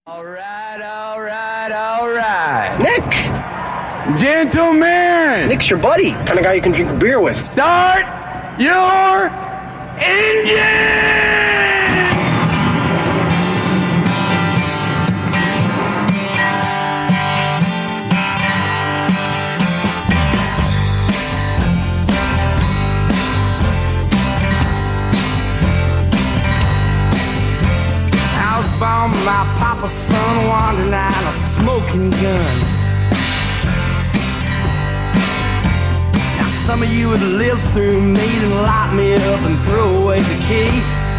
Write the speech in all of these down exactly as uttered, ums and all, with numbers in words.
All right, all right, all right. Nick! Gentlemen! Nick's your buddy. Kind of guy you can drink beer with. Start your engine! Bomb my papa's son wandering out a smoking gun. Now some of you would live through me and lock me up and throw away the key,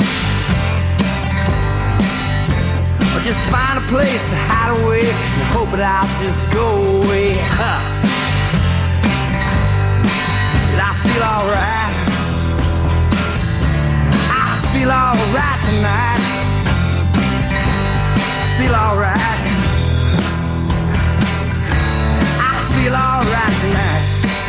or just find a place to hide away and hope that I'll just go away. Huh. Did I feel alright? I feel alright tonight. Feel alright. I feel alright tonight.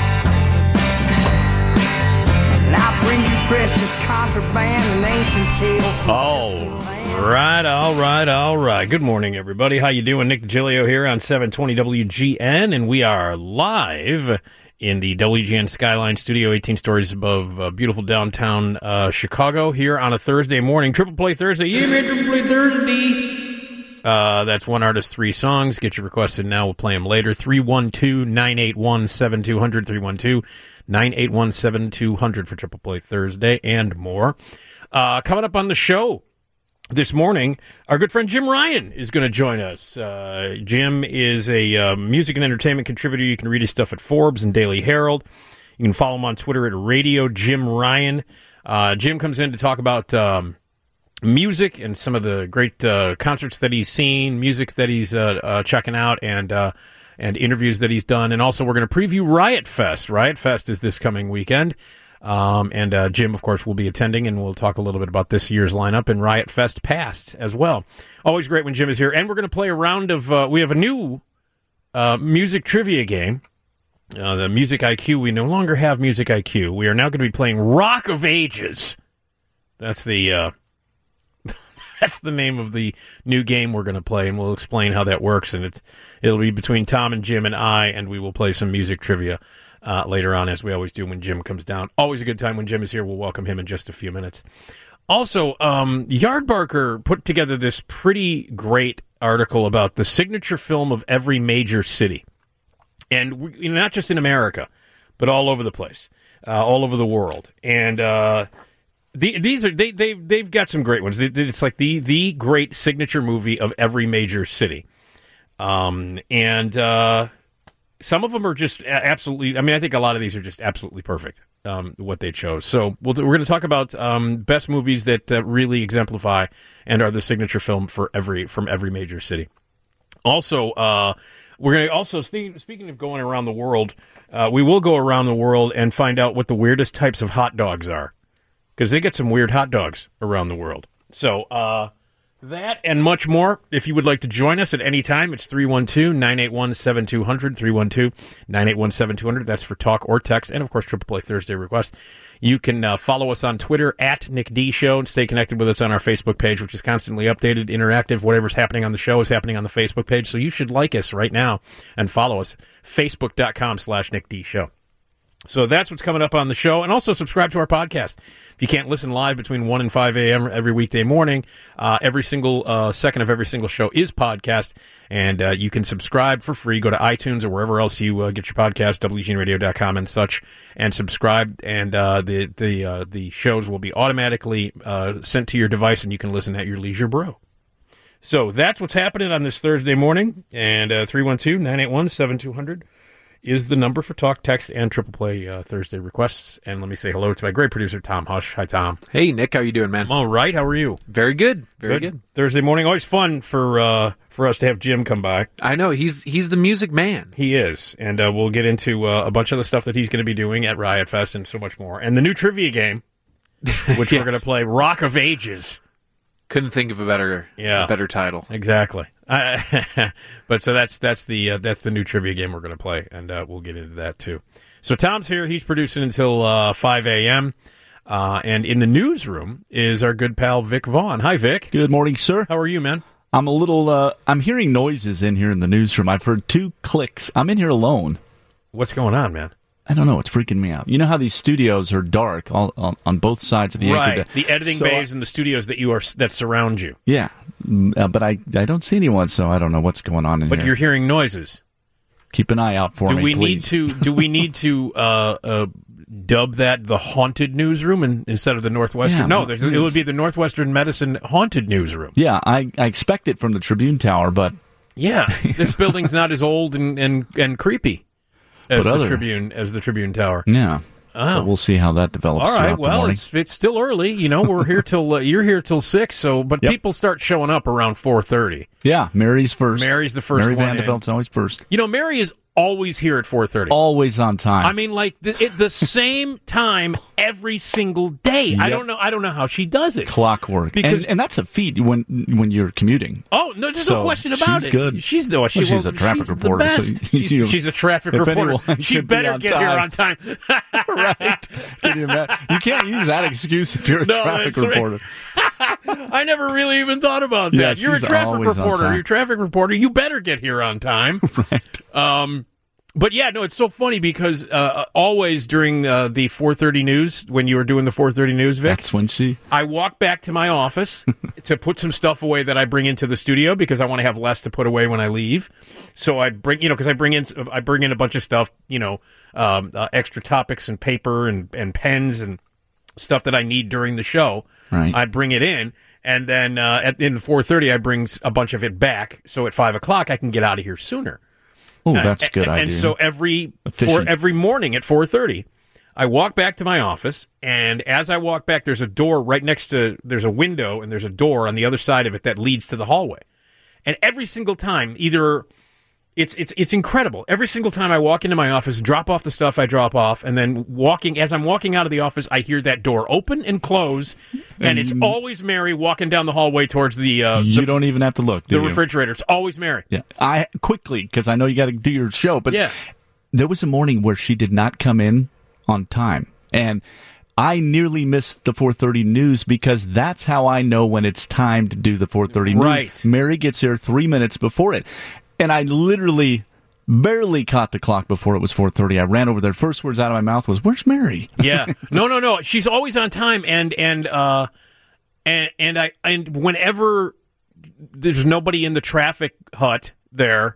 And I'll bring you precious contraband and ancient tales. All right, all right, all right. Good morning, everybody. How you doing? Nick DiGilio here on seven twenty W G N, and we are live in the W G N Skyline Studio, eighteen stories above uh, beautiful downtown uh, Chicago, here on a Thursday morning. Triple Play Thursday. Yeah, man, Triple Play Thursday. Uh, that's one artist, three songs. Get your requests in now. We'll play them later. three one two, nine eight one, seven two zero zero. three one two, nine eight one, seven two zero zero for Triple Play Thursday and more. Uh, coming up on the show this morning, our good friend Jim Ryan is going to join us. Uh, Jim is a uh, music and entertainment contributor. You can read his stuff at Forbes and Daily Herald. You can follow him on Twitter at Radio Jim Ryan. Uh, Jim comes in to talk about Um, music and some of the great uh, concerts that he's seen, music that he's uh, uh, checking out, and uh, and interviews that he's done. And also, we're going to preview Riot Fest. Riot Fest is this coming weekend. Um, and uh, Jim, of course, will be attending, and we'll talk a little bit about this year's lineup and Riot Fest past as well. Always great when Jim is here. And we're going to play a round of, uh, we have a new uh, music trivia game. Uh, the Music I Q. We no longer have Music I Q. We are now going to be playing Rock of Ages. That's the... Uh, That's the name of the new game we're going to play, and we'll explain how that works. And it's it'll be between Tom and Jim and I, and we will play some music trivia uh, later on, as we always do when Jim comes down. Always a good time when Jim is here. We'll welcome him in just a few minutes. Also, um, Yardbarker put together this pretty great article about the signature film of every major city, and we, you know, not just in America, but all over the place, uh, all over the world, and. Uh, The, these are they they've they've got some great ones. It's like the the great signature movie of every major city, um, and uh, some of them are just absolutely. I mean, I think a lot of these are just absolutely perfect. Um, what they chose. So we'll, we're going to talk about um, best movies that uh, really exemplify and are the signature film for every from every major city. Also, uh, we're going to also speaking of going around the world, uh, we will go around the world and find out what the weirdest types of hot dogs are. Because they get some weird hot dogs around the world. So, uh, that and much more. If you would like to join us at any time, it's three one two, nine eight one, seven two zero zero, three one two, nine eight one, seven two zero zero. That's for talk or text, and, of course, Triple Play Thursday request. You can uh, follow us on Twitter, at Nick D Show, and stay connected with us on our Facebook page, which is constantly updated, interactive. Whatever's happening on the show is happening on the Facebook page, so you should like us right now and follow us, facebook.com slash Nick D Show. So that's what's coming up on the show. And also subscribe to our podcast. If you can't listen live between one and five a.m. every weekday morning, uh, every single uh, second of every single show is podcast. And uh, you can subscribe for free. Go to iTunes or wherever else you uh, get your podcast, W G N radio dot com and such, and subscribe. And uh, the the uh, the shows will be automatically uh, sent to your device, and you can listen at your leisure, bro. So that's what's happening on this Thursday morning. And uh, three one two, nine eight one, seven two zero zero. Is the number for talk, text, and Triple Play uh, Thursday requests. And let me say hello to my great producer, Tom Hush. Hi, Tom. Hey, Nick. How you doing, man? I'm all right. How are you? Very good. Very good. good. Thursday morning. Always fun for uh, for us to have Jim come by. I know. He's he's the music man. He is. And uh, we'll get into uh, a bunch of the stuff that he's going to be doing at Riot Fest and so much more. And the new trivia game, which yes. we're going to play, Rock of Ages. Couldn't think of a better yeah. a better title. Exactly. Uh, but so that's that's the uh, that's the new trivia game we're going to play, and uh, we'll get into that too. So Tom's here; he's producing until uh, five a.m. Uh, and in the newsroom is our good pal Vic Vaughn. Hi, Vic. Good morning, sir. How are you, man? I'm a little, uh, I'm hearing noises in here in the newsroom. I've heard two clicks. I'm in here alone. What's going on, man? I don't know. It's freaking me out. You know how these studios are dark all, on, on both sides of the right. anchor. The editing so bays and the studios that you are that surround you. Yeah, uh, but I I don't see anyone, so I don't know what's going on in but here. But you're hearing noises. Keep an eye out for do me, we please. Need to, do we need to uh, uh, dub that the haunted newsroom in, instead of the Northwestern? Yeah, no, well, it would be the Northwestern Medicine haunted newsroom. Yeah, I, I expect it from the Tribune Tower, but... Yeah, this building's not as old and, and, and creepy as but the other, Tribune as the Tribune Tower. Yeah. Oh. So we'll see how that develops. All right. Well, the it's it's still early. You know, we're here till uh, you're here till six. So, but yep. people start showing up around four thirty. Yeah, Mary's first. Mary's the first. Mary one Vandervelt's in. always first. You know, Mary is always here at four thirty. Always on time. I mean, like the, it, the same time every single day. Yep. I don't know. I don't know how she does it. Clockwork, because and, and that's a feat when when you're commuting. Oh no, there's so no question about she's it. Good. She's the she, well, she's well, a traffic she's reporter. The So best. you, she's, she's a traffic reporter. She better get time. here on time. Right? Can you imagine? You can't use that excuse if you're a no, traffic reporter. Right. I never really even thought about that. Yeah, you're a traffic reporter. You're a traffic reporter. You better get here on time. Right. Um. But yeah, no, it's so funny because uh, always during uh, the four thirty news, when you were doing the four thirty news, Vic, that's when she. I walk back to my office to put some stuff away that I bring into the studio because I want to have less to put away when I leave. So I bring, you know, because I bring in, I bring in a bunch of stuff, you know, um, uh, extra topics and paper and, and pens and stuff that I need during the show. Right. I bring it in, and then uh, at in four thirty, I bring a bunch of it back. So at five o'clock, I can get out of here sooner. Oh, that's a good and, idea. And so every four, every morning at four thirty, I walk back to my office, and as I walk back, there's a door right next to, there's a window, and there's a door on the other side of it that leads to the hallway. And every single time, either, it's it's it's incredible. Every single time I walk into my office, drop off the stuff I drop off, and then walking, as I'm walking out of the office, I hear that door open and close, and it's always Mary walking down the hallway towards the... Uh, you the, don't even have to look, do The you? refrigerator. It's always Mary. Yeah, I quickly, because I know you got to do your show, but yeah. there was a morning where she did not come in on time, and I nearly missed the four thirty news because that's how I know when it's time to do the four thirty news. Right. Mary gets here three minutes before it, and I literally barely caught the clock before it was four thirty. I ran over there. First words out of my mouth was, "Where's Mary?" Yeah, no, no, no. She's always on time, and and uh, and and I and whenever there's nobody in the traffic hut there,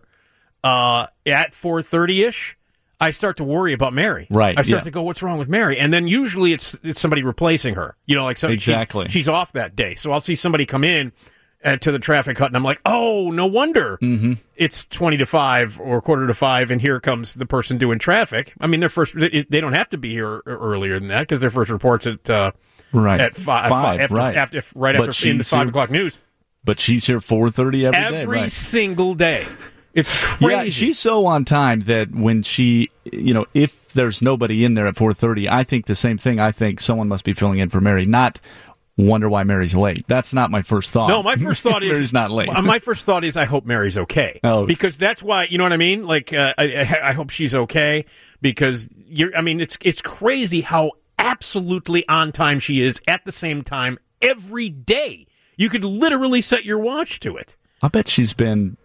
uh, at four thirty ish. I start to worry about Mary. Right. I start yeah. to go, what's wrong with Mary? And then usually it's it's somebody replacing her. You know, like some, exactly. she's, she's off that day. So I'll see somebody come in uh, to the traffic hut, and I'm like, oh, no wonder mm-hmm. it's twenty to five or quarter to five, and here comes the person doing traffic. I mean, their first they don't have to be here earlier than that because their first report's at uh, right at five, five after, right after, after right but after in the five here, o'clock news. But she's here four thirty every, every day. Every right. single day. It's crazy. Yeah, she's so on time that when she, you know, if there's nobody in there at four thirty, I think the same thing. I think someone must be filling in for Mary, not wonder why Mary's late. That's not my first thought. No, my first thought is Mary's not late. My first thought is I hope Mary's okay. Oh. Because that's why, you know what I mean? Like, uh, I, I hope she's okay because you're, I mean, it's it's crazy how absolutely on time she is at the same time every day. You could literally set your watch to it. I bet she's been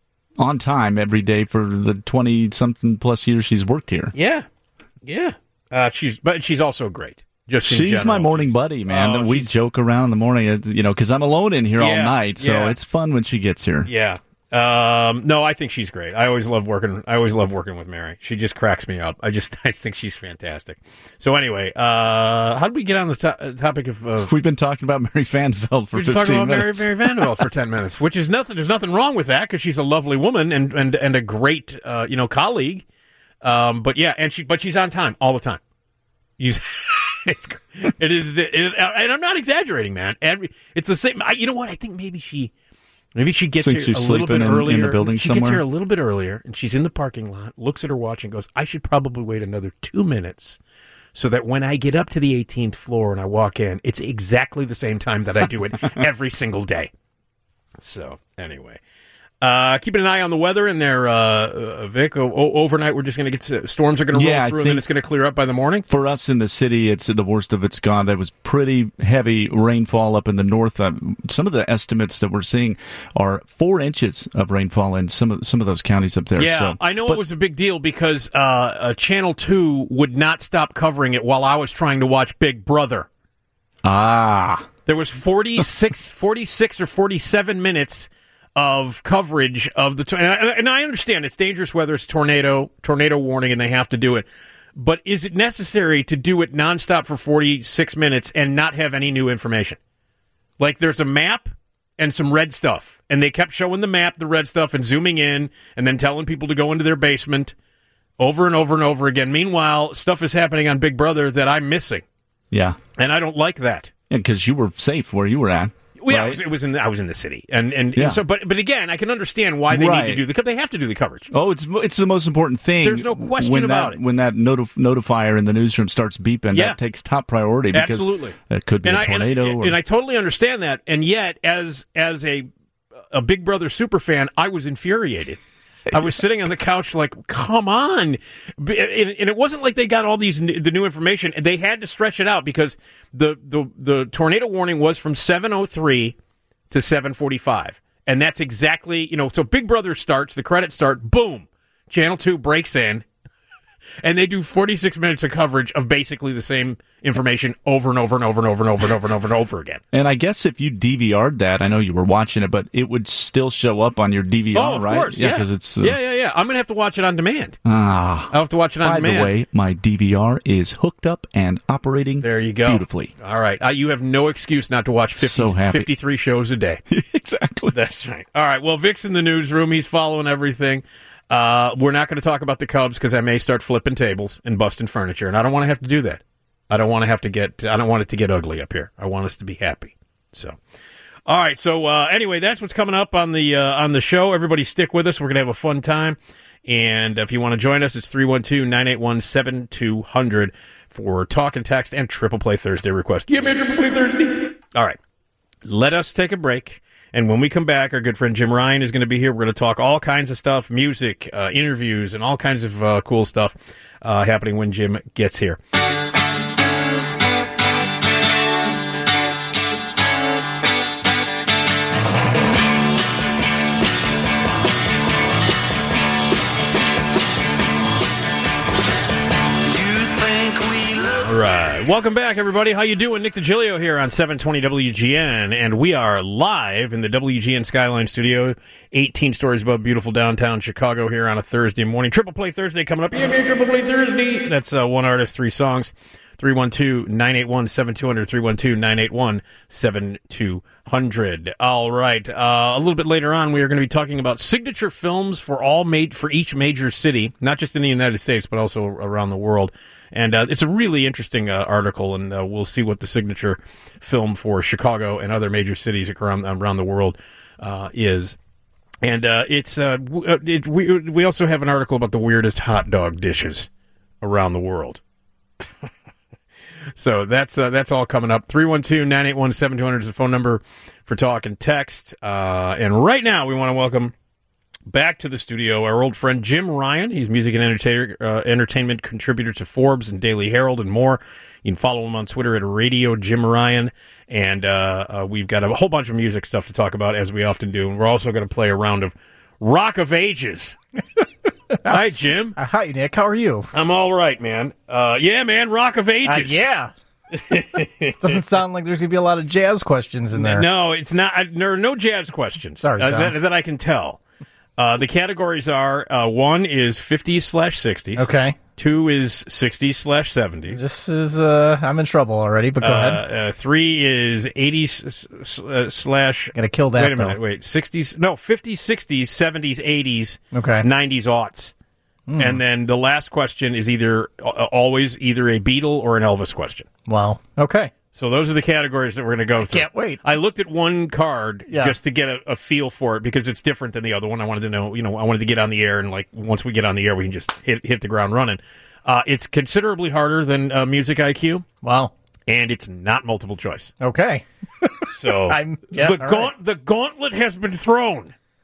on time every day for the twenty-something plus years she's worked here. Yeah, yeah. Uh, she's But she's also great. Just She's general. my morning buddy, man. Oh, we joke around in the morning, you know, because I'm alone in here yeah, all night, so yeah. it's fun when she gets here. Yeah. Um, no, I think she's great. I always love working. I always love working with Mary. She just cracks me up. I just, I think she's fantastic. So anyway, uh, how did we get on the to- topic of? Uh, We've been talking about Mary Vanderveld for we just fifteen talking about minutes. Mary, Mary Vanderveld for ten minutes, which is nothing. There's nothing wrong with that because she's a lovely woman and and and a great, uh, you know, colleague. Um, but yeah, and she, but she's on time all the time. You, it's, it is, it, and I'm not exaggerating, man. Every, it's the same. I, you know what? I think maybe she. Maybe she gets Thinks here a she's little bit sleeping in- earlier. in the building she gets somewhere? here a little bit earlier, and she's in the parking lot, looks at her watch, and goes, I should probably wait another two minutes so that when I get up to the eighteenth floor and I walk in, it's exactly the same time that I do it every single day. So, anyway. Uh, keeping an eye on the weather in there, uh, uh, Vic. O- overnight, we're just going to get to, storms are going to Yeah, roll I through, and then think- it's going to clear up by the morning. For us in the city, it's the worst of it's gone. There was pretty heavy rainfall up in the north. Uh, some of the estimates that we're seeing are four inches of rainfall in some of some of those counties up there. Yeah, so, I know but, it was a big deal because uh, uh, Channel two would not stop covering it while I was trying to watch Big Brother. Ah. There was forty-six, forty-six or forty-seven minutes of coverage of the, and I, and I understand it's dangerous weather, it's tornado, tornado warning, and they have to do it. But is it necessary to do it nonstop for forty-six minutes and not have any new information? Like there's a map and some red stuff, and they kept showing the map, the red stuff, and zooming in, and then telling people to go into their basement over and over and over again. Meanwhile, stuff is happening on Big Brother that I'm missing, Yeah. and I don't like that. Because you were safe where you were at. Well, yeah, right? it was, it was in the, I was in the city, and and, Yeah. and so, but but again, I can understand why they Right. need to do the, because they have to do the coverage. Oh, it's it's the most important thing. There's no question when about that, it. When that notif- notifier in the newsroom starts beeping, Yeah. that takes top priority because Absolutely. it could be and a I, tornado. and, or, and I totally understand that, and yet, as as a a Big Brother super fan, I was infuriated. I was sitting on the couch like, come on. And and it wasn't like they got all these n- the new information. They had to stretch it out because the, the, the tornado warning was from seven oh three to seven forty-five. And that's exactly, you know, so Big Brother starts, the credits start, boom, Channel two breaks in, and they do forty-six minutes of coverage of basically the same information over and over and over and over and over and over and over and over again. and I guess if you D V R'd that, I know you were watching it, but it would still show up on your D V R, Oh, of right? course, yeah. because it's uh, yeah, yeah, yeah. I'm going to have to watch it on demand. Ah. I'll have to watch it on By demand. the way, my D V R is hooked up and operating. There you go. Beautifully. All right. Uh, you have no excuse not to watch fifty, So happy. fifty-three shows a day. Exactly. That's right. All right. Well, Vic's in the newsroom. He's following everything. Uh, we're not going to talk about the Cubs because I may start flipping tables and busting furniture, and I don't want to have to do that. I don't want to have to get. I don't want it to get ugly up here. I want us to be happy. So, all right. So uh, anyway, that's what's coming up on the uh, on the show. Everybody, stick with us. We're gonna have a fun time. And if you want to join us, it's three one two, nine eight one, seven two zero zero for talk and text and Triple Play Thursday request. Give me a Triple Play Thursday. All right. Let us take a break. And when we come back, our good friend Jim Ryan is going to be here. We're going to talk all kinds of stuff, music, uh, interviews, and all kinds of uh, cool stuff uh, happening when Jim gets here. All right. Welcome back, everybody. How you doing? Nick DiGilio here on seven twenty W G N, and we are live in the W G N Skyline Studio, eighteen stories above beautiful downtown Chicago here on a Thursday morning. Triple Play Thursday coming up. Yeah, man, Triple Play Thursday. That's uh, one artist, three songs. three one two, nine eight one, seven two zero zero, three one two, nine eight one, seven two zero zero. All right. Uh, a little bit later on, we are going to be talking about signature films for all made for each major city, not just in the United States, but also around the world. And uh, it's a really interesting uh, article, and uh, we'll see what the signature film for Chicago and other major cities around around the world uh, is. And uh, it's uh, w- it, we we also have an article about the weirdest hot dog dishes around the world. So that's uh, that's all coming up. three one two, nine eight one, seven two zero zero is the phone number for talk and text. Uh, and right now, we want to welcome back to the studio our old friend Jim Ryan. He's music and entertainer, uh, entertainment contributor to Forbes and Daily Herald and more. You can follow him on Twitter at Radio Jim Ryan. And uh, uh, we've got a whole bunch of music stuff to talk about, as we often do. And we're also going to play a round of Rock of Ages. Hi, Jim. Uh, hi, Nick. How are you? I'm all right, man. Uh, yeah, man, Rock of Ages. Uh, yeah. Doesn't sound like there's going to be a lot of jazz questions in there. No, it's not. I, there are no jazz questions Sorry, uh, Tom. that, that I can tell. Uh, the categories are uh, one is fifties slash sixties. Okay. Two is sixties slash seventies. This is, uh, I'm in trouble already, but go Uh, ahead. uh, three is eighties s- s- uh, slash. Gotta kill that, Wait a though. minute. Wait. sixties. No, fifties, sixties, seventies, eighties, Okay. nineties, aughts. Hmm. And then the last question is either uh, always either a Beatle or an Elvis question. Wow. Okay. So those are the categories that we're going to go through. can't wait. I looked at one card Yeah. just to get a, a feel for it because it's different than the other one. I wanted to know, you know, I wanted to get on the air, and like once we get on the air, we can just hit hit the ground running. Uh, it's considerably harder than uh, Music I Q, Wow. and it's not multiple choice. Okay. So I'm- yeah, the all gaunt, the gauntlet has been thrown.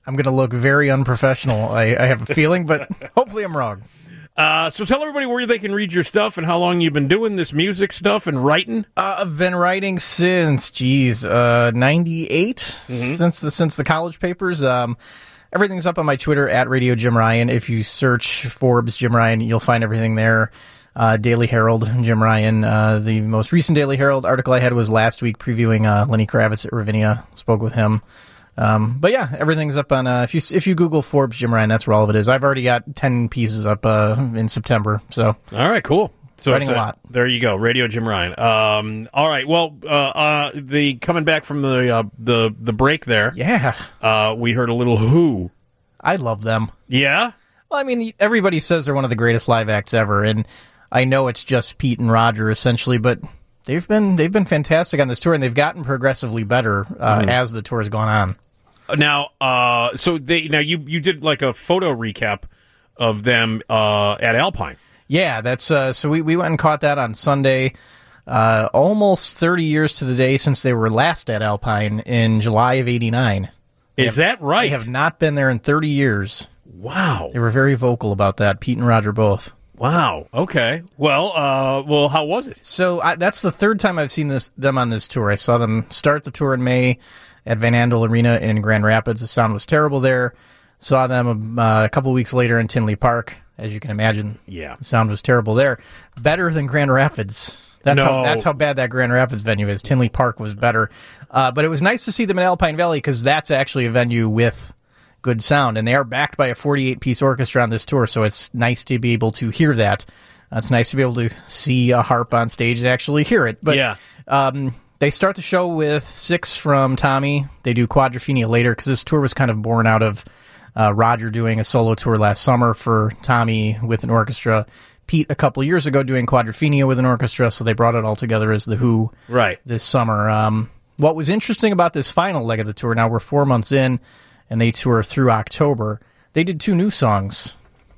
I'm going to look very unprofessional, I, I have a feeling, but hopefully I'm wrong. Uh, so tell everybody where they can read your stuff and how long you've been doing this music stuff and writing. Uh, I've been writing since, geez, uh, ninety-eight, mm-hmm. since the since the college papers. Um, everything's up on my Twitter, at Radio Jim Ryan. If you search Forbes Jim Ryan, you'll find everything there. Uh, Daily Herald, Jim Ryan. Uh, the most recent Daily Herald article I had was last week previewing uh, Lenny Kravitz at Ravinia. Spoke with him. Um, but yeah, everything's up on, uh, if you, if you Google Forbes Jim Ryan, that's where all of it is. I've already got ten pieces up, uh, in September, so. All right, cool. So writing a lot. There you go. Radio Jim Ryan. Um, all right. Well, uh, uh, the, coming back from the, uh, the, the break there. Yeah. Uh, we heard a little Who. I love them. Yeah? Well, I mean, everybody says they're one of the greatest live acts ever, and I know it's just Pete and Roger essentially, but they've been, they've been fantastic on this tour, and they've gotten progressively better, uh, mm. as the tour has gone on. Now, uh, so they now you, you did like a photo recap of them uh, at Alpine. Yeah, that's uh, so we, we went and caught that on Sunday. Uh, almost thirty years to the day since they were last at Alpine in July of eighty-nine. Is that right? They have not been there in thirty years. Wow. They were very vocal about that, Pete and Roger both. Wow. Okay. Well, uh, well, how was it? So I, that's the third time I've seen this them on this tour. I saw them start the tour in May at Van Andel Arena in Grand Rapids. The sound was terrible there. Saw them uh, a couple weeks later in Tinley Park. As you can imagine, yeah, the sound was terrible there. Better than Grand Rapids. That's no. how that's how bad that Grand Rapids venue is. Tinley Park was better. Uh, but it was nice to see them at Alpine Valley because that's actually a venue with good sound. And they are backed by a forty-eight piece orchestra on this tour, so it's nice to be able to hear that. Uh, it's nice to be able to see a harp on stage and actually hear it. But yeah. Um, They start the show with six from Tommy. They do Quadrophenia later because this tour was kind of born out of uh, Roger doing a solo tour last summer for Tommy with an orchestra. Pete a couple years ago doing Quadrophenia with an orchestra, so they brought it all together as the Who right. this summer. Um, what was interesting about this final leg of the tour, now we're four months in, and they tour through October, they did two new songs.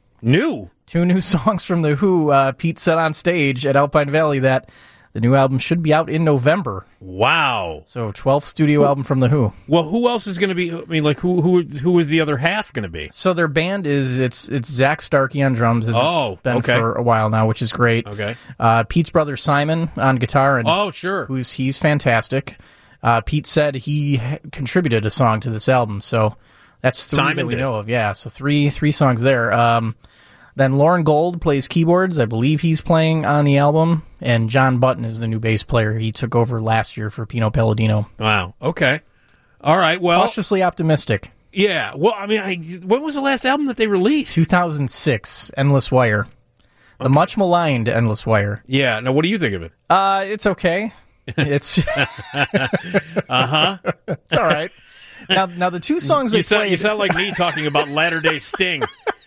New? Two new songs from the Who. Uh, Pete said on stage at Alpine Valley that the new album should be out in November. Wow. So twelfth studio album from The Who. Well, who else is going to be, I mean, like, who who who is the other half going to be? So their band is, it's it's Zach Starkey on drums, as oh, it's been okay. for a while now, which is great. Okay. Uh, Pete's brother Simon on guitar. And oh, sure. Who's He's fantastic. Uh, Pete said he ha- contributed a song to this album, so that's three Simon that we did. know of. Yeah, so three three songs there. Um, Then Lauren Gold plays keyboards. I believe he's playing on the album. And John Button is the new bass player. He took over last year for Pino Palladino. Wow. Okay. All right. Well, cautiously optimistic. Yeah. Well, I mean, I, when was the last album that they released? two thousand six, Endless Wire. The okay. much maligned Endless Wire. Yeah. Now, what do you think of it? Uh, it's okay. It's uh-huh. It's all right. Now, now the two songs you they sound, played... You sound like me talking about Latter-day Sting.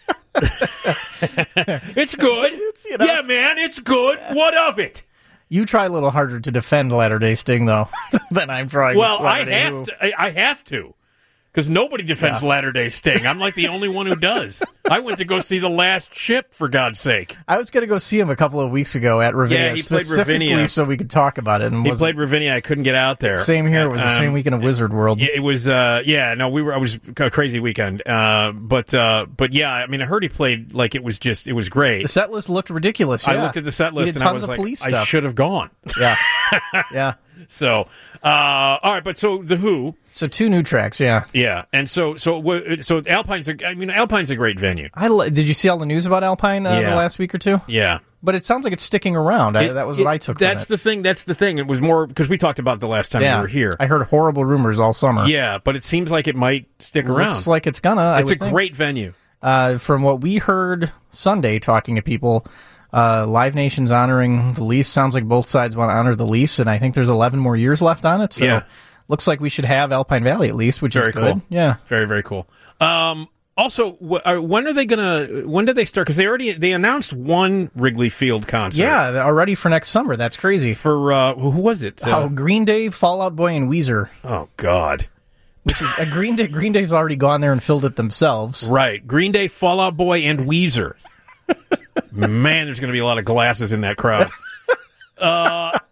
It's good. It's, you know, yeah, man, it's good. What of it? You try a little harder to defend Latter-day Sting, though, than I'm trying. Well, I Latter-day have Who. to. I, I have to. Because nobody defends Yeah. Latter-day Sting. I'm like the only one who does. I went to go see The Last Ship, for God's sake. I was going to go see him a couple of weeks ago at Ravinia, Yeah, he played specifically Ravinia. so we could talk about it. And He wasn't- played Ravinia. I couldn't get out there. Same here. It was the Um, same weekend of Wizard World. Yeah, it was. Uh, yeah, no, we were. I was a crazy weekend. Uh, but uh, but yeah, I mean, I heard he played like it was just. It was great. The set list looked ridiculous. I yeah. looked at the set He list did and I tons was of like, police I stuff. should have gone. Yeah, yeah. So, uh, all right, but so the Who. So two new tracks. Yeah, Yeah, and so so wh- so Alpine's. A, I mean, Alpine's a great venue. I li- did you see all the news about Alpine uh, Yeah. the last week or two? Yeah. But it sounds like it's sticking around. I, It- that was it- what I took That's from it. the thing. That's the thing. It was more because we talked about it the last time yeah, we were here. I heard horrible rumors all summer. Yeah, but it seems like it might stick around. Looks like it's gonna. I it's a would think. great venue. Uh, from what we heard Sunday, talking to people, uh, Live Nation's honoring the lease. Sounds like both sides want to honor the lease, and I think there's eleven more years left on it. So, Yeah. looks like we should have Alpine Valley at least, which Very is good. cool. Yeah. Very very cool. Um, also, wh- uh, when are they gonna? When did they start? Because they already they announced one Wrigley Field concert. Yeah, they're already for next summer. That's crazy. For uh, who was it? Oh, Uh, Green Day, Fall Out Boy, and Weezer. oh God. Which is a Green Day. Green Day's already gone there and filled it themselves. Right. Green Day, Fall Out Boy, and Weezer. Man, there's going to be a lot of glasses in that crowd. Uh,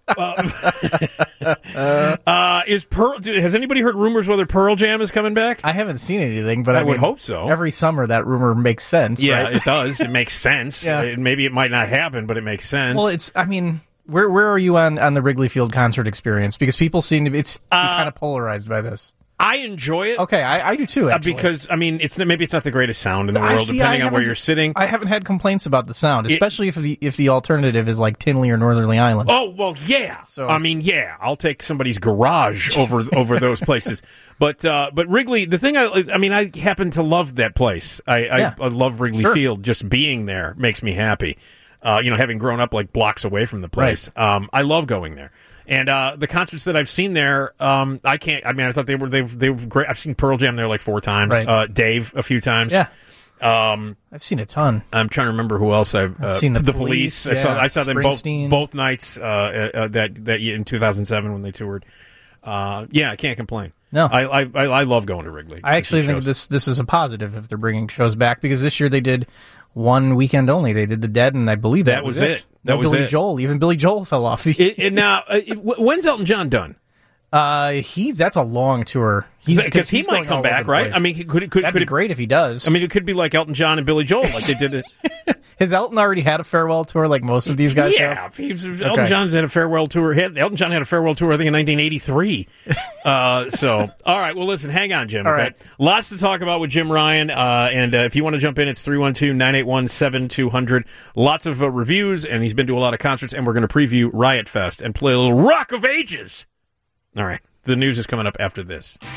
uh, uh, is Pearl? Has anybody heard rumors whether Pearl Jam is coming back? I haven't seen anything, but I, I would mean, hope so. Every summer, that rumor makes sense. Yeah, right? it does. It makes sense. Yeah. It, maybe it might not happen, but it makes sense. Well, it's. I mean, where where are you on, on the Wrigley Field concert experience? Because people seem to be it's Uh, kind of polarized by this. I enjoy it. Okay, I, I do too. Actually, Uh, because I mean, it's maybe it's not the greatest sound in the I world, see, depending I on where haven't- you're sitting. I haven't had complaints about the sound, It- especially if the if the alternative is like Tinley or Northerly Island. Oh well, yeah. So- I mean, yeah. I'll take somebody's garage over over those places. But uh, but Wrigley, the thing I I mean, I happen to love that place. I Yeah. I, I love Wrigley Sure. Field. Just being there makes me happy. Uh, you know, having grown up like blocks away from the place, um, I love going there. And uh, the concerts that I've seen there, um, I can't. I mean, I thought they were they they were great. I've seen Pearl Jam there like four times. Right. Uh, Dave a few times. Yeah, Um, I've seen a ton. I'm trying to remember who else I've, uh, I've seen the Police. Police, I saw yeah, I saw them both Springsteen. both nights uh, uh, that that year in two thousand seven when they toured. Uh, yeah, I can't complain. No. I I, I I love going to Wrigley. I to actually see think shows. this this is a positive if they're bringing shows back because this year they did one weekend only. They did the Dead, and I believe that, That was it. That no was Billy it. Joel. Even Billy Joel fell off the. It, it now, uh, it, when's Elton John done? Uh, he's that's a long tour. He's Because he he's might going come all back, over the right? place. I mean, could it could, that'd could be it, great if he does. I mean, it could be like Elton John and Billy Joel, like they did it. has Elton already had a farewell tour like most of these guys Yeah, have? he was- Elton Okay. John's had a farewell tour. He had, Elton John had a farewell tour, I think, in nineteen eighty-three. uh, so, all right. Well, listen, hang on, Jim. All okay? right. Lots to talk about with Jim Ryan. Uh, and uh, if you want to jump in, it's three one two, nine eight one, seven two zero zero. Lots of uh, reviews, and he's been to a lot of concerts, and we're going to preview Riot Fest and play a little Rock of Ages. All right. The news is coming up after this. In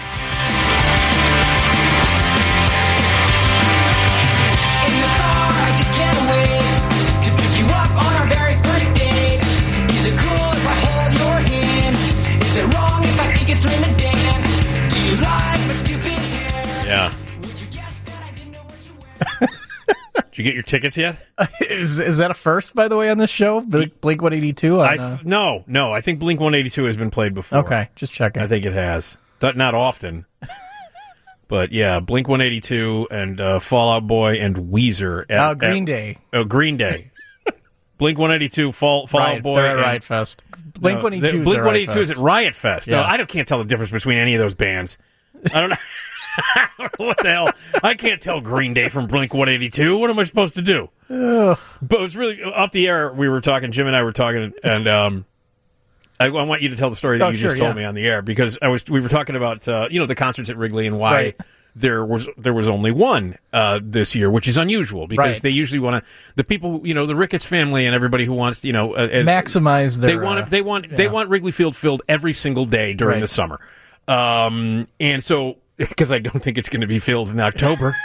the car, I just can't wait to pick you up on our very first date. Is it cool if I hold your hand? Is it wrong if I think it's lame to dance? Do you like my stupid hair? Yeah. Would you guess that I didn't know what to wear? Did you get your tickets yet? is is that a first, by the way, on this show? Blink one eighty-two. On, I uh, th- no, no. I think Blink one eighty-two has been played before. okay, just checking. I think it has. Not, not often. But yeah, Blink one eighty-two and uh, Fall Out Boy and Weezer. At, Oh, Green at- Day. Oh, Green Day. Blink one eighty-two, Fall, Fall Riot, Out Boy. they're at and- Riot Fest. Blink no, one eighty-two. the- Blink one eighty-two is at Riot Fest. Yeah. Oh, I don't, can't tell the difference between any of those bands. I don't know. I don't know what the hell? I can't tell Green Day from Blink one eighty-two. What am I supposed to do? But it was really off the air. We were talking. Jim and I were talking, and um, I, I want you to tell the story that Oh, you sure, just told yeah. me on the air because I was. We were talking about uh, you know the concerts at Wrigley and why Right. there was there was only one uh, this year, which is unusual because Right. they usually want to the people you know the Ricketts family and everybody who wants you know uh, uh, Maximize their. they want uh, they want they yeah. want Wrigley Field filled every single day during Right. the summer, um, and so because I don't think it's going to be filled in October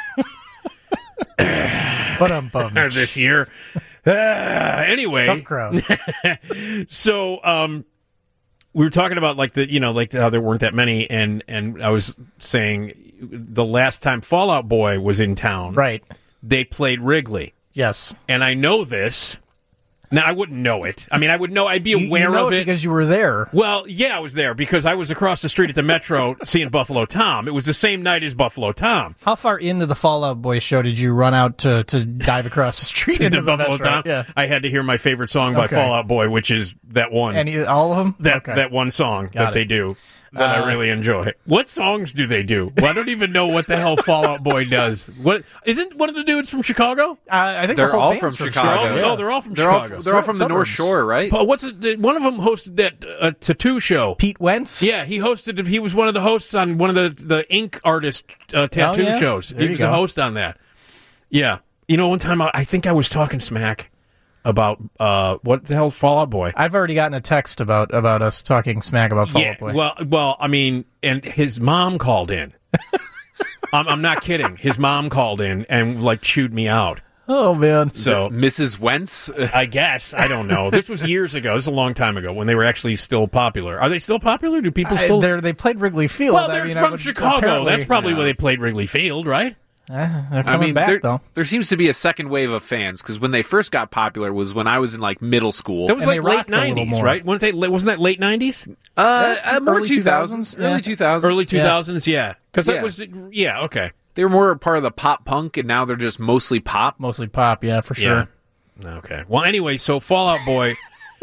But I'm bummed. this year. Uh, anyway, Tough crowd. so um, we were talking about like the you know like how there weren't that many, and and I was saying the last time Fall Out Boy was in town, Right. they played Wrigley, Yes. and I know this. Now I wouldn't know it. I mean, I would know. I'd be You- you aware know of it because you were there. Well, yeah, I was there because I was across the street at the Metro seeing Buffalo Tom. It was the same night as Buffalo Tom. How far into the Fall Out Boy show did you run out to, to dive across the street into To the Buffalo Metro? Tom, Yeah. I had to hear my favorite song by Okay. Fall Out Boy, which is that one. Any all of them? that okay. that one song Got that it. they do that Uh, I really enjoy. What songs do they do? Well, I don't even know what the hell Fall Out Boy does. What isn't one of the dudes from Chicago? Uh, I think They're the whole all band's from Chicago. They're all, yeah. No, they're all from They're all, Chicago. they're all from the North Suburbs. Shore, right? Oh, what's it? the- One of them hosted that uh, tattoo show. Pete Wentz. Yeah, he hosted. He was one of the hosts on one of the the ink artist uh, tattoo Oh, yeah? shows. There He you was go. a host on that. Yeah, you know, one time I, I think I was talking smack about uh, what the hell Fall Out Boy. I've already gotten a text about about us talking smack about Fall yeah, Out Boy. well, well, I mean, and his mom called in. I'm, I'm not kidding. His mom called in and like chewed me out. oh man. So Missus Wentz? I guess I don't know. This was years ago. This is a long time ago when they were actually still popular. Are they still popular? Do people I, still? they're, they played Wrigley Field. well, I they're mean, I from would- Chicago. apparently- That's probably Yeah. where they played Wrigley Field, right? Eh, they're I coming mean, back there, though. there seems to be a second wave of fans because when they first got popular was when I was in like middle school. That was And they like late rocked a little nineties, more. right? Wasn't, they, wasn't that late nineties? uh, Yeah, uh, more early two thousands, two thousands, yeah. early two thousands, Early two thousands, yeah. Because that Yeah. was, yeah, okay. They were more a part of the pop punk, and now they're just mostly pop. Mostly pop, yeah, for sure. Yeah. Okay. Well, anyway, so Fall Out Boy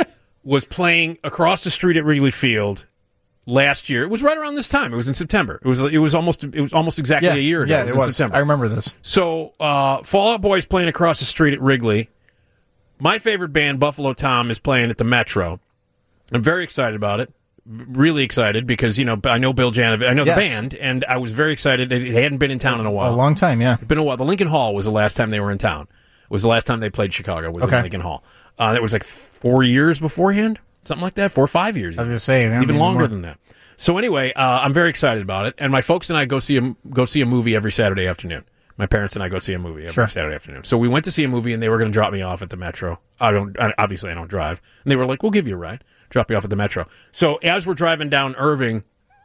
was playing across the street at Wrigley Field last year. It was right around this time. It was in September. It was it was almost it was almost exactly Yeah, a year ago. yeah, it was it in was. September. I remember this. So uh, Fall Out Boy's playing across the street at Wrigley. My favorite band, Buffalo Tom, is playing at the Metro. I'm very excited about it. Really excited because, you know, I know Bill Janovich. I know Yes. the band, and I was very excited. They hadn't been in town in a while. A long time, yeah. It's been a while. The Lincoln Hall was the last time they were in town. It was the last time they played Chicago, was Okay. in Lincoln Hall. Uh, that was like four years beforehand, something like that, four or five years. I was going to say. yeah, Even maybe longer more. than that. So anyway, uh, I'm very excited about it. And my folks and I go see a, go see a movie every Saturday afternoon. My parents and I go see a movie every Sure. Saturday afternoon. So we went to see a movie, and they were going to drop me off at the Metro. I don't, I, obviously, I don't drive. And they were like, "We'll give you a ride, drop you off at the Metro." So as we're driving down Irving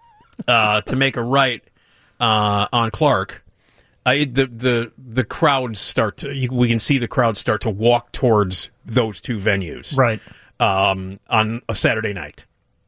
uh, to make a right uh, on Clark, I, the the the crowds start. To, you, we can see the crowds start to walk towards those two venues, Right. Um, on a Saturday night.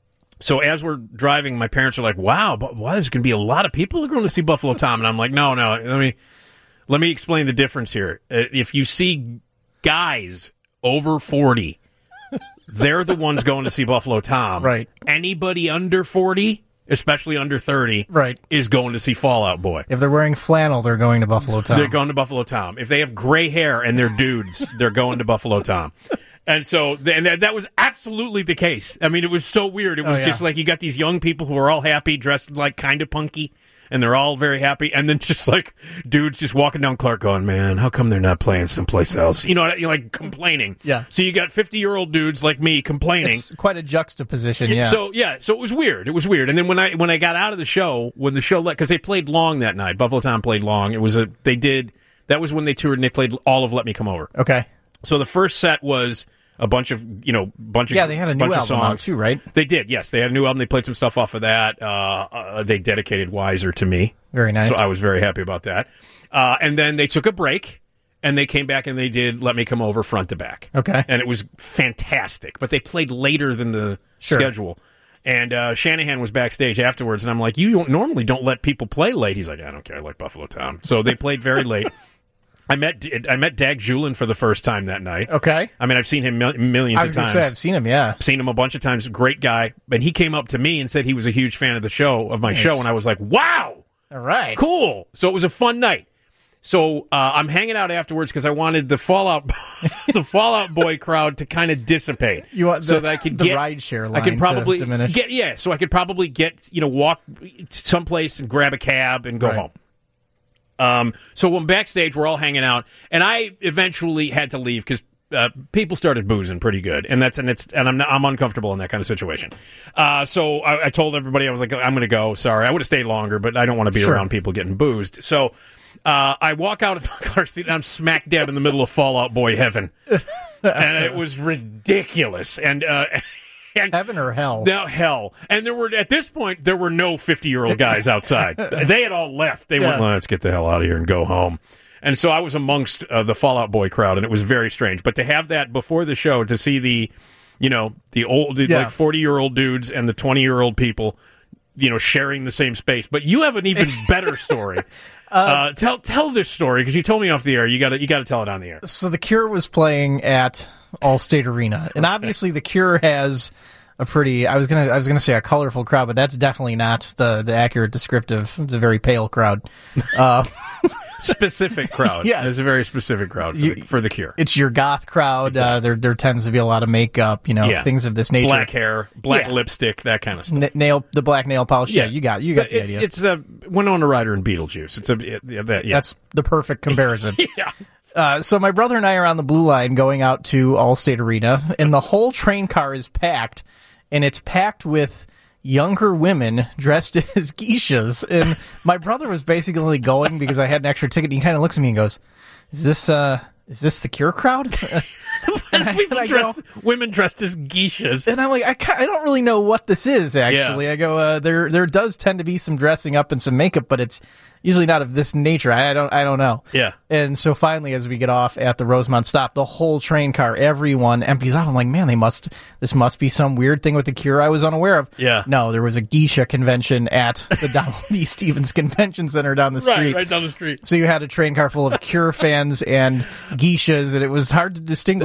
So as we're driving, my parents are like, "Wow, but why there's going to be a lot of people who are going to see Buffalo Tom?" And I'm like, "No, no, let me let me explain the difference here. Uh, If you see guys over forty, they're the ones going to see Buffalo Tom. Right. Anybody under forty, especially under thirty, Right. is going to see Fall Out Boy. If they're wearing flannel, they're going to Buffalo Tom. They're going to Buffalo Tom. If they have gray hair and they're dudes, they're going to Buffalo Tom." And so, and that that was absolutely the case. I mean, it was so weird. It was Oh, yeah. just like you got these young people who are all happy, dressed like kind of punky, and they're all very happy. And then just like dudes just walking down Clark going, "Man, how come they're not playing someplace else?" You know, you're like complaining. Yeah. So you got fifty-year-old dudes like me complaining. It's quite a juxtaposition, yeah. So yeah, so it was weird. It was weird. And then when I when I got out of the show, when the show let, because they played long that night, Buffalo Tom played long. It was a they did that was when they toured and they played all of Let Me Come Over. Okay. So the first set was a bunch of you know bunch of Yeah, they had a new bunch of album out songs. too, right? They did. Yes, they had a new album. They played some stuff off of that. Uh, uh, they dedicated Wiser to me. Very nice. So I was very happy about that. Uh, and then they took a break, and they came back and they did Let Me Come Over front to back. Okay. And it was fantastic. But they played later than the Sure. schedule. And uh, Shanahan was backstage afterwards, and I'm like, "You don't, normally don't let people play late." He's like, "I don't care. I like Buffalo Tom." So they played very late. I met I met Dag Julin for the first time that night. Okay. I mean, I've seen him mil- millions I was of going times. to say, I've seen him, yeah. Seen him a bunch of times. Great guy. And he came up to me and said he was a huge fan of the show, of my Nice. show. And I was like, wow, All right. cool. So it was a fun night. So uh, I'm hanging out afterwards because I wanted the Fallout, the Fallout Boy crowd to kind of dissipate. You want so the- that I could the get rideshare I line could probably to diminish. get yeah. So I could probably get you know walk someplace and grab a cab and go Right. home. Um, so when backstage, we're all hanging out, and I eventually had to leave because uh, people started boozing pretty good, and that's and it's and I'm not, I'm uncomfortable in that kind of situation. Uh, so I, I told everybody I was like, I'm going to go. Sorry, I would have stayed longer, but I don't want to be Sure. around people getting boozed. So uh, I walk out of the car seat, and I'm smack dab in the middle of Fall Out Boy heaven, and it was ridiculous. And uh, and Heaven or hell? no, hell. And there were, at this point, there were no fifty-year-old guys outside. They had all left. They went, Yeah. let's get the hell out of here and go home. And so I was amongst uh, the Fall Out Boy crowd, and it was very strange. But to have that before the show, to see the, you know, the old, the, Yeah. like forty-year-old dudes and the twenty-year-old people, you know, sharing the same space. But you have an even better story. Uh, tell tell this story, because you told me off the air. You got you got to tell it on the air. So the Cure was playing at Allstate Arena, and obviously the Cure has a pretty, I was gonna I was gonna say a colorful crowd, but that's definitely not the the accurate descriptive. It's a very pale crowd. Uh, Specific crowd. Yes. It's a very specific crowd for, You- the, for the Cure. it's your goth crowd. Uh, there there tends to be a lot of makeup, you know, Yeah. things of this nature. Black hair, black Yeah. lipstick, that kind of stuff. N- nail the black nail polish. Yeah, you got you got But the it's, idea. It's a Winona Ryder and Beetlejuice. It's a it, yeah, that, yeah. That's the perfect comparison. yeah. Uh, so my brother and I are on the blue line going out to Allstate Arena, and the whole train car is packed, and it's packed with younger women dressed as geishas. And my brother was basically going because I had an extra ticket. And he kind of looks at me and goes, "Is this uh, is this the Cure crowd?" and I, People and I go, dressed, women dressed as geishas. and I'm like, I, ca- I don't really know what this is, actually. I go, uh, there there does tend to be some dressing up and some makeup, but it's usually not of this nature. I, I don't I don't know. Yeah. And so finally, as we get off at the Rosemont stop, the whole train car, everyone empties out. I'm like, man, they must, this must be some weird thing with the Cure I was unaware of. Yeah. No, there was a geisha convention at the Donald D. Stevens Convention Center down the street. Right, right down the street. So you had a train car full of Cure fans and geishas, and it was hard to distinguish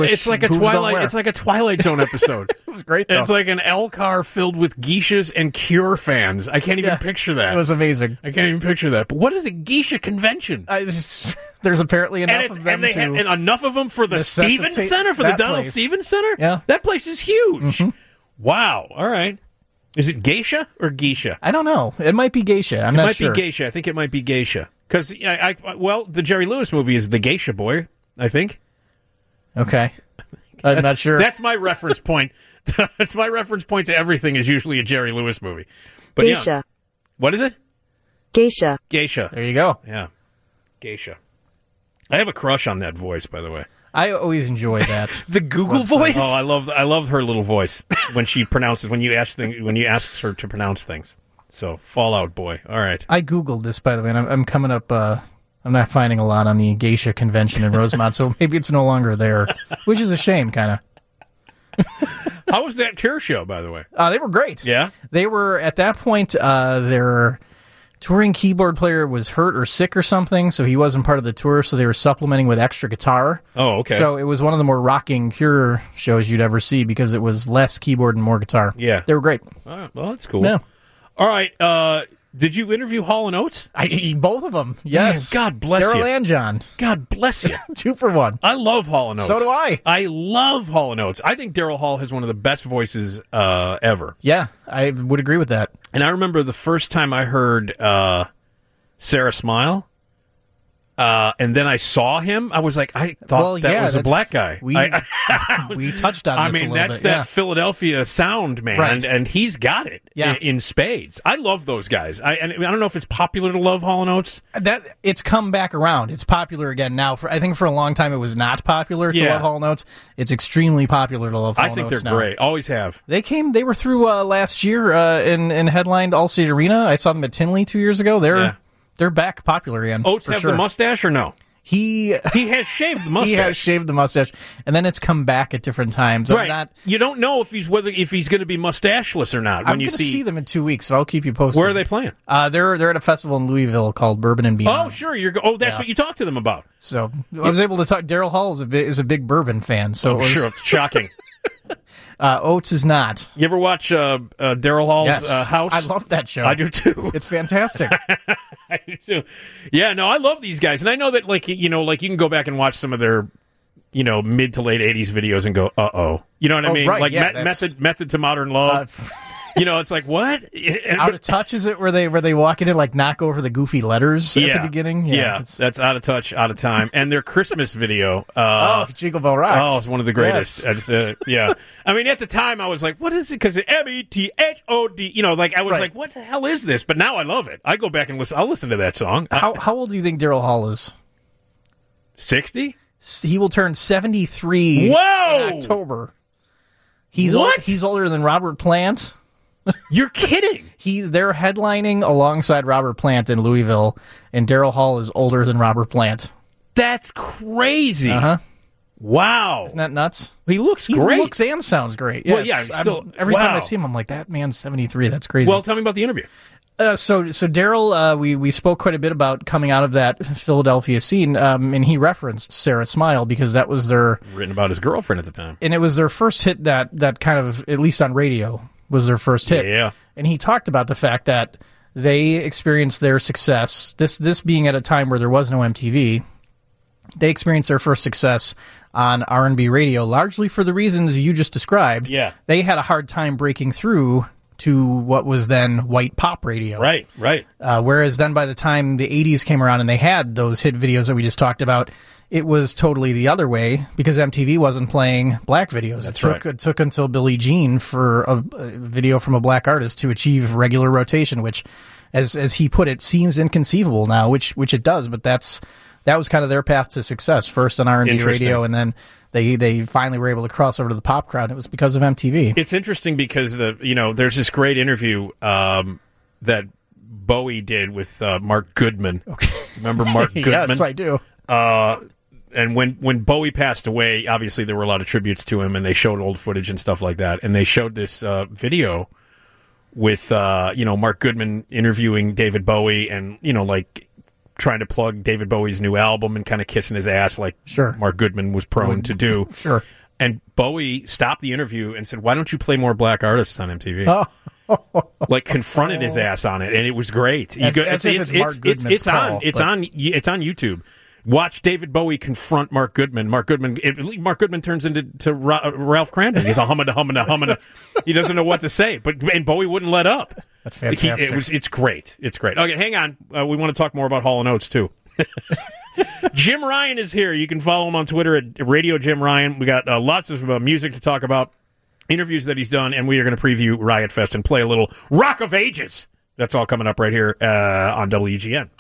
English. It's like a hooves don't Twilight. wear. It's like a Twilight Zone episode. It was great, though. It's like an L car filled with geishas and Cure fans. I can't even Yeah, picture that. It was amazing. I can't even picture that. But what is a geisha convention? I just, there's apparently enough and, it's, of them and they to have and enough of them for the necessitate Stevens Center, for the that Donald place. Stevens Center. Yeah. That place is huge. Wow. All right. Is it geisha or geisha? I don't know. It might be geisha. I'm It not might sure. be geisha. I think it might be geisha. Because, I, I, well, the Jerry Lewis movie is The Geisha Boy, I think. Okay. I'm That's- not sure. That's my reference point. That's my reference point to everything is usually a Jerry Lewis movie. But Geisha. Yeah. What is it? Geisha. Geisha. There you go. Yeah. Geisha. I have a crush on that voice, by the way. I always enjoy that. The Google Website. voice? Oh, I love I love her little voice when she pronounces when you ask thing, when you asks her to pronounce things. So Fallout Boy. All right. I googled this, by the way, and I'm, I'm coming up. Uh, I'm not finding a lot on the geisha convention in Rosemont, so maybe it's no longer there, which is a shame, kind of. How was that Cure show, by the way? Uh, they were great. Yeah. They were at that point. Uh, their touring keyboard player was hurt or sick or something, so he wasn't part of the tour. So they were supplementing with extra guitar. Oh, okay. So it was one of the more rocking Cure shows you'd ever see because it was less keyboard and more guitar. Yeah. They were great. All right, well, that's cool. Yeah. All right. Uh, did you interview Hall and Oates? I, both of them. Yes. Man, God bless Daryl you. and John. God bless you. Two for one. I love Hall and Oates. So do I. I love Hall and Oates. I think Daryl Hall has one of the best voices uh, ever. Yeah, I would agree with that. And I remember the first time I heard uh, Sarah Smile, uh, and then I saw him. I was like, I thought Well, that yeah, was a that's- black guy. we- I, We touched on I this mean, a little that's bit. that yeah. Philadelphia sound, man, Right. and, and he's got it Yeah. in, in spades. I love those guys. I and I don't know if it's popular to love Hall and Oates. That it's come back around. It's popular again now. For I think for a long time it was not popular to Yeah. love Hall and Oates. It's extremely popular to love Hall I and think Oates they're now. great. Always have. They came. They were through uh, last year uh, in in headlined Allstate Arena. I saw them at Tinley two years ago. They're Yeah. they're back popular again. Oates for have sure. the mustache or no? He He has shaved the mustache. he has shaved the mustache, and then it's come back at different times. I'm Right. not. You don't know if he's whether if he's going to be mustacheless or not when I'm you going to see, see them in two weeks, so I'll keep you posted. where are they playing. Uh, they're they're at a festival in Louisville called Bourbon and Beyond. Oh, sure. You're go- oh, that's Yeah. what you talked to them about. So I was able to talk. Daryl Hall is a big, is a big bourbon fan, so Oh, it was, sure. It's shocking. uh, Oates is not. You ever watch uh, uh, Daryl Hall's Yes, uh, House? I love that show. I do too. It's fantastic. I do too. Yeah, no, I love these guys, and I know that, like, you know, like you can go back and watch some of their, you know, mid to late eighties videos and go, uh oh, you know what I Oh, mean? right, Like yeah, me- that's- method, method to modern love. Uh, you know, it's like what? And- Out but- of touch is it where they where they walk in and like knock over the goofy letters at the beginning? Yeah, it's- that's out of touch, out of time. And their Christmas video. Uh, oh, Jingle Bell Rock. Oh, it's one of the greatest. Yes. It's, uh, yeah. I mean, at the time, I was like, what is it? Because M E T H O D, you know, like, I was Right. like, what the hell is this? But now I love it. I go back and listen. I'll listen to that song. How how old do you think Daryl Hall is? sixty? S- He will turn seventy-three Whoa! in October. He's What? Old, he's older than Robert Plant. You're kidding. He's they're headlining alongside Robert Plant in Louisville, and Daryl Hall is older than Robert Plant. That's crazy. Uh huh. Wow. Isn't that nuts? He looks He great. looks and sounds great. Well, it's- yeah, I'm- still- every time wow. I see him, I'm like, that man's seventy-three. That's crazy. Well, tell me about the interview. Uh, so, so Daryl, uh, we we spoke quite a bit about coming out of that Philadelphia scene, um, and he referenced Sarah Smile because that was their, Written about his girlfriend at the time. and it was their first hit that that kind of, at least on radio, was their first hit. Yeah. And he talked about the fact that they experienced their success. This this being at a time where there was no M T V, they experienced their first success on R and B radio, largely for the reasons you just described. Yeah. They had a hard time breaking through to what was then white pop radio. Right, right. Uh, whereas then by the time the eighties came around and they had those hit videos that we just talked about, it was totally the other way because M T V wasn't playing black videos. That's it took, right. It took until Billie Jean for a, a video from a black artist to achieve regular rotation, which, as as he put it, seems inconceivable now, which which it does. But that's that was kind of their path to success. First on R and B Interesting. radio, and then they they finally were able to cross over to the pop crowd. It was because of M T V. It's interesting because the you know there's this great interview um, that Bowie did with uh, Mark Goodman. Okay. Remember Mark Goodman? Yes, I do. Uh, and when, when Bowie passed away, obviously there were a lot of tributes to him, and they showed old footage and stuff like that. And they showed this uh, video with uh, you know Mark Goodman interviewing David Bowie, and you know like trying to plug David Bowie's new album and kind of kissing his ass like Sure. Mark Goodman was prone to do. Sure. And Bowie stopped the interview and said, "Why don't you play more black artists on M T V?" Oh. Like confronted his ass on it, and it was great. You As- go- as if it's Mark it's, Goodman's it's on. call, It's but- on. It's on YouTube. Watch David Bowie confront Mark Goodman. Mark Goodman. It, Mark Goodman turns into to Ra- Ralph Cramden. He's a humming, humming, humming. He doesn't know what to say, but and Bowie wouldn't let up. That's He- fantastic. it was. It's great. It's great. Okay, hang on. Uh, we want to talk more about Hall and Oates too. Jim Ryan is here. You can follow him on Twitter at Radio Jim Ryan. We got uh, lots of uh, music to talk about, interviews that he's done, and we are going to preview Riot Fest and play a little Rock of Ages. That's all coming up right here uh, on W G N.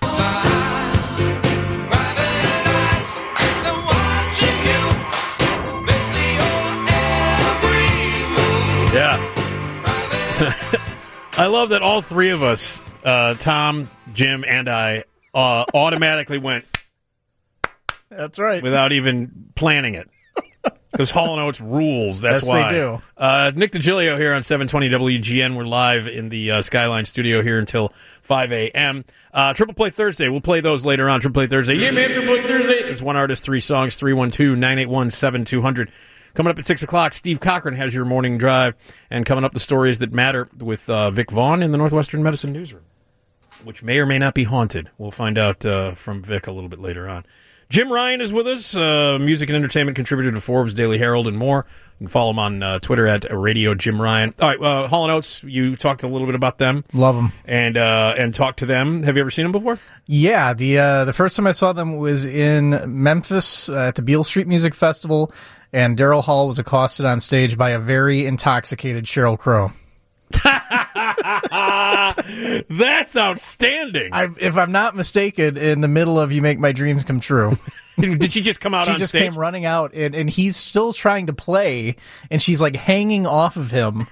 Yeah. I love that all three of us, uh, Tom, Jim, and I, uh, automatically went That's right. without even planning it. Because Hall and Oates rules. That's Yes, they why. do. Uh, Nick DiGilio here on seven twenty W G N. We're live in the uh, Skyline studio here until five a.m. Uh, Triple Play Thursday. We'll play those later on. Triple Play Thursday. Yeah, man, Triple Play Thursday. It's one artist, three songs, three one two, nine eight one, seven two zero zero. Coming up at six o'clock, Steve Cochran has your morning drive. And coming up, the stories that matter with uh, Vic Vaughn in the Northwestern Medicine Newsroom, which may or may not be haunted. We'll find out uh, from Vic a little bit later on. Jim Ryan is with us, uh, music and entertainment contributor to Forbes, Daily Herald, and more. You can follow him on uh, Twitter at Radio Jim Ryan. All right, uh, Hall and Oates, you talked a little bit about them. Love them. And uh, and talked to them. Have you ever seen them before? Yeah, the uh, the first time I saw them was in Memphis uh, at the Beale Street Music Festival, and Daryl Hall was accosted on stage by a very intoxicated Sheryl Crow. That's outstanding. I, if I'm not mistaken, in the middle of "You Make My Dreams Come True," Did she just come out she on just stage? came running out, and, and he's still trying to play, and she's like hanging off of him.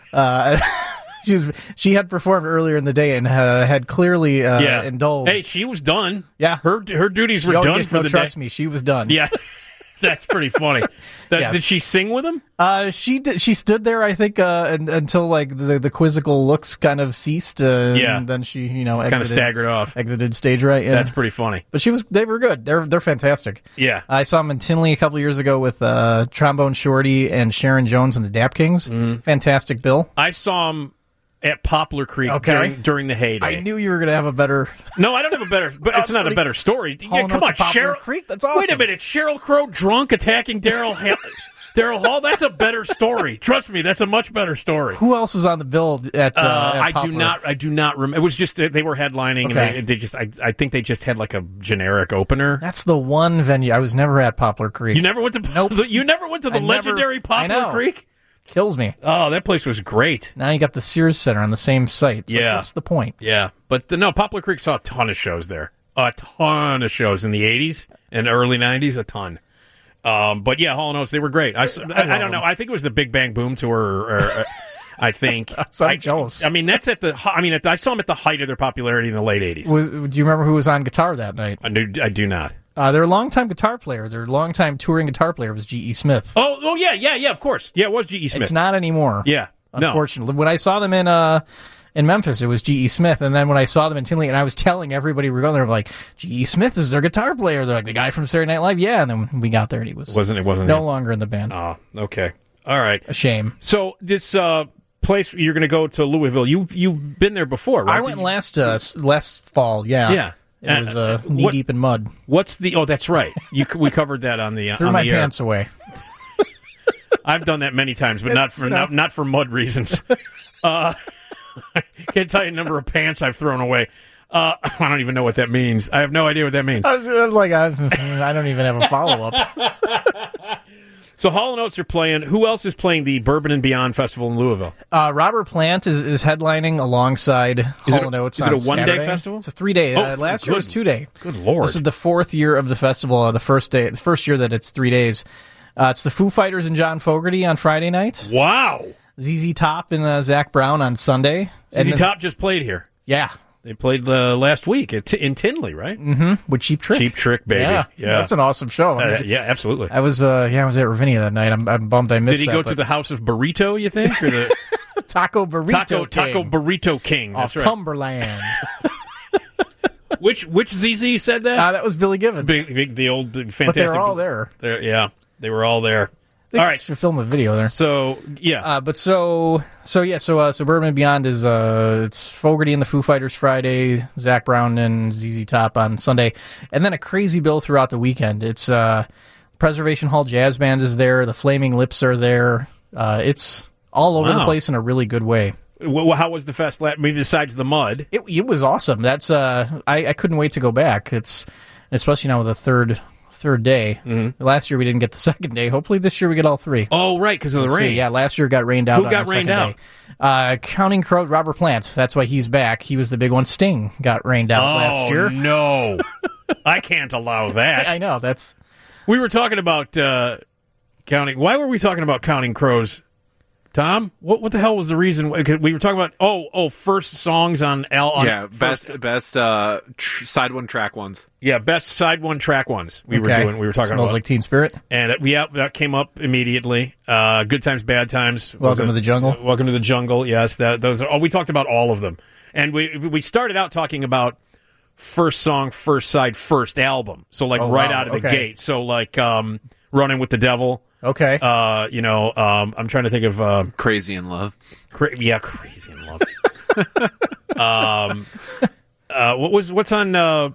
Uh, she's she had performed earlier in the day and uh, had clearly uh, yeah. indulged. Hey, she was done. Yeah. Her her duties were Oh, done yeah, for no, the trust day. me, she was done. Yeah. That's pretty funny. That, Yes. Did she sing with him? Uh, she did, she stood there, I think, uh, un, until like the the quizzical looks kind of ceased. Uh, Yeah. and then she, you know, Kind of exited, staggered off. exited stage right. Yeah. That's pretty funny. But she was, they were good. They're they're fantastic. Yeah. I saw them in Tinley a couple of years ago with uh, Trombone Shorty and Sharon Jones and the Dap Kings. Mm-hmm. Fantastic bill. I saw him at Poplar Creek Okay. during, during the heyday. I knew you were going to have a better. No, I don't have a better, but it's That's not a pretty- better story. Yeah, Hall come Notes on, at Poplar Cheryl. Creek? That's Wait a awesome. minute, Sheryl Crow drunk attacking Daryl Ha- Daryl Hall. That's a better story. Trust me, that's a much better story. Who else was on the bill at? Uh, Uh, at I do Poplar? not. I do not remember. It was just uh, they were headlining, Okay. and they, they just. I, I think they just had like a generic opener. That's the one venue I was never at. Poplar Creek. You never went to. Nope. You never went to the I never- legendary I Poplar know. Creek. Kills me. Oh, that place was great. Now you got the Sears Center on the same site. It's like, Yeah. what's the point? Yeah, but the, no, Poplar Creek saw a ton of shows there. A ton of shows in the eighties and early nineties, a ton. Um, but yeah, Hall and Oates, they were great. I, s- I- I don't know. I think it was the Big Bang Boom tour. Or, or, I think. So I'm I, jealous. I mean, that's at the. I mean, at, I saw them at the height of their popularity in the late eighties. Was, do you remember who was on guitar that night? I do. I do not. Uh, their longtime guitar player, their longtime touring guitar player was G E. Smith. Oh, oh yeah, yeah, yeah. Of course, yeah. It was G E. Smith. It's not anymore. Yeah, no. unfortunately. When I saw them in uh in Memphis, it was G E. Smith, and then when I saw them in Tinley, and I was telling everybody we were going there, I'm like, G E. Smith is their guitar player. They're like, the guy from Saturday Night Live, yeah. And then we got there, and he was Wasn't it? Wasn't no it? longer in the band. Oh, okay. All right. A shame. So this uh, place you're going to go to Louisville. You you've been there before, right? I went last uh, s- last fall. Yeah, Yeah. It Uh, was uh, uh, knee what- deep in mud. What's the? Oh, that's right. You c- we covered that on the uh, Threw on my the air. pants away. I've done that many times, but not It's, for you know. not, not for mud reasons. uh, can't tell you the number of pants I've thrown away. Uh, I don't even know what that means. I have no idea what that means. I was uh, like, I, I don't even have a follow up. So Hall and Oates are playing. Who else is playing the Bourbon and Beyond Festival in Louisville? Uh, Robert Plant is, is headlining alongside Is Hall it a- and Oates. is it on a one-day Saturday. festival? It's a three day. Oh, uh, last year good- was two day. Good Lord. This is the fourth year of the festival. Uh, the first day, the first year that it's three days. Uh, it's the Foo Fighters and John Fogerty on Friday night. Wow. Z Z Top and uh, Zach Brown on Sunday. And then- Top just played here. yeah, They played uh, last week at T- in Tinley, right? with Cheap Trick. Cheap Trick, baby. Yeah, Yeah. that's an awesome show. Uh, yeah, absolutely. I was, uh, yeah, I was at Ravinia that night. I'm, I'm bummed I missed Did he that. go to but- the House of Burrito, you think? Or the Taco Burrito Taco, King Taco Burrito King. of That's right. Cumberland? Which which Z Z said that? Uh, that was Billy Gibbons. Big, big, the old big, fantastic. But they were all there. They're- yeah, they were all there. They All right. should film a video there. So yeah, Uh, but so so yeah, so uh, Suburban and Beyond is uh, it's Fogerty and the Foo Fighters Friday, Zach Brown and Z Z Top on Sunday, and then a crazy bill throughout the weekend. It's uh, Preservation Hall Jazz Band is there, the Flaming Lips are there. Uh, it's all over Wow. the place in a really good way. well, how was the fest? la- I mean, besides the mud, It it was awesome. That's uh, I I couldn't wait to go back. It's especially now with the third third day. Mm-hmm. Last year we didn't get the second day. Hopefully this year we get all three. oh right, because of the Let's rain. see. Yeah, last year it got rained out. Who on got the rained second out? Day. Uh, Counting Crows, Robert Plant. That's why he's back. He was the big one. Sting got rained out Oh last year. no, I can't allow that. I know. That's We were talking about uh, counting. Why were we talking about Counting Crows? Tom, what what the hell was the reason? We were talking about oh oh first songs on L. On Yeah, first- best best uh, tr- side one track ones. yeah best side one track ones. We okay. were doing. We were talking Smells about like Teen Spirit. and uh, yeah, that came up immediately. Uh, Good Times, Bad Times. Was Welcome it- to the Jungle. uh, Welcome to the Jungle. Yes, that those. Are, oh, we talked about all of them, and we we started out talking about first song, first side, first album. So like Oh, right wow. out of the Okay. gate. So like um, Running with the Devil. Okay. Uh, you know, um, I'm trying to think of uh, Crazy in Love. cra- yeah, Crazy in Love. um, uh, what was what's on? Uh,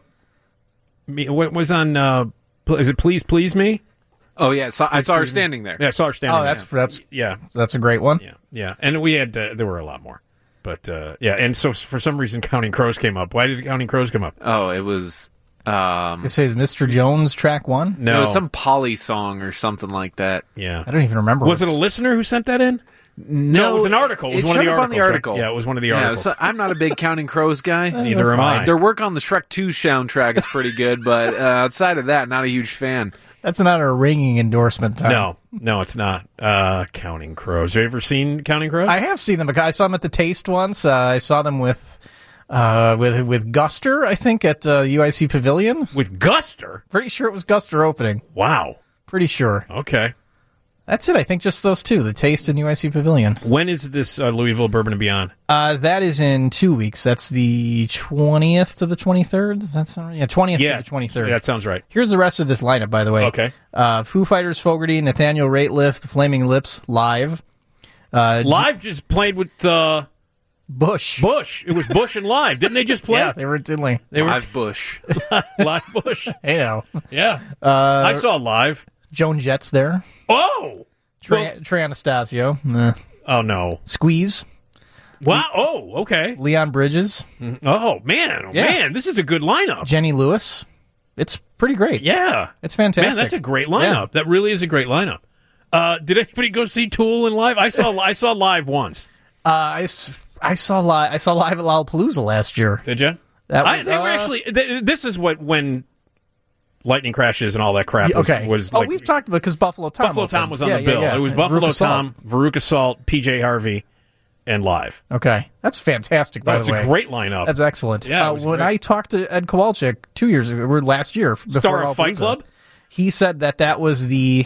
me, what was on? Uh, pl- is it Please Please Me? Oh yeah, so I saw her standing there. Yeah, I saw her standing. oh, that's there. that's yeah, that's a great one. yeah, yeah. And we had uh, there were a lot more, but uh, yeah. And so for some reason, Counting Crows came up. Why did Counting Crows come up? Oh, it was um, It says Mister Jones track one. No, it was some Polly song or something like that. yeah. I don't even remember. Was it a what's- listener who sent that in? No, it was an article. It was one of showed the up on the articles, right? article. Yeah, it was one of the Yeah, articles. so I'm not a big Counting Crows guy. Neither am I. Their work on the Shrek two soundtrack is pretty good, but uh, outside of that, not a huge fan. That's not a ringing endorsement. Tom. No, no, it's not. Uh, Counting Crows. Have you ever seen Counting Crows? I have seen them. I saw them at the Taste once. Uh, I saw them with uh, with with Guster, I think, at uh, U I C Pavilion. With Guster? Pretty sure it was Guster opening. Wow. Pretty sure. Okay. That's it. I think just those two, the Taste and U I C Pavilion. When is this uh, Louisville Bourbon and Beyond? Uh, that is in two weeks. That's the twentieth to the twenty-third. Does that sound right? Yeah, twentieth Yeah, to the twenty-third. that sounds right. Here's the rest of this lineup, by the way. Okay. Uh, Foo Fighters, Fogerty, Nathaniel Rateliff, The Flaming Lips, live. Uh, Live just played with uh, Bush. Bush. It was Bush and Live. Didn't they just play? Yeah, they were at Tinley. They were Live Bush. Live Bush. Hey, now. Yeah. Uh, I saw Live. Joan Jett's there. Oh! Trey, Well- Trey Anastasio. Nah. Oh, no. Squeeze. Wow. Oh, okay. Leon Bridges. Oh, man. Oh, Yeah. Man, this is a good lineup. Jenny Lewis. It's pretty great. Yeah. It's fantastic. Man, that's a great lineup. Yeah. That really is a great lineup. Uh, did anybody go see Tool in live? I saw I saw Live once. Uh, I, s- I saw live. I saw live at Lollapalooza last year. Did you? That I, was- they were uh, actually. Th- this is what when lightning crashes and all that crap was, Okay. was oh, like. we've talked about because Buffalo Tom. Buffalo opened. Tom was on Yeah, the yeah, bill. yeah. It was And Buffalo Veruca Salt. Tom, Veruca Salt, P J Harvey, and Live. Okay, that's fantastic. By That was the way, a great lineup. That's excellent. Yeah, it uh, was when great. I talked to Ed Kowalczyk two years ago, or last year, before Star of Fight Lollapalooza, Club. he said that that was the.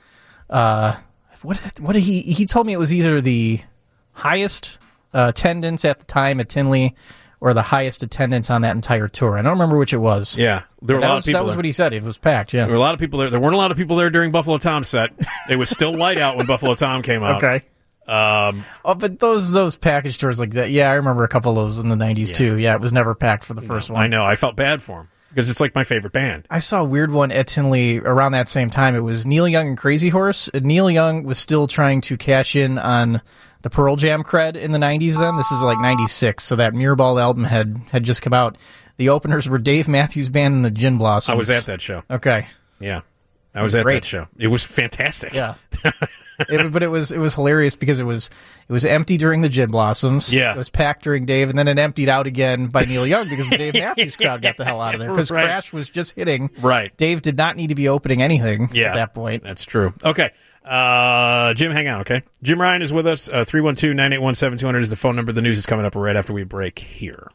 Uh, what did that, what did he he told me it was either the highest uh, attendance at the time at Tinley or the highest attendance on that entire tour. I don't remember which it was. Yeah, there were a that lot was, of people. that was there. what he said. It was packed. Yeah. There were a lot of people there. There weren't a lot of people there during Buffalo Tom's set. It was still light out when Buffalo Tom came out. Okay. Um, Oh, but those those package tours like that. Yeah, I remember a couple of those in the nineties too. Yeah, it was never packed for the first one. I know. I felt bad for him because it's like my favorite band. I saw a weird one at Tinley around that same time. It was Neil Young and Crazy Horse. And Neil Young was still trying to cash in on the Pearl Jam cred in the nineties then. This is like ninety-six, so that Mirrorball album had, had just come out. The openers were Dave Matthews Band and the Gin Blossoms. I was at that show. Okay. Yeah, I was at Great. that show. It was fantastic. Yeah. It, but it was it was hilarious because it was it was empty during the Gin Blossoms. Yeah. It was packed during Dave, and then it emptied out again by Neil Young because the Dave Matthews crowd got the hell out of there because Right. Crash was just hitting. Right. Dave did not need to be opening anything Yeah, at that point. That's true. Okay. Uh, Jim, hang on, okay? Jim Ryan is with us. Uh, three one two, nine eight one, seven two zero zero is the phone number. The news is coming up right after we break here.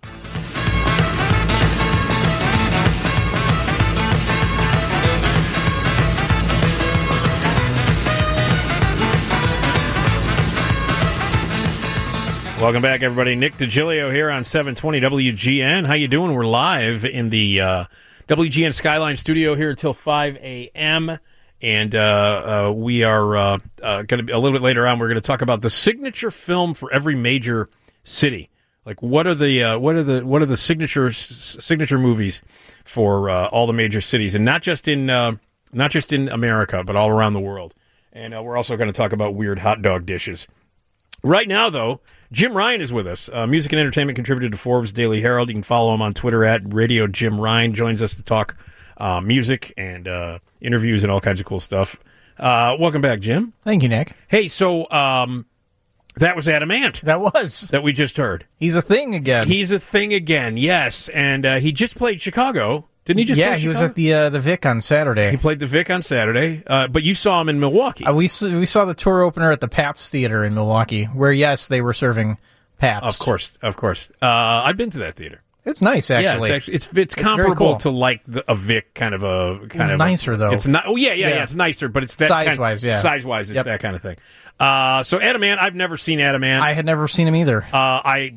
Welcome back, everybody. Nick DiGilio here on seven twenty W G N. How you doing? We're live in the uh, W G N Skyline studio here until five a.m., and uh, uh, we are uh, uh, going to be a little bit later on. We're going to talk about the signature film for every major city. Like, what are the uh, what are the what are the signature s- signature movies for uh, all the major cities, and not just in uh, not just in America, but all around the world. And uh, we're also going to talk about weird hot dog dishes. Right now, though, Jim Ryan is with us, uh, music and entertainment contributor to Forbes Daily Herald. You can follow him on Twitter at Radio Jim Ryan. Joins us to talk uh, music and uh, interviews and all kinds of cool stuff. Uh, welcome back, Jim. Thank you, Nick. Hey, so um, that was Adam Ant That was. that we just heard. He's a thing again. He's a thing again, yes. And uh, he just played Chicago. Didn't he just yeah, play he was Chicago? at the uh, the Vic on Saturday. He played the Vic on Saturday, uh, but you saw him in Milwaukee. Uh, we s- we saw the tour opener at the Pabst Theater in Milwaukee, where yes, they were serving Pabst. Of course, of course. Uh, I've been to that theater. It's nice, actually. Yeah, it's actually it's it's, It's very comparable cool. to like the, a Vic kind of a kind It's of nicer, a, though. It's not. Oh yeah, yeah, yeah, Yeah. It's nicer, but it's that Size-wise, kind, yeah. Size wise, it's Yep. that kind of thing. Uh, so Adam Ant, I've never seen Adam Ant. I had never seen him either. uh, I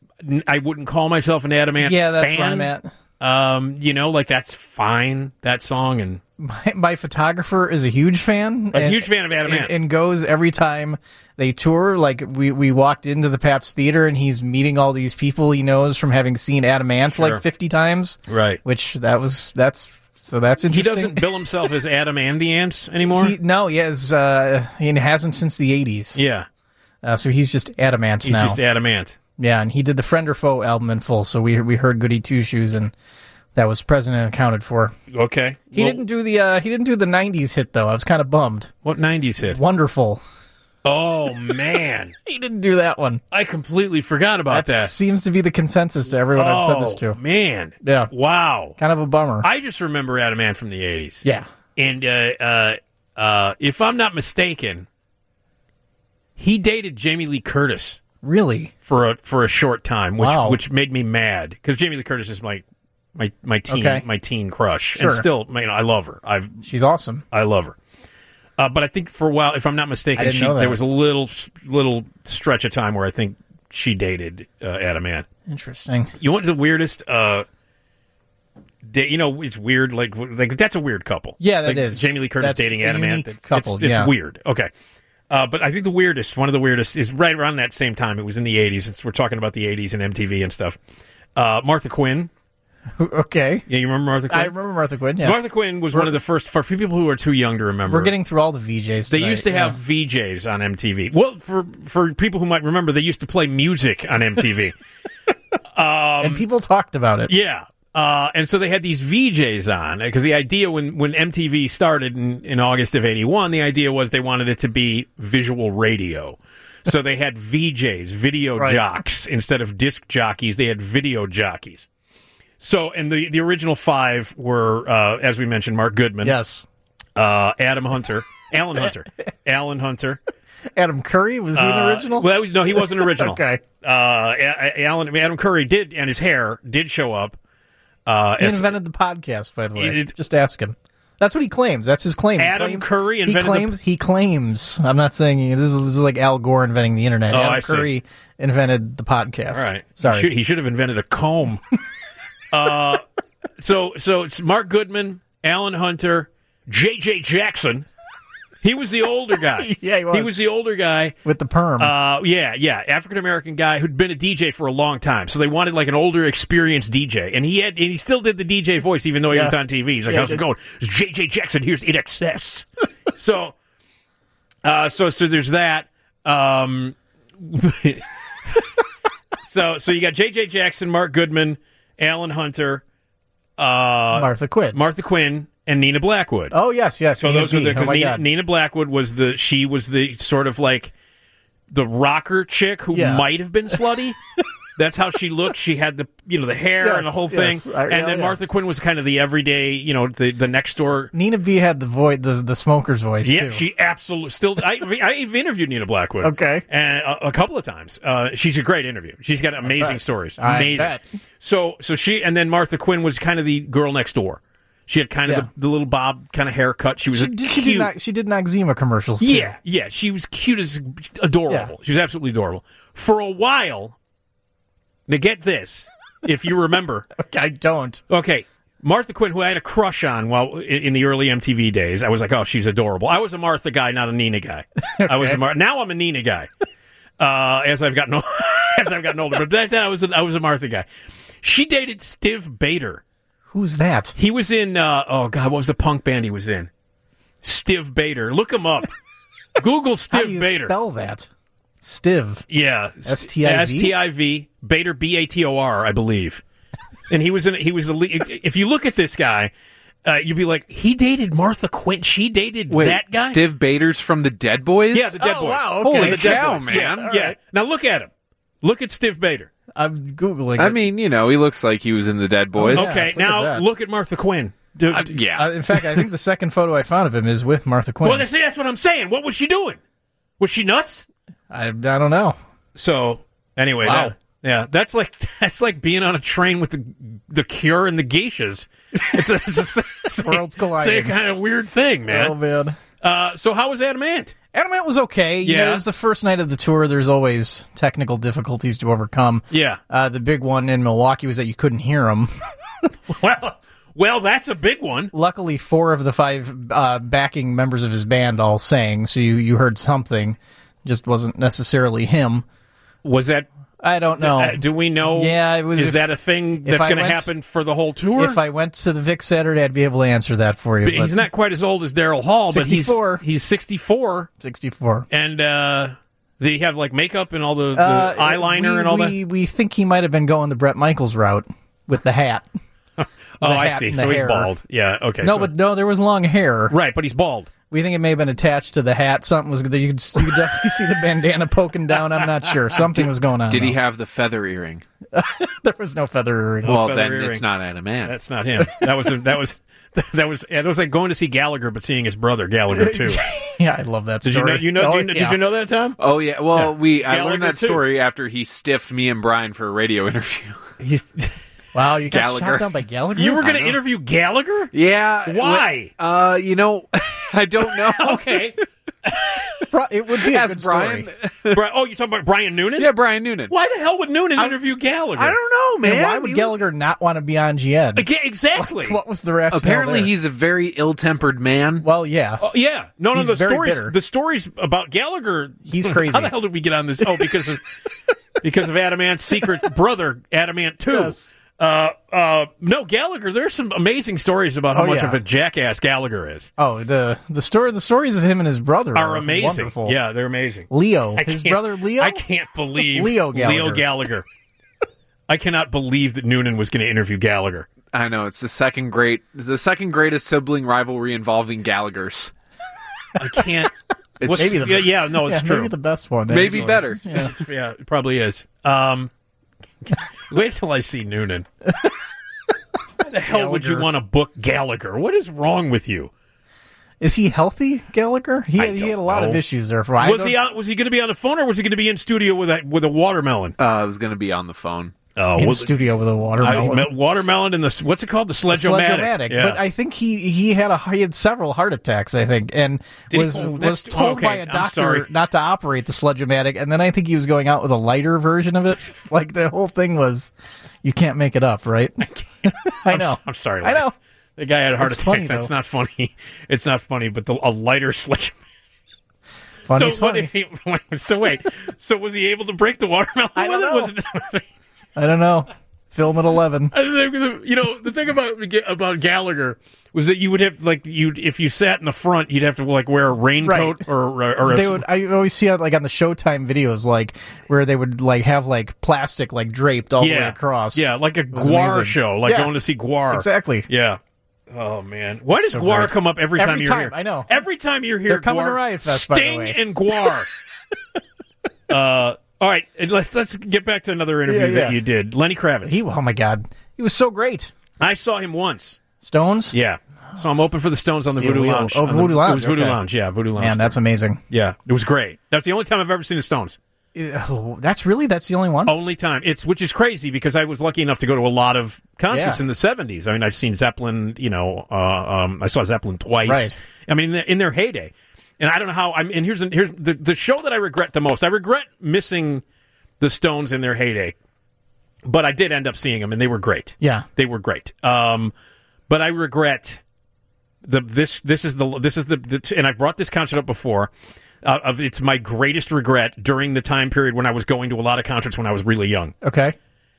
I wouldn't call myself an Adam Ant yeah, that's fan. where I'm at. Um, you know, like that's fine. That song and My, my photographer is a huge fan. a huge fan of Adam and, Ant. and goes every time they tour. Like we, we walked into the Pabst Theater and he's meeting all these people he knows from having seen Adam Ant Sure. like fifty times. Right. Which that was that's so that's He interesting. doesn't bill himself as Adam and the Ants anymore. He, no, he has uh, he hasn't since the eighties. yeah, Uh, so he's just Adam Ant he's now. just Adam Ant. Yeah, and he did the Friend or Foe album in full. So we we heard Goody Two Shoes and that was present and accounted for. Okay, He Well, didn't do the uh, he didn't do the nineties hit though. I was kind of bummed. What nineties hit? Wonderful. Oh man, He didn't do that one. I completely forgot about That that. seems to be the consensus to everyone I've said this Oh, to. man. Yeah. Wow. Kind of a bummer. I just remember Adam Ant from the eighties. yeah. And uh, uh, uh, if I'm not mistaken, he dated Jamie Lee Curtis Really? for a for a short time, which Wow. which made me mad because Jamie Lee Curtis is my my my teen Okay. my teen crush, Sure. and still, man, I love her. I've She's awesome. I love her. Uh, but I think for a while, if I'm not mistaken, I didn't she, know that. there was a little little stretch of time where I think she dated uh, Adam Ant. Interesting. You want the weirdest? Uh, da- you know, it's weird. Like, like that's a weird couple. Yeah, that like, is. Jamie Lee Curtis That's dating a Adam Ant. unique It's, couple, it's yeah. weird. Okay, uh, but I think the weirdest, one of the weirdest, is right around that same time. It was in the eighties. It's, we're talking about the eighties and M T V and stuff. Uh, Martha Quinn. Okay. Yeah, you remember Martha Quinn? I remember Martha Quinn, yeah. Martha Quinn was one of the first for people who are too young to remember. We're getting through all the V Js They tonight, used to have yeah. V Js on M T V. Well, for for people who might remember, they used to play music on M T V. and people talked about it. Yeah. Uh, and so they had these V Js on because the idea when, when M T V started in, in August of eighty-one, the idea was they wanted it to be visual radio. So they had V Js, video Right. jocks, instead of disc jockeys. They had video jockeys. So, and the, the original five were, uh, as we mentioned, Mark Goodman, Yes. uh, Adam Hunter, Alan Hunter, Alan Hunter. Adam Curry, was he an Uh, original? Well, that was, no, he wasn't original. Okay. Uh, A- A- Alan, Adam Curry did, and his hair did show up. Uh, He as- invented the podcast, by the way. It- Just ask him. That's what he claims. That's his claim. He Adam claims, Curry invented He the- claims. He claims. I'm not saying he, this, is, this is like Al Gore inventing the internet. Oh, Adam I see. Curry invented the podcast. All right. Sorry. He should, he should have invented a comb. uh, so so it's Mark Goodman, Alan Hunter, J J Jackson. He was the older guy. Yeah, he was. He was the older guy. With the perm. Uh, yeah, yeah, African American guy who'd been a D J for a long time. So they wanted like an older, experienced D J, and he had, and he still did the D J voice even though he Yeah. was on T V. He's like, Yeah, "How's he it did. going? It's J J Jackson. Here's In Excess." so, uh, so so there's that. Um, so so you got J J Jackson, Mark Goodman, Alan Hunter, uh, Martha Quinn. Martha Quinn, and Nina Blackwood. oh, yes, yes. So Nina those are B. the Oh, because my Nina, God. Nina Blackwood was the she was the sort of like the rocker chick who Yeah. might have been slutty. That's how she looked. She had the you know the hair Yes, and the whole thing. yes. I- and yeah, then yeah. Martha Quinn was kind of the everyday, you know, the the next door. Nina B had the voice, the, the smoker's voice, Yeah, too. she absolutely still. I I've interviewed Nina Blackwood. Okay. and a, a couple of times. Uh, she's a great interview. She's got amazing bet. stories. I Amazing. bet. So so she and then Martha Quinn was kind of the girl next door. She had kind of Yeah. the, the little bob kind of haircut. She was She a did, cute. she did not. She did Noxzema commercials. Too. Yeah, yeah. She was cute as adorable. Yeah. She was absolutely adorable. For a while, now get this, if you remember. I don't. Okay, Martha Quinn, who I had a crush on while in, in the early M T V days, I was like, oh, she's adorable. I was a Martha guy, not a Nina guy. I was a Mar- now I'm a Nina guy. Uh, as I've gotten as I've gotten older, but back then I was a, I was a Martha guy. She dated Stiv Bader. Who's that? He was in, uh, oh, God, what was the punk band he was in? Stiv Bader. Look him up. Google Stiv How do you Bader. spell that? Stiv. Yeah. S T I V? S T I V. Bader, B A T O R, I believe. And he was in, he was a, if you look at this guy, uh, you'd be like, he dated Martha Quinn. She dated Wait, that guy? Stiv Bader's from the Dead Boys? Yeah, the Dead Oh, Boys. wow, okay. Holy the Dead cow, Boys. man. Yeah, All yeah. right. Now look at him. Look at Stiv Bader. I'm Googling I it. mean, you know, he looks like he was in the Dead Boys. Yeah, Okay, look at now that. look at Martha Quinn. Do- Uh, yeah. Uh, in fact, I think the second photo I found of him is with Martha Quinn. Well, that's, that's what I'm saying. What was she doing? Was she nuts? I, I don't know. So anyway, Wow. that- yeah, that's like that's like being on a train with the the Cure and the Geishas. It's a, it's a, it's Worlds It's colliding. a kind of weird thing, Oh man. man. Uh, so how was Adamant? Adamant was okay. You Yeah. know, it was the first night of the tour. There's always technical difficulties to overcome. Yeah. Uh, the big one in Milwaukee was that you couldn't hear him. Well, well, that's a big one. Luckily, four of the five uh, backing members of his band all sang, so you, you heard something. Just wasn't necessarily him. Was that? I don't know. Uh, do we know? Yeah, it was Is if- that a thing if that's I going to went- happen for the whole tour? If I went to the Vic Saturday, I'd be able to answer that for you. But But he's not quite as old as Daryl Hall, sixty-four. but he's he's sixty-four, sixty-four. and uh, did he have like makeup and all the, the Uh, eyeliner we, and all we, We think he might have been going the Bret Michaels route with the hat. that? the Oh, I hat see. and So the he's hair. bald. Yeah. Okay. No, so- but no, there was long hair. right, but he's bald. We think it may have been attached to the hat. Something was. You could, you could definitely see the bandana poking down. I'm not sure. Something was going on. Did he though. have the feather earring? There was no feather earring. well, feather then earring. it's not Adamant. That's not him. That was that was that was it was like going to see Gallagher, but seeing his brother Gallagher too. Yeah, I love that Did you story. know? You know? Oh, did, you, yeah. did you know that, Tom? Oh yeah, well Yeah. we I Gallagher, learned that too. story after he stiffed me and Brian for a radio interview. He's, Wow, you got Gallagher. shot down by Gallagher. you were going I to know. interview Gallagher? yeah, Why? Uh, you know, I don't know. Okay. Bri- It would be a Ask good Brian. story. Bri- oh, you talking about Brian Noonan? yeah, Brian Noonan. Why the hell would Noonan interview Gallagher? I don't know, man. And why would He was- Gallagher not want to be on G N? Aga- exactly. What was the rationale? Apparently, there? he's a very ill-tempered man. Well, yeah. Oh, yeah. No, no, He's the very stories bitter. the stories about Gallagher. He's crazy. How the hell did we get on this? Oh, because of because of Adamant's secret brother, Adamant two. Yes. Uh, uh, no, Gallagher. There's some amazing stories about how Oh, much yeah. of a jackass Gallagher is. Oh, the the story, the stories of him and his brother Are are, amazing. Wonderful. Yeah, they're amazing. Leo, I his can't- brother Leo. I can't believe Leo Gallagher. Leo Gallagher. I cannot believe that Noonan was going to interview Gallagher. I know it's the second great, it's the second greatest sibling rivalry involving Gallaghers. I can't. It's What's- maybe the yeah, yeah, no, it's yeah, true. Maybe the best one. maybe actually. better. Yeah. Yeah, it probably is. Um, wait till I see Noonan. Why the hell would you Gallagher. want to book Gallagher? What is wrong with you? Is he healthy, Gallagher? He I had, he don't had a lot know. of issues there for. I Was don't- he on, was he going to be on the phone or was he going to be in studio with that with a watermelon? Uh, I was going to be on the phone. Oh, in was it- studio with a I- watermelon? watermelon and the what's it called? The sledge-o-matic. Sledge-o-matic. Yeah. But I think he he had a he had several heart attacks. I think, and Did he? was Oh, was that's- told okay, by a I'm doctor sorry. not to operate the sledge-o-matic. And then I think he was going out with a lighter version of it. Like the whole thing was, you can't make it up, right? I know. I'm, I'm sorry. I know. The guy had a heart It's attack. funny, That's though. not funny. It's not funny, but the, a lighter sledge. Funny's so, what funny. if he, so wait. So was he able to break the watermelon I with don't it? know. Was it? I don't know. Film at eleven. I think, you know, the thing about about Gallagher was that you would have like you if you sat in the front, you'd have to like wear a raincoat Right. or or, or They a, would. I always see it like on the Showtime videos, like where they would like have like plastic like draped all the way yeah across. Yeah, like a was Guar amazing. show, like Yeah. going to see Guar. Exactly. Yeah. Oh man, why does So Guar great. come up every time Every you're time, here? I know. Every time you're here, They're coming Guar, to Riot Fest, by the Sting way. and Guar. uh, all right, and let's let's get back to another interview Yeah, yeah. that you did. Lenny Kravitz. He. Oh my God. He was so great. I saw him once. Stones. Yeah. So I'm open for the Stones on the Steel Voodoo Wheel. Lounge. Oh, On the- Voodoo Lounge, It was Voodoo okay. Lounge. Yeah, Voodoo Lounge. Man, that's amazing. Yeah, it was great. That's the only time I've ever seen the Stones. Oh, that's really that's the only one. Only time. It's which is crazy because I was lucky enough to go to a lot of concerts Yeah. in the seventies. I mean, I've seen Zeppelin. You know, uh, um, I saw Zeppelin twice. Right. I mean, in their, in their heyday, and I don't know how. I'm. And here's here's the the show that I regret the most. I regret missing the Stones in their heyday, but I did end up seeing them, and they were great. Yeah. They were great. Um, but I regret the this this is the this is the, the and I've brought this concert up before. Uh, of it's my greatest regret during the time period when I was going to a lot of concerts when I was really young. Okay.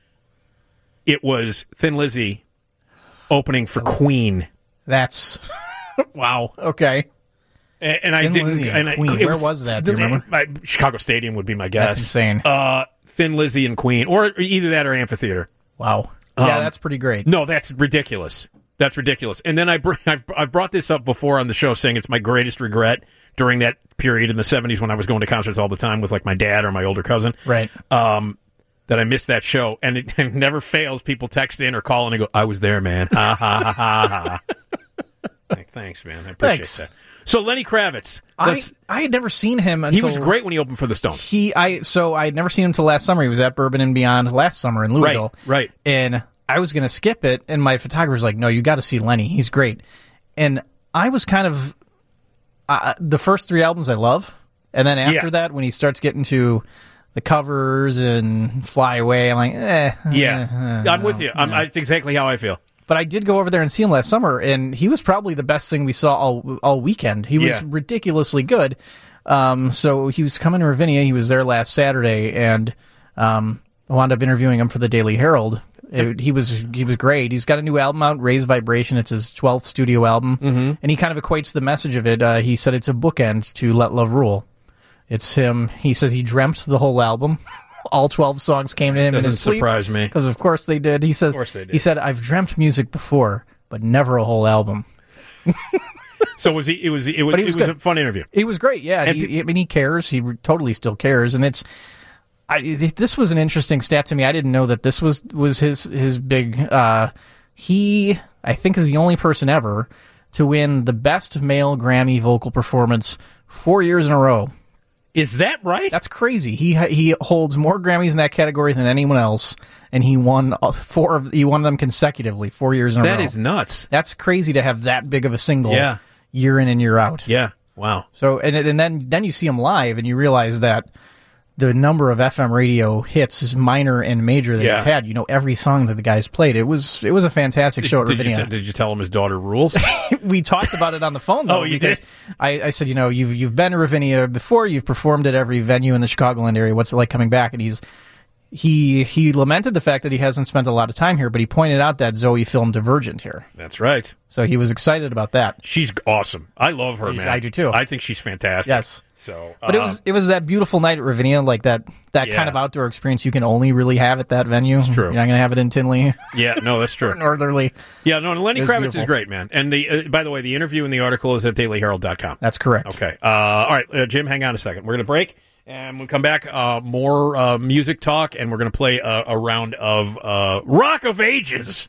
It was Thin Lizzy opening for Queen, That's wow. Okay. and, and I Thin didn't. Lizzy and and I- Queen. it Where was that? Do you remember? I- Chicago Stadium would be my guess. That's insane. Uh, Thin Lizzy and Queen, or either that or Amphitheater. Wow. Yeah, Um, that's pretty great. No, that's ridiculous. That's ridiculous. And then I br- I've, I've brought this up before on the show, saying it's my greatest regret during that period in the seventies when I was going to concerts all the time with like my dad or my older cousin. Right. Um, that I missed that show, and it, it never fails. People text in or call in and go, "I was there, man." Ha ha ha ha ha. Like, thanks, man. I appreciate Thanks. that. So Lenny Kravitz, I let's- I had never seen him until he was great when he opened for the Stones. He I so I had never seen him until last summer. He was at Bourbon and Beyond last summer in Louisville. Right, right. And I was going to skip it, and my photographer's like, "No, you got to see Lenny. He's great." And I was kind of uh, the first three albums I love, and then after Yeah. that, when he starts getting to the covers and Fly Away, I'm like, eh. Yeah, eh, I'm with you. I'm, That's exactly how I feel. But I did go over there and see him last summer, and he was probably the best thing we saw all all weekend. He was Yeah. ridiculously good. Um, so he was coming to Ravinia. He was there last Saturday, and um, I wound up interviewing him for the Daily Herald. It, he was he was great. He's got a new album out, Raise Vibration. It's his twelfth studio album, mm-hmm. and he kind of equates the message of it. Uh, he said it's a bookend to Let Love Rule. It's him. He says he dreamt the whole album. All twelve songs came to him in Doesn't his sleep. surprise me. Because of course they did. He says, Of course they did. He said, I've dreamt music before, but never a whole album. So was he? It was. It was. But he It was was a good. fun interview. It was great. Yeah. And He, I mean, he cares. He totally still cares. And it's, I, this was an interesting stat to me. I didn't know that this was, was his, his big, uh, he, I think is the only person ever to win the best male Grammy vocal performance four years in a row. Is that right? That's crazy. He he holds more Grammys in that category than anyone else, and he won uh, four. Of, he won them consecutively, four years in a row. That is nuts. That's crazy to have that big of a single, Yeah. year in and year out. Yeah. Wow. So and and then then you see him live, and you realize that the number of F M radio hits is minor and major that Yeah. he's had. You know every song that the guys played. It was it was a fantastic show at Did you, Ravinia. t- did you tell him his daughter rules? We talked about it on the phone, though. Oh, you because did? I, I said, you know, you've you've been to Ravinia before. You've performed at every venue in the Chicagoland area. What's it like coming back? And he's he he lamented the fact that he hasn't spent a lot of time here, but he pointed out that Zoe filmed Divergent here, That's right. so he was excited about that. She's awesome. I love her, man. I do too. I think she's fantastic. Yes. So, But it uh, was it was that beautiful night at Ravinia, like that that Yeah. kind of outdoor experience you can only really have at that venue. It's true. You're not going to have it in Tinley yeah. No, that's or true. Northerly. Yeah. No, Lenny It was Kravitz beautiful. is great, man. And the uh, by the way, the interview and the article is at daily herald dot com. That's correct. Okay. Uh, all right, uh, Jim, hang on a second. We're going to break, and we'll come back. Uh, more uh, music talk, and we're going to play a, a round of uh, Rock of Ages.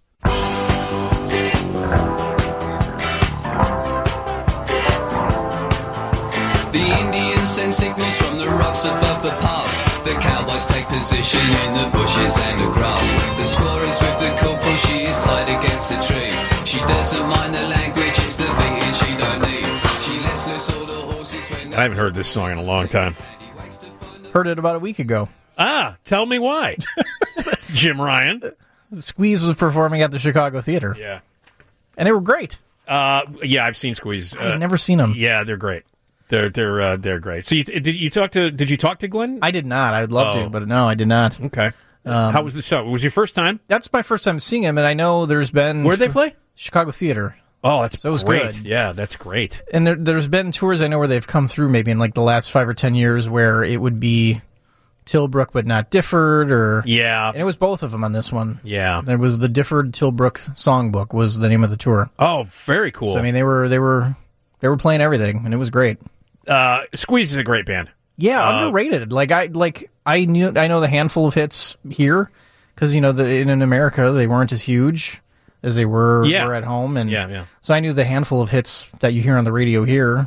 The Indians send signals from the rocks above the pass. The cowboys take position in the bushes and the grass. The squaw is with the corporal, she is tied against a tree. She doesn't mind the language, it's the beating she don't need. She lets loose all the horses when I haven't heard this song in a long time. Heard it about a week ago. Ah, tell me why. Jim Ryan. Squeeze was performing at the Chicago Theater, Yeah. and they were great. Uh, yeah, I've seen Squeeze. Uh, I've never seen them. Yeah, they're great. They're they're uh, they're great. So you, did you talk to? Did you talk to Glenn? I did not. I would love Oh. to, but no, I did not. Okay. How was the show? It was your first time? That's my first time seeing him, and I know there's been Where'd they play? Chicago Theater, Oh, that's So it was great. good. Yeah, that's great. and there, there's been tours I know where they've come through maybe in like the last five or ten years where it would be Tilbrook but not Difford, or Yeah. and it was both of them on this one. Yeah. There was the Difford Tilbrook Songbook was the name of the tour. Oh, very cool. So I mean they were they were they were playing everything, and it was great. uh, Squeeze is a great band. Yeah, Uh, underrated. Like I like I knew I know the handful of hits here because you know the in, in America they weren't as huge as they were, Yeah. were at home, and Yeah, yeah. so I knew the handful of hits that you hear on the radio here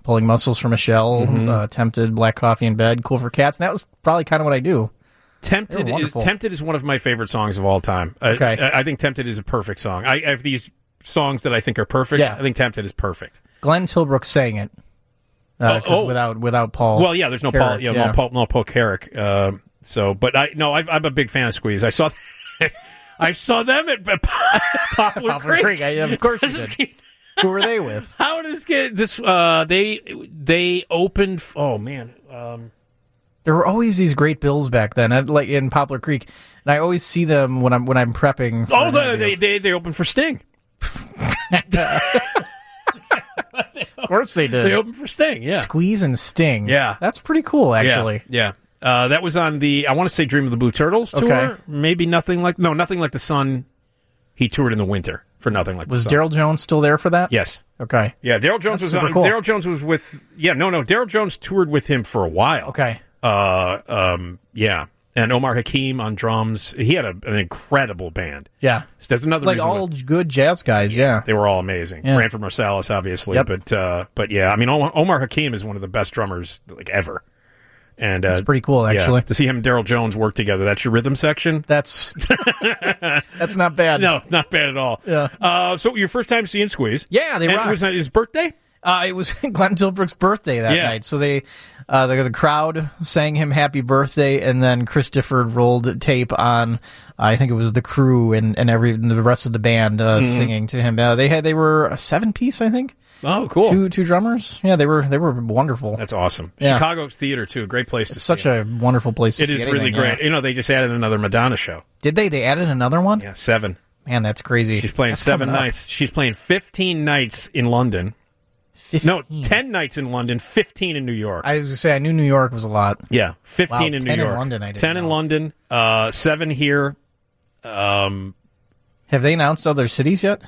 Pulling Muscles from a Shell, Mm-hmm. uh, Tempted, Black Coffee in Bed, Cool for Cats. And that was probably kind of what I do. Tempted They were is wonderful. Tempted is one of my favorite songs of all time. Uh, Okay. I, I think Tempted is a perfect song. I, I have these songs that I think are perfect. Yeah. I think Tempted is perfect. Glenn Tilbrook sang it. Uh, 'cause Oh, oh. without without Paul. Well, yeah, there's no Paul, Carrick, yeah, no Paul, no Paul Carrick. Uh, so, but I no, I've, I'm a big fan of Squeeze. I saw, I saw them at Poplar Poplar Creek. Creek, I- of course you did. Who were they with? How does get this? Uh, they they opened. Oh man, um, There were always these great bills back then, at, like in Poplar Creek, and I always see them when I'm when I'm prepping. For oh, an the, interview. they they they opened for Sting. Of course they did. They opened for Sting. Yeah, Squeeze and Sting. Yeah. that's pretty cool, actually. Yeah. yeah. Uh, that was on the, I want to say Dream of the Blue Turtles tour. Okay. Maybe Nothing Like, no, Nothing Like the Sun. He toured in the winter for Nothing Like Was the Sun. Daryl Jones still there for that? Yes. Okay. Yeah, Daryl Jones That's was super on, cool. Daryl Jones was with, yeah, no, no, Daryl Jones toured with him for a while. Okay. Uh, um, yeah. And Omar Hakim on drums. He had a, an incredible band. Yeah. So there's another Like reason why- all good jazz guys, yeah. They were all amazing. Yeah. Branford Marsalis, obviously, Yep. but uh, but yeah, I mean, Omar, Omar Hakim is one of the best drummers like ever, and uh, That's pretty cool, yeah, actually. to see him and Daryl Jones work together. That's your rhythm section. That's that's not bad. No, not bad at all. Yeah. Uh, so your first time seeing Squeeze? Yeah, they and rocked. it was on his birthday. Uh, it was Glenn Tilbrook's birthday that Yeah. night, so they uh, the, the crowd sang him happy birthday, and then Chris Difford rolled tape on. I think it was the crew and and every and the rest of the band uh, Mm-hmm. singing to him. Uh, they had they were a seven piece, I think. Oh, cool. Two two drummers. Yeah, they were they were wonderful. That's awesome. Yeah. Chicago's theater too. Great place to It's see such it. a wonderful place to It see is anything, really great. yeah. You know, they just added another Madonna show. Did they? They added another one? Yeah, seven. Man, that's crazy. She's playing That's seven coming up. nights. She's playing fifteen nights in London. fifteen. No, ten nights in London, fifteen in New York. I was gonna say I knew New York was a lot. Yeah, fifteen Wow, in New ten in York. London, I didn't ten in know. London, uh, seven here. Um, Have they announced other cities yet?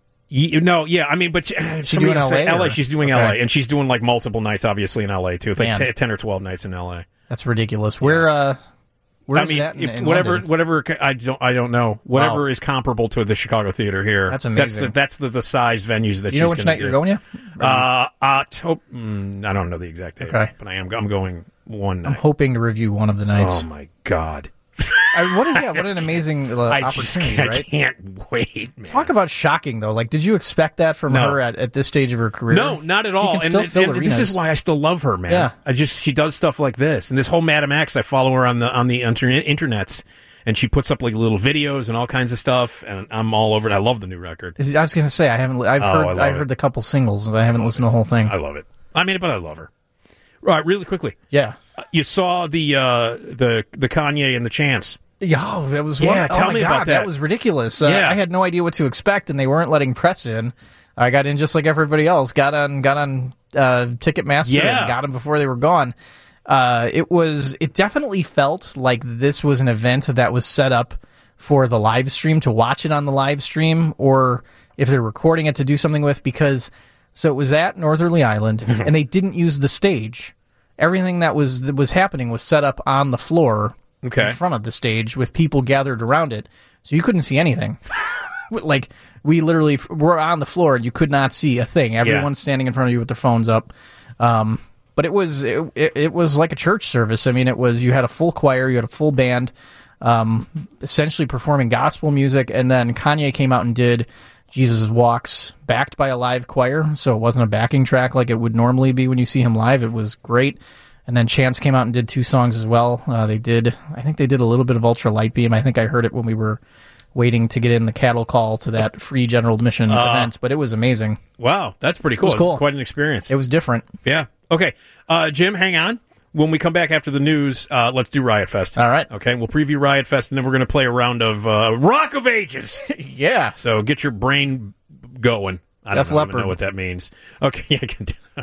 y- no, yeah, I mean, but she, She doing L A, L A, or- she's doing Okay. L A, and she's doing like multiple nights, obviously in L A too. It's like Man. t- ten or twelve nights in L A. That's ridiculous. Where uh, where I is mean, that in, if- in whatever, London? whatever. I don't, I don't know. Whatever Wow. is comparable to the Chicago theater here. That's That's amazing. the that's the, the size venues that Do you know she's which gonna night you're do. going yet? Uh, October. Mm, I don't know the exact date, Okay. but I am. I'm going one I'm night. hoping to review one of the nights. Oh my god! I, what, a, yeah, what an amazing uh, I just opportunity, can't, I right? can't wait, man. Talk about shocking, though. Like, did you expect that from No. her at, at this stage of her career? No, not at She all. can and still and- fill and arenas. this is why I still love her, man. Yeah. I just she does stuff like this, and this whole Madam X. I follow her on the on the internet internets, and she puts up like little videos and all kinds of stuff, and I'm all over it. I love the new record. Is- I was going to say I haven't. li- I've Oh, I heard. love I, it. heard the couple singles, but I haven't listened to the whole thing. I love it. I mean, but I love her. Right, really quickly. yeah. Uh, You saw the uh, the the Kanye and the Chance. Yeah, oh, that was Yeah, one, tell oh my me God, about that. That was ridiculous. Uh, Yeah. I had no idea what to expect, and they weren't letting press in. I got in just like everybody else. Got on, got on uh, Ticketmaster, Yeah. and got them before they were gone. Uh, it was. It definitely felt like this was an event that was set up for the live stream, to watch it on the live stream, or if they're recording it to do something with. Because so it was at Northerly Island, and they didn't use the stage. Everything that was that was happening was set up on the floor. Okay. In front of the stage with people gathered around it, so you couldn't see anything. Like, we literally f- were on the floor and you could not see a thing. Everyone's standing in front of you with their phones up. Um, but it was it, it, it was like a church service. I mean, it was you had a full choir, you had a full band, um, essentially performing gospel music, and then Kanye came out and did Jesus Walks, backed by a live choir, so it wasn't a backing track like it would normally be when you see him live. It was great. And then Chance came out and did two songs as well. Uh, they did, I think they did a little bit of Ultra Light Beam. I think I heard it when we were waiting to get in the cattle call to that free general admission Uh, event, but it was amazing. Wow, that's pretty cool. was cool. It's quite an experience. It was different. Yeah. Okay. Uh, Jim, hang on. When we come back after the news, uh, let's do Riot Fest. All right. Okay. We'll preview Riot Fest, and then we're going to play a round of uh, Rock of Ages. Yeah. So get your brain going. I Def don't know, even Leppard. know what that means. Okay. Yeah, I can do that.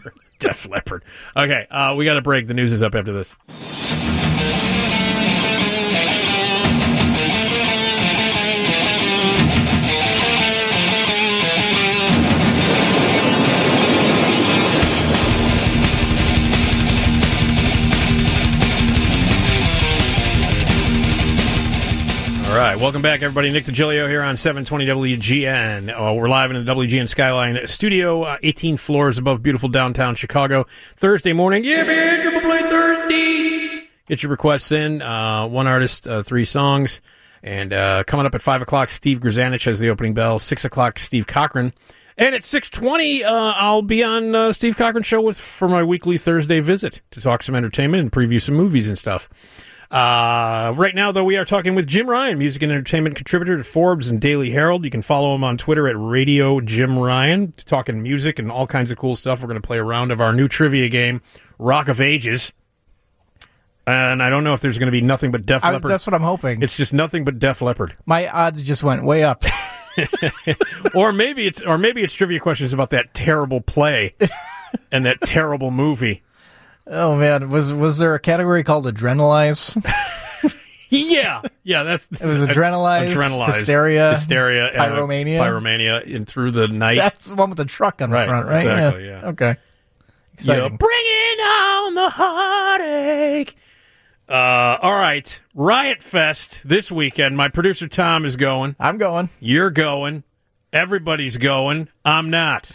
Def Leppard. Okay. Uh, we got to break. The news is up after this. All right, welcome back, everybody. Nick DiGilio here on seven twenty W G N. Uh, we're live in the W G N Skyline studio, uh, eighteen floors above beautiful downtown Chicago. Thursday morning. Yeah, man, Triple Play Thursday. Get your requests in. Uh, one artist, uh, three songs. And uh, coming up at five o'clock, Steve Grzanich has the opening bell. six o'clock, Steve Cochran. And at six twenty, uh, I'll be on uh, Steve Cochran's show with for my weekly Thursday visit to talk some entertainment and preview some movies and stuff. Uh, right now, though, we are talking with Jim Ryan, music and entertainment contributor to Forbes and Daily Herald. You can follow him on Twitter at Radio Jim Ryan, talking music and all kinds of cool stuff. We're going to play a round of our new trivia game, Rock of Ages. And I don't know if there's going to be nothing but Def I, Leppard. that's what I'm hoping. It's just nothing but Def Leppard. My odds just went way up. or maybe it's or maybe it's trivia questions about that terrible play and that terrible movie. Oh man, was was there a category called Adrenalize? yeah, yeah, that's it was Adrenalize, Adrenalize Hysteria, Hysteria, Pyromania, uh, Pyromania, and Through the Night. That's the one with the truck on the right, front, right? Exactly. Yeah. yeah. Okay. Exciting. You're bringing on the heartache. Uh, all right, Riot Fest this weekend. My producer Tom is going. I'm going. You're going. Everybody's going. I'm not.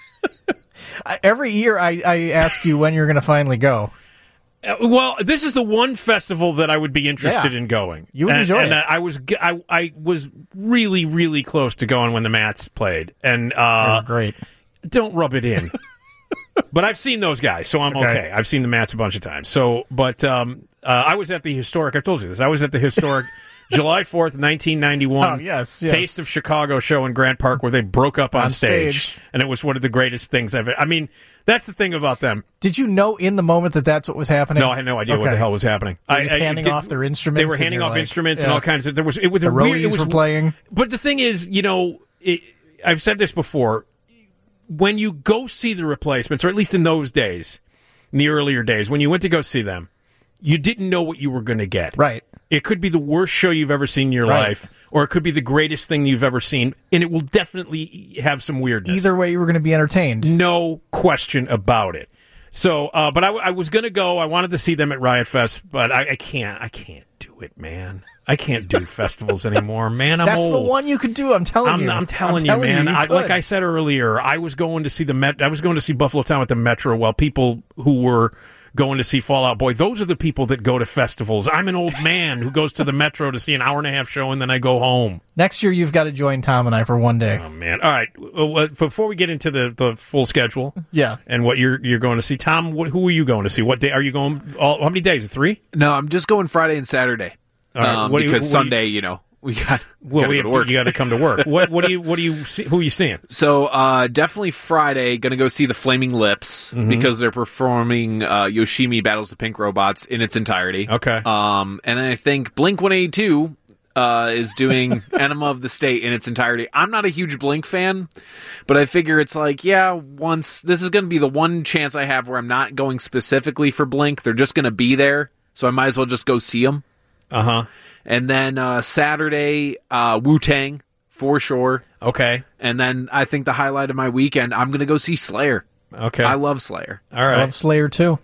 Every year I, I ask you when you're going to finally go. Uh, well, this is the one festival that I would be interested Yeah. in going. You would and, enjoy and it. I was g- I, I was really really close to going when the Mats played, and uh, They were great. Don't rub it in. But I've seen those guys, so I'm okay. Okay. I've seen the Mats a bunch of times. So, but um, uh, I was at the historic. I've told you this. I was at the historic July fourth, nineteen ninety-one. Oh, yes, yes. Taste of Chicago show in Grant Park where they broke up on, On stage, stage. and it was one of the greatest things I've. I mean, that's the thing about them. Did you know in the moment that that's what was happening? No, I had no idea what Okay. the hell was happening. They were I, just I- handing they- off their instruments. They were and handing you're off like- instruments and yeah. all kinds of. There was it was The a weird. It roadies was were playing. But the thing is, you know, it, I've said this before. When you go see the Replacements, or at least in those days, in the earlier days, when you went to go see them, you didn't know what you were going to get. Right. It could be the worst show you've ever seen in your Right. life, or it could be the greatest thing you've ever seen, and it will definitely have some weirdness. Either way, you were going to be entertained. No question about it. So, uh, but I, I was going to go. I wanted to see them at Riot Fest, but I, I can't. I can't do it, man. I can't do festivals anymore, man. I'm That's old. the one you could do. I'm telling I'm, you. I'm telling I'm you, man. You, you I, like could. I said earlier, I was going to see the Met. I was going to see Buffalo Town at the Metro, while people who were going to see Fall Out Boy, those are the people that go to festivals. I'm an old man who goes to the Metro to see an hour and a half show, and then I go home. Next year, you've got to join Tom and I for one day. Oh man! All right. Well, before we get into the, the full schedule, Yeah. and what you're you're going to see, Tom, what, who are you going to see? What day are you going? All, how many days? Three? No, I'm just going Friday and Saturday. All right, um, what do you- because what do you- Sunday, you know, we got Well, gotta we go have to to, work. you got to come to work. What what do you what do you see, who are you seeing? So uh, definitely Friday, going to go see the Flaming Lips Mm-hmm. because they're performing uh, Yoshimi Battles the Pink Robots in its entirety. Okay. Um, and I think Blink one eighty-two uh, is doing Enema of the State in its entirety. I'm not a huge Blink fan, but I figure it's like, yeah, once this is going to be the one chance I have where I'm not going specifically for Blink. They're just going to be there, so I might as well just go see them. Uh huh. And then uh, Saturday, uh, Wu-Tang, for sure. Okay. And then I think the highlight of my weekend, I'm going to go see Slayer. Okay. I love Slayer. All I right. love Slayer too.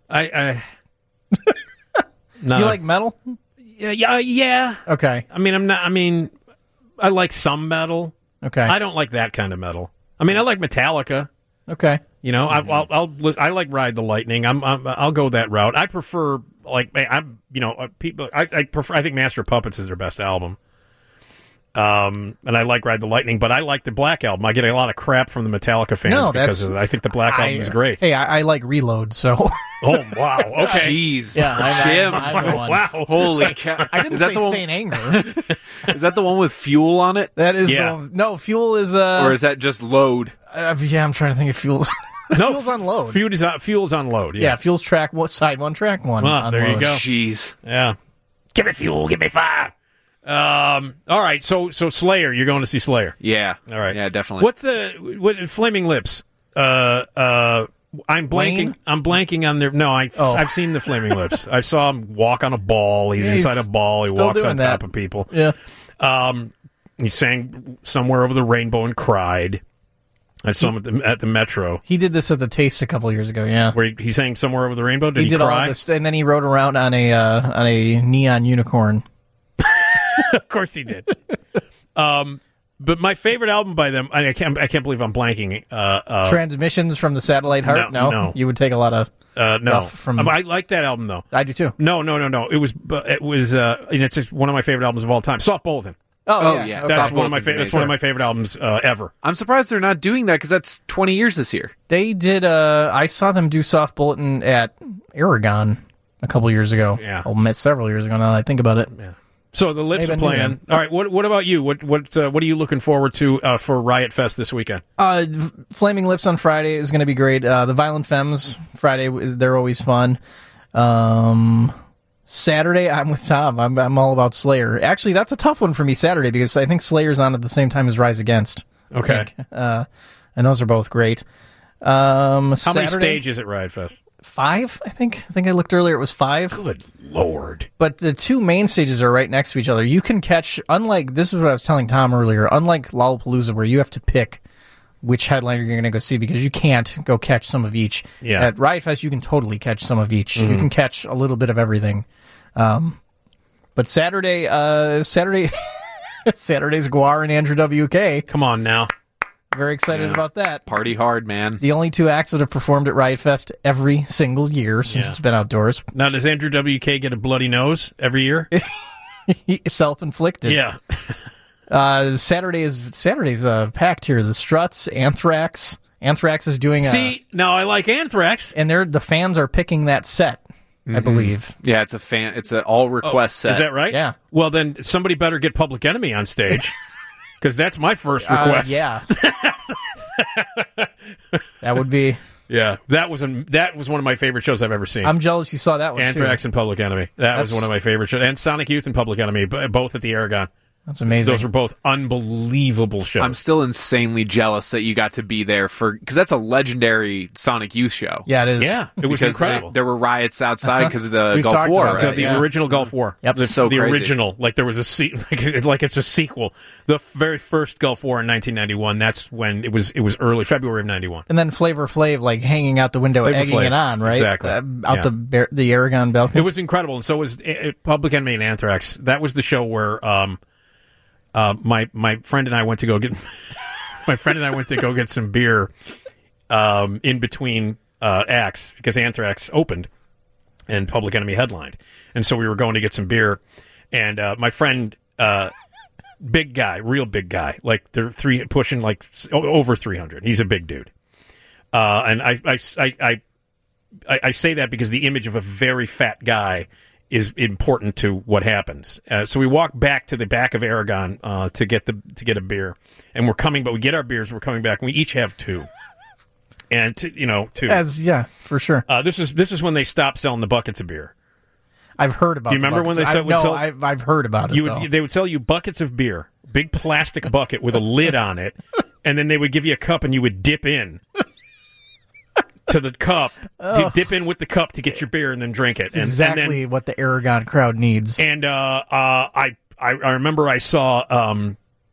I. I no. Do you like metal? Yeah. Yeah. Yeah. Okay. I mean, I'm not. I mean, I like some metal. Okay. I don't like that kind of metal. I mean, I like Metallica. Okay. You know, I, I'll, I'll, I like Ride the Lightning. I'm, I'm, I'll go that route. I prefer, like, I'm, you know, uh, people. I, I prefer. I think Master of Puppets is their best album. Um, and I like Ride the Lightning, but I like the Black Album. I get a lot of crap from the Metallica fans No, because that's- of it. I think the Black Album is great. Hey, I, I like Reload, so Oh wow! Okay. Jeez. yeah, I'm, Jim. I'm, I'm the one. Wow! Holy cow. I didn't is that say the one, Saint Anger. Is that the one with fuel on it? That is Yeah. the one. No, Fuel is uh, Or is that just load? uh yeah, I'm trying to think of Fuel's. No, Fuel's on load. Fuel is on, Fuel's on load. yeah. Yeah. Fuel's track one, side one, track one. Well, on there you load. go. Jeez. Yeah. Give me fuel. Give me fire. Um. All right. So so Slayer. You're going to see Slayer. Yeah. All right. Yeah, definitely. What's the what, Flaming Lips? Uh. Uh. I'm blanking. Wayne? I'm blanking on their. No, I, Oh. I've seen the Flaming Lips. I saw him walk on a ball. He's Yeah, he's inside a ball. He still walks doing on that. top of people. Yeah. Um. He sang Somewhere Over the Rainbow and cried. I saw him at the, at the Metro He did this at the Taste a couple years ago. Yeah. where he, he sang Somewhere Over the Rainbow. Did he, he did cry? all this, and then he rode around on a uh, on a neon unicorn. Of course he did. Um, but my favorite album by them, I can't, I can't believe I'm blanking. Uh, uh, Transmissions from the Satellite Heart? No, No, no. you would take a lot of uh, no, stuff from. Um, I like that album though. I do too. No, no, no, no. It was, it was, uh, and it's just one of my favorite albums of all time. Soft Bulletin. Oh, Oh, yeah, yeah. Okay. That's Soft one of my Bulletin's favorite. That's amazing. one of my favorite albums uh, ever. I'm surprised they're not doing that because that's twenty years this year. They did. Uh, I saw them do Soft Bulletin at Aragon a couple years ago. Yeah. I'll admit several years ago now that I think about it. Yeah. So the Lips Maybe I are knew playing. them. All right. What What about you? What What uh, What are you looking forward to uh, for Riot Fest this weekend? Uh, Flaming Lips on Friday is going to be great. Uh, the Violent Femmes Friday, is- they're always fun. Um, Saturday, I'm with Tom. I'm I'm all about Slayer. Actually, that's a tough one for me Saturday because I think Slayer's on at the same time as Rise Against. I Okay. think. Uh, and those are both great. Um, How Saturday, many stages at Riot Fest? Five, I think. I think I looked earlier. It was five. Good Lord. But the two main stages are right next to each other. You can catch, unlike, this is what I was telling Tom earlier, unlike Lollapalooza where you have to pick which headliner you're going to go see because you can't go catch some of each. Yeah. At Riot Fest, you can totally catch some of each. Mm-hmm. You can catch a little bit of everything. Um, but Saturday, uh, Saturday, Saturday's Guar and Andrew W K. Come on now. Very excited Yeah. about that. Party hard, man. The only two acts that have performed at Riot Fest every single year since Yeah. it's been outdoors. Now, does Andrew W K get a bloody nose every year? Self-inflicted. Yeah. Uh, Saturday is Saturday's uh, packed here. The Struts, Anthrax. Anthrax is doing. A, See, now I like Anthrax. and they're the fans are picking that set. I believe. Yeah, it's a fan. It's an all request set. Is that right? Yeah. Well, then somebody better get Public Enemy on stage because that's my first Uh, request. yeah. That would be. Yeah. That was a, that was one of my favorite shows I've ever seen. I'm jealous you saw that one Anthrax too. and Public Enemy. That was That's- one of my favorite shows. And Sonic Youth and Public Enemy, b- both at the Aragon. That's amazing. Those were both unbelievable shows. I'm still insanely jealous that you got to be there for because that's a legendary Sonic Youth show. yeah, it is. yeah, it was Because incredible. they- there were riots outside because of the We've Gulf talked War. about Right? The, that. the yeah. original Gulf War. Yep. The, So the crazy. original. Like there was a se- like, like it's a sequel. The f- very first Gulf War in nineteen ninety-one. That's when it was. It was early February of ninety-one. And then Flavor Flav like hanging out the window, Flavor egging Flav. it on, right? Exactly. Uh, out Yeah. the bar- the Aragon balcony. It was incredible, and so was uh, Public Enemy and Anthrax. That was the show where um, uh, my my friend and I went to go get my friend and I went to go get some beer um, in between uh, acts because Anthrax opened and Public Enemy headlined, and so we were going to get some beer, and uh, my friend, uh, big guy, real big guy, like they're three pushing like s- o- over three hundred. He's a big dude, uh, and I I. I, I I, I say that because the image of a very fat guy is important to what happens. Uh, so we walk back to the back of Aragon uh, to get the to get a beer, and we're coming, but we get our beers. We're coming back. And we each have two, and t- you know, two. As yeah, for sure. Uh, this is this is when they stopped selling the buckets of beer. I've heard about. Do you the remember when buckets. they I, said- would no, sell- I've I've heard about it. You though. would, they would sell you buckets of beer, big plastic bucket with a lid on it, and then they would give you a cup, and you would dip in to the cup. You dip in with the cup to get your beer, and then drink it. It's and, exactly and then, what the Aragon crowd needs. And uh, uh, I, I I remember I saw. Um,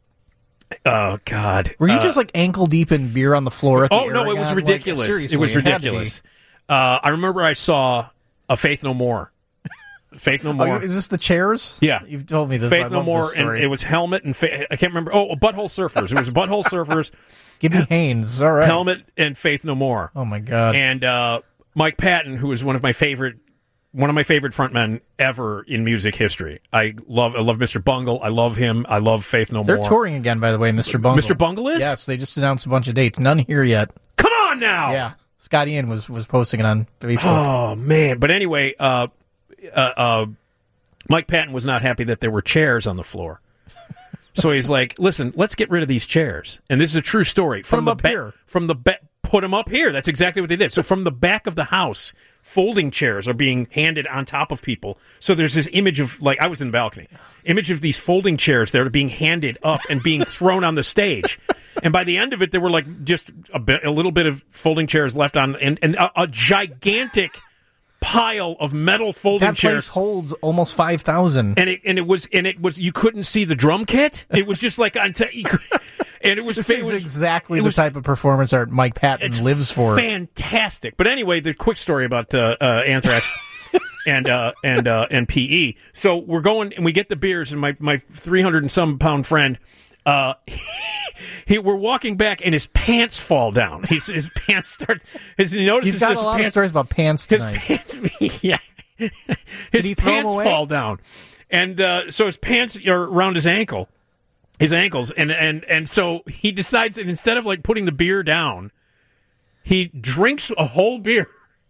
oh God! Were you uh, just like ankle deep in beer on the floor at the Oh no! It was Aragon? Like, ridiculous. seriously, it was had to be. ridiculous. Uh, I remember I saw a Faith No More. Faith No Oh, More. is this the chairs? Yeah. You've told me this. I Faith No love More, this and story. it was Helmet and fa- I can't remember. Oh, Butthole Surfers. It was Butthole Surfers, Give me Haynes. All right. Helmet, and Faith No More. Oh my god. And uh, Mike Patton, who is one of my favorite, one of my favorite frontmen ever in music history. I love, I love Mister Bungle. I love him. I love Faith No They're More. touring again, by the way, Mister Bungle. Mister Bungle is? Yes, they just announced a bunch of dates. None here yet. Come on now. Yeah. Scott Ian was, was posting it on Facebook. Oh man! But anyway, uh, uh, uh, Mike Patton was not happy that there were chairs on the floor. So he's like, "Listen, let's get rid of these chairs." And this is a true story from them the up ba- here. From the ba- put them up here. That's exactly what they did. So from the back of the house, folding chairs are being handed on top of people. So there's this image of like I was in the balcony, image of these folding chairs that are being handed up and being thrown on the stage. And by the end of it, there were like just a, bit, a little bit of folding chairs left on, and, and a, a gigantic pile of metal folding That chairs. place holds almost five thousand. And it and it was and it was you couldn't see the drum kit. It was just like on t- you could, and it was This it is was, exactly it the was- type of performance art Mike Patton it's lives for. Fantastic. But anyway, the quick story about uh, uh, Anthrax. and uh, and uh, and P E. So we're going and we get the beers, and my my three hundred and some pound friend. Uh, he, we're walking back, and his pants fall down. His his pants start. His, he notices You've got his a lot pants, of stories about pants his tonight. pants, yeah. His he throw 'em pants away? fall down, and uh, so his pants are around his ankle, his ankles, and and and so he decides that instead of like putting the beer down, he drinks a whole beer.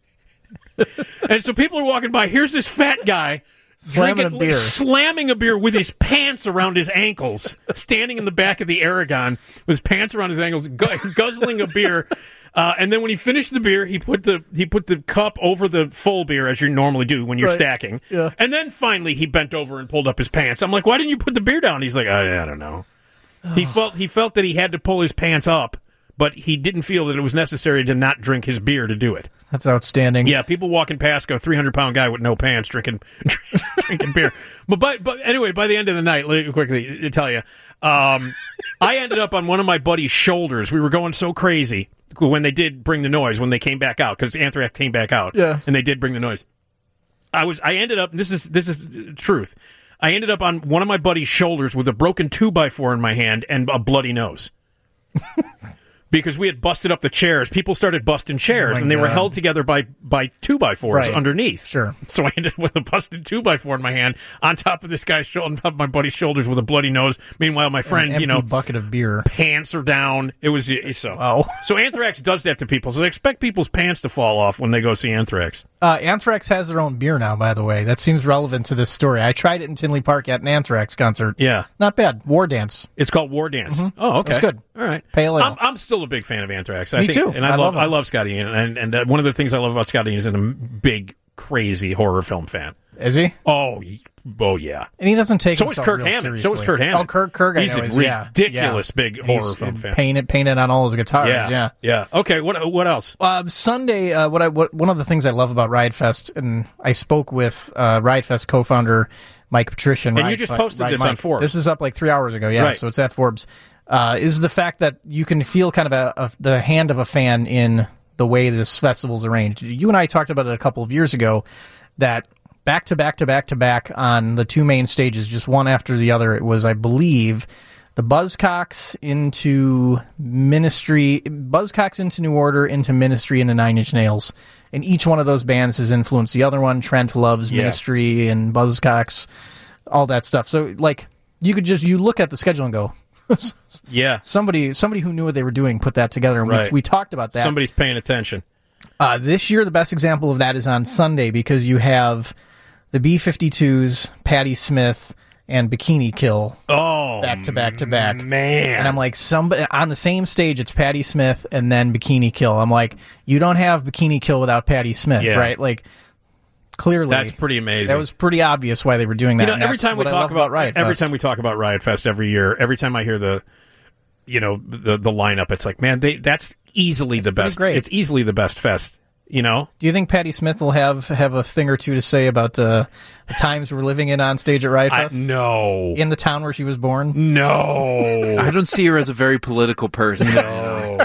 And so people are walking by. Here's this fat guy. Slamming drinking- a beer. slamming a beer with his pants around his ankles, standing in the back of the Aragon with his pants around his ankles, gu- guzzling a beer. Uh, and then when he finished the beer, he put the he put the cup over the full beer as you normally do when you're Right. stacking. Yeah. And then finally he bent over and pulled up his pants. I'm like, why didn't you put the beer down? He's like, I, I don't know. He felt he felt that he had to pull his pants up, but he didn't feel that it was necessary to not drink his beer to do it. That's outstanding. Yeah, people walking past go three hundred pound guy with no pants drinking drinking beer. But by, but anyway, by the end of the night, let me quickly to tell you, um, I ended up on one of my buddy's shoulders. We were going so crazy when they did bring the noise when they came back out because Anthrax came back out. Yeah. And they did bring the noise. I was I ended up this is this is the truth. I ended up on one of my buddy's shoulders with a broken two by four in my hand and a bloody nose. Because we had busted up the chairs. People started busting chairs, Oh my and they were God. held together by, by two-by-fours Right. underneath. Sure. So I ended up with a busted two-by-four in my hand on top of this guy's shoulder, on top of my buddy's shoulders with a bloody nose. Meanwhile, my friend, An you empty know, bucket of beer. pants are down. It was so. Oh. So Anthrax does that to people. So they expect people's pants to fall off when they go see Anthrax. Uh, Anthrax has their own beer now, by the way. That seems relevant to this story. I tried it in Tinley Park at an Anthrax concert. Yeah. Not bad. War Dance. It's called War Dance. Oh, okay. That's good. All right. Pale ale. I'm, I'm still a big fan of Anthrax. I Me think, too. And I, I love, love 'em. I love Scotty Ian. And, and uh, one of the things I love about Scotty Ian is I'm a big, crazy horror film fan. Is he? Oh, y- oh yeah. And he doesn't take So is himself Kirk real Hammett. So is seriously. Kurt Hammett. Oh, Kirk, Kirk, I He's know. a is, yeah. ridiculous yeah. big And horror he's film fan. Painted, painted on all his guitars. Yeah, Yeah. yeah. Okay, what what else? Um, Sunday, uh, what I what one of the things I love about Riot Fest, and I spoke with uh, Riot Fest co-founder Mike Patrician. And Riot you just Fi- posted Riot this on Mike. Forbes. This is up like three hours ago. Yeah, Right. so it's at Forbes. Uh, is the fact that you can feel kind of a, a the hand of a fan in the way this festival's arranged. You and I talked about it a couple of years ago that back to back to back to back on the two main stages, just one after the other. It was, I believe, the Buzzcocks into Ministry, Buzzcocks into New Order, into Ministry, into Nine Inch Nails. And each one of those bands has influenced the other one. Trent loves Yeah. Ministry and Buzzcocks, all that stuff. So, like, you could just, you look at the schedule and go, Yeah. somebody somebody who knew what they were doing put that together. And Right. we, we talked about that. Somebody's paying attention. Uh, this year, the best example of that is on Sunday because you have the B fifty-twos, Patti Smith, and Bikini Kill Oh, back to back to back. man. And I'm like, somebody on the same stage, it's Patti Smith and then Bikini Kill. I'm like, you don't have Bikini Kill without Patti Smith, Yeah. right? Like, clearly, That's pretty amazing. That was pretty obvious why they were doing that. You know, and every that's time we what I talk love about, Riot every Fest. time we talk about Riot Fest every year, every time I hear the, you know, the the lineup, it's like, man, they that's easily the pretty best. great. It's easily the best fest. You know, Do you think Patti Smith will have have a thing or two to say about uh, the times we're living in on stage at Riot I, Fest? no, In the town where she was born? no, I don't see her as a very political person. no.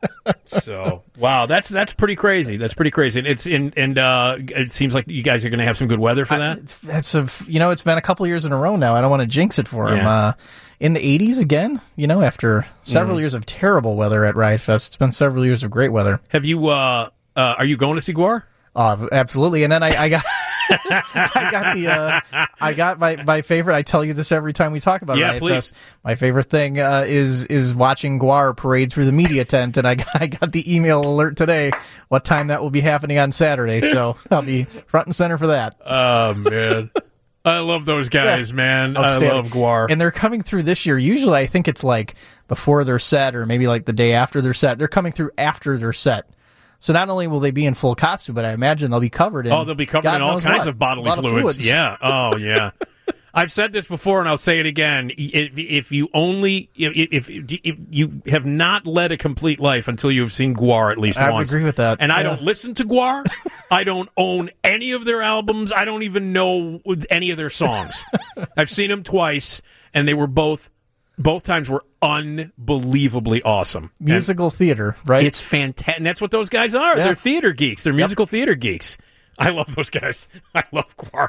So wow, that's that's pretty crazy. That's pretty crazy. And it's in and uh, it seems like you guys are going to have some good weather for that. It's, that's a, you know, it's been a couple years in a row now. I don't want to jinx it for him. Yeah. Uh, in the eighties again, you know, after several Mm-hmm. years of terrible weather at Riot Fest, it's been several years of great weather. Have you? Uh, uh, are you going to see Guar? Uh, absolutely. And then I, I got. I got the uh, I got my, my favorite. I tell you this every time we talk about Yeah, Riot please. Fest. My favorite thing uh, is is watching Guar parade through the media tent, and I got, I got the email alert today what time that will be happening on Saturday. So I'll be front and center for that. Oh man, I love those guys, Yeah. man. I Outstanding. love Guar. And they're coming through this year. Usually I think it's like before their set or maybe like the day after their set. They're coming through after their set. So not only will they be in full costume, but I imagine they'll be covered in Oh, they'll be covered God in all knows kinds what. of bodily A lot of fluids. Yeah. Oh, yeah. I've said this before, and I'll say it again. If, if you only, if, if, if you have not led a complete life until you have seen Guar at least I would once, agree with that. And I Yeah. don't listen to Guar. I don't own any of their albums. I don't even know any of their songs. I've seen them twice, and they were both. Both times were unbelievably awesome. Musical theater, right? It's fantastic. And that's what those guys are. Yeah. They're theater geeks. They're musical theater geeks. I love those guys. I love Guar.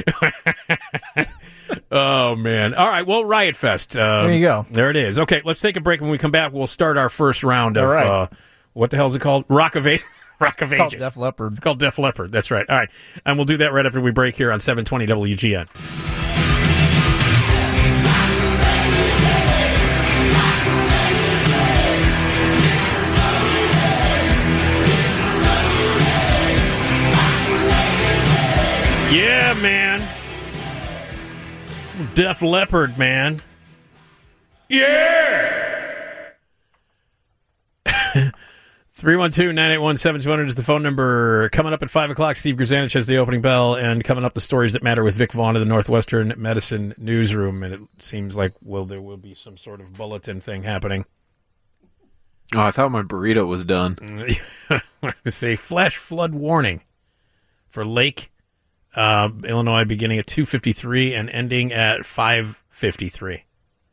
Oh, man. All right, well, Riot Fest. Uh, There you go. There it is. Okay, let's take a break. When we come back, we'll start our first round of, All right. uh, what the hell is it called? Rock of, a- Rock of It's called Ages. Def Leppard. It's called Def Leppard. That's right. All right, and we'll do that right after we break here on seven twenty W G N. Yeah, man. Def Leppard, man. Yeah! three one two, nine eight one, seven two zero zero is the phone number. Coming up at five o'clock, Steve Grzanich has the opening bell, and coming up, the stories that matter with Vic Vaughn of the Northwestern Medicine Newsroom, and it seems like, well, there will be some sort of bulletin thing happening. Oh, I thought my burrito was done. It's a flash flood warning for Lake Uh, Illinois, beginning at two fifty-three and ending at five fifty-three.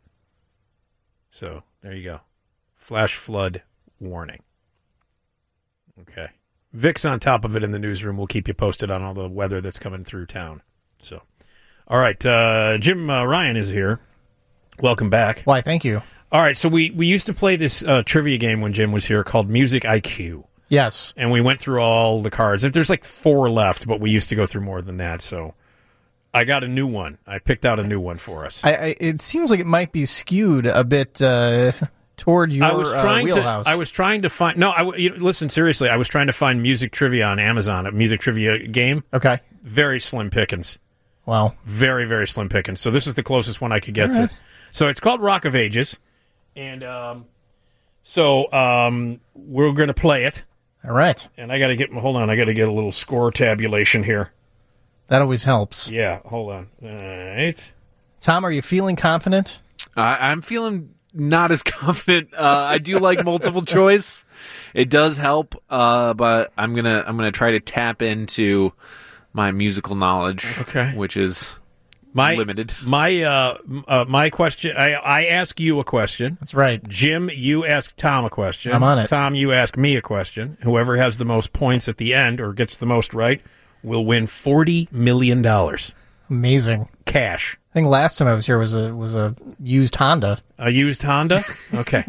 So, there you go. Flash flood warning. Okay. Vic's on top of it in the newsroom. We'll keep you posted on all the weather that's coming through town. So, all right. Uh, Jim uh, Ryan is here. Welcome back. Why, thank you. All right. So, we, we used to play this uh, trivia game when Jim was here called Music I Q. Yes. And we went through all the cards. There's like four left, but we used to go through more than that. So I got a new one. I picked out a new one for us. I, I, it seems like it might be skewed a bit uh, toward your I was trying uh, wheelhouse. to. I was trying to find. No, I, you know, listen seriously. I was trying to find music trivia on Amazon, a music trivia game. Okay. Very slim pickings. Wow. Very very slim pickings. So this is the closest one I could get All right. to. So it's called Rock of Ages, and um, so um, we're going to play it. All right. And I got to get. Hold on. I got to get a little score tabulation here. That always helps. Yeah. Hold on. All right. Tom, are you feeling confident? Uh, I'm feeling not as confident. Uh, I do like multiple choice. It does help, uh, but I'm gonna I'm gonna try to tap into my musical knowledge, Okay. which is My limited. My uh, uh my question. I I ask you a question. That's right. Jim, you ask Tom a question. I'm on it. Tom, you ask me a question. Whoever has the most points at the end or gets the most right will win forty million dollars Amazing. cash. I think last time I was here was a was a used Honda. A used Honda. Okay.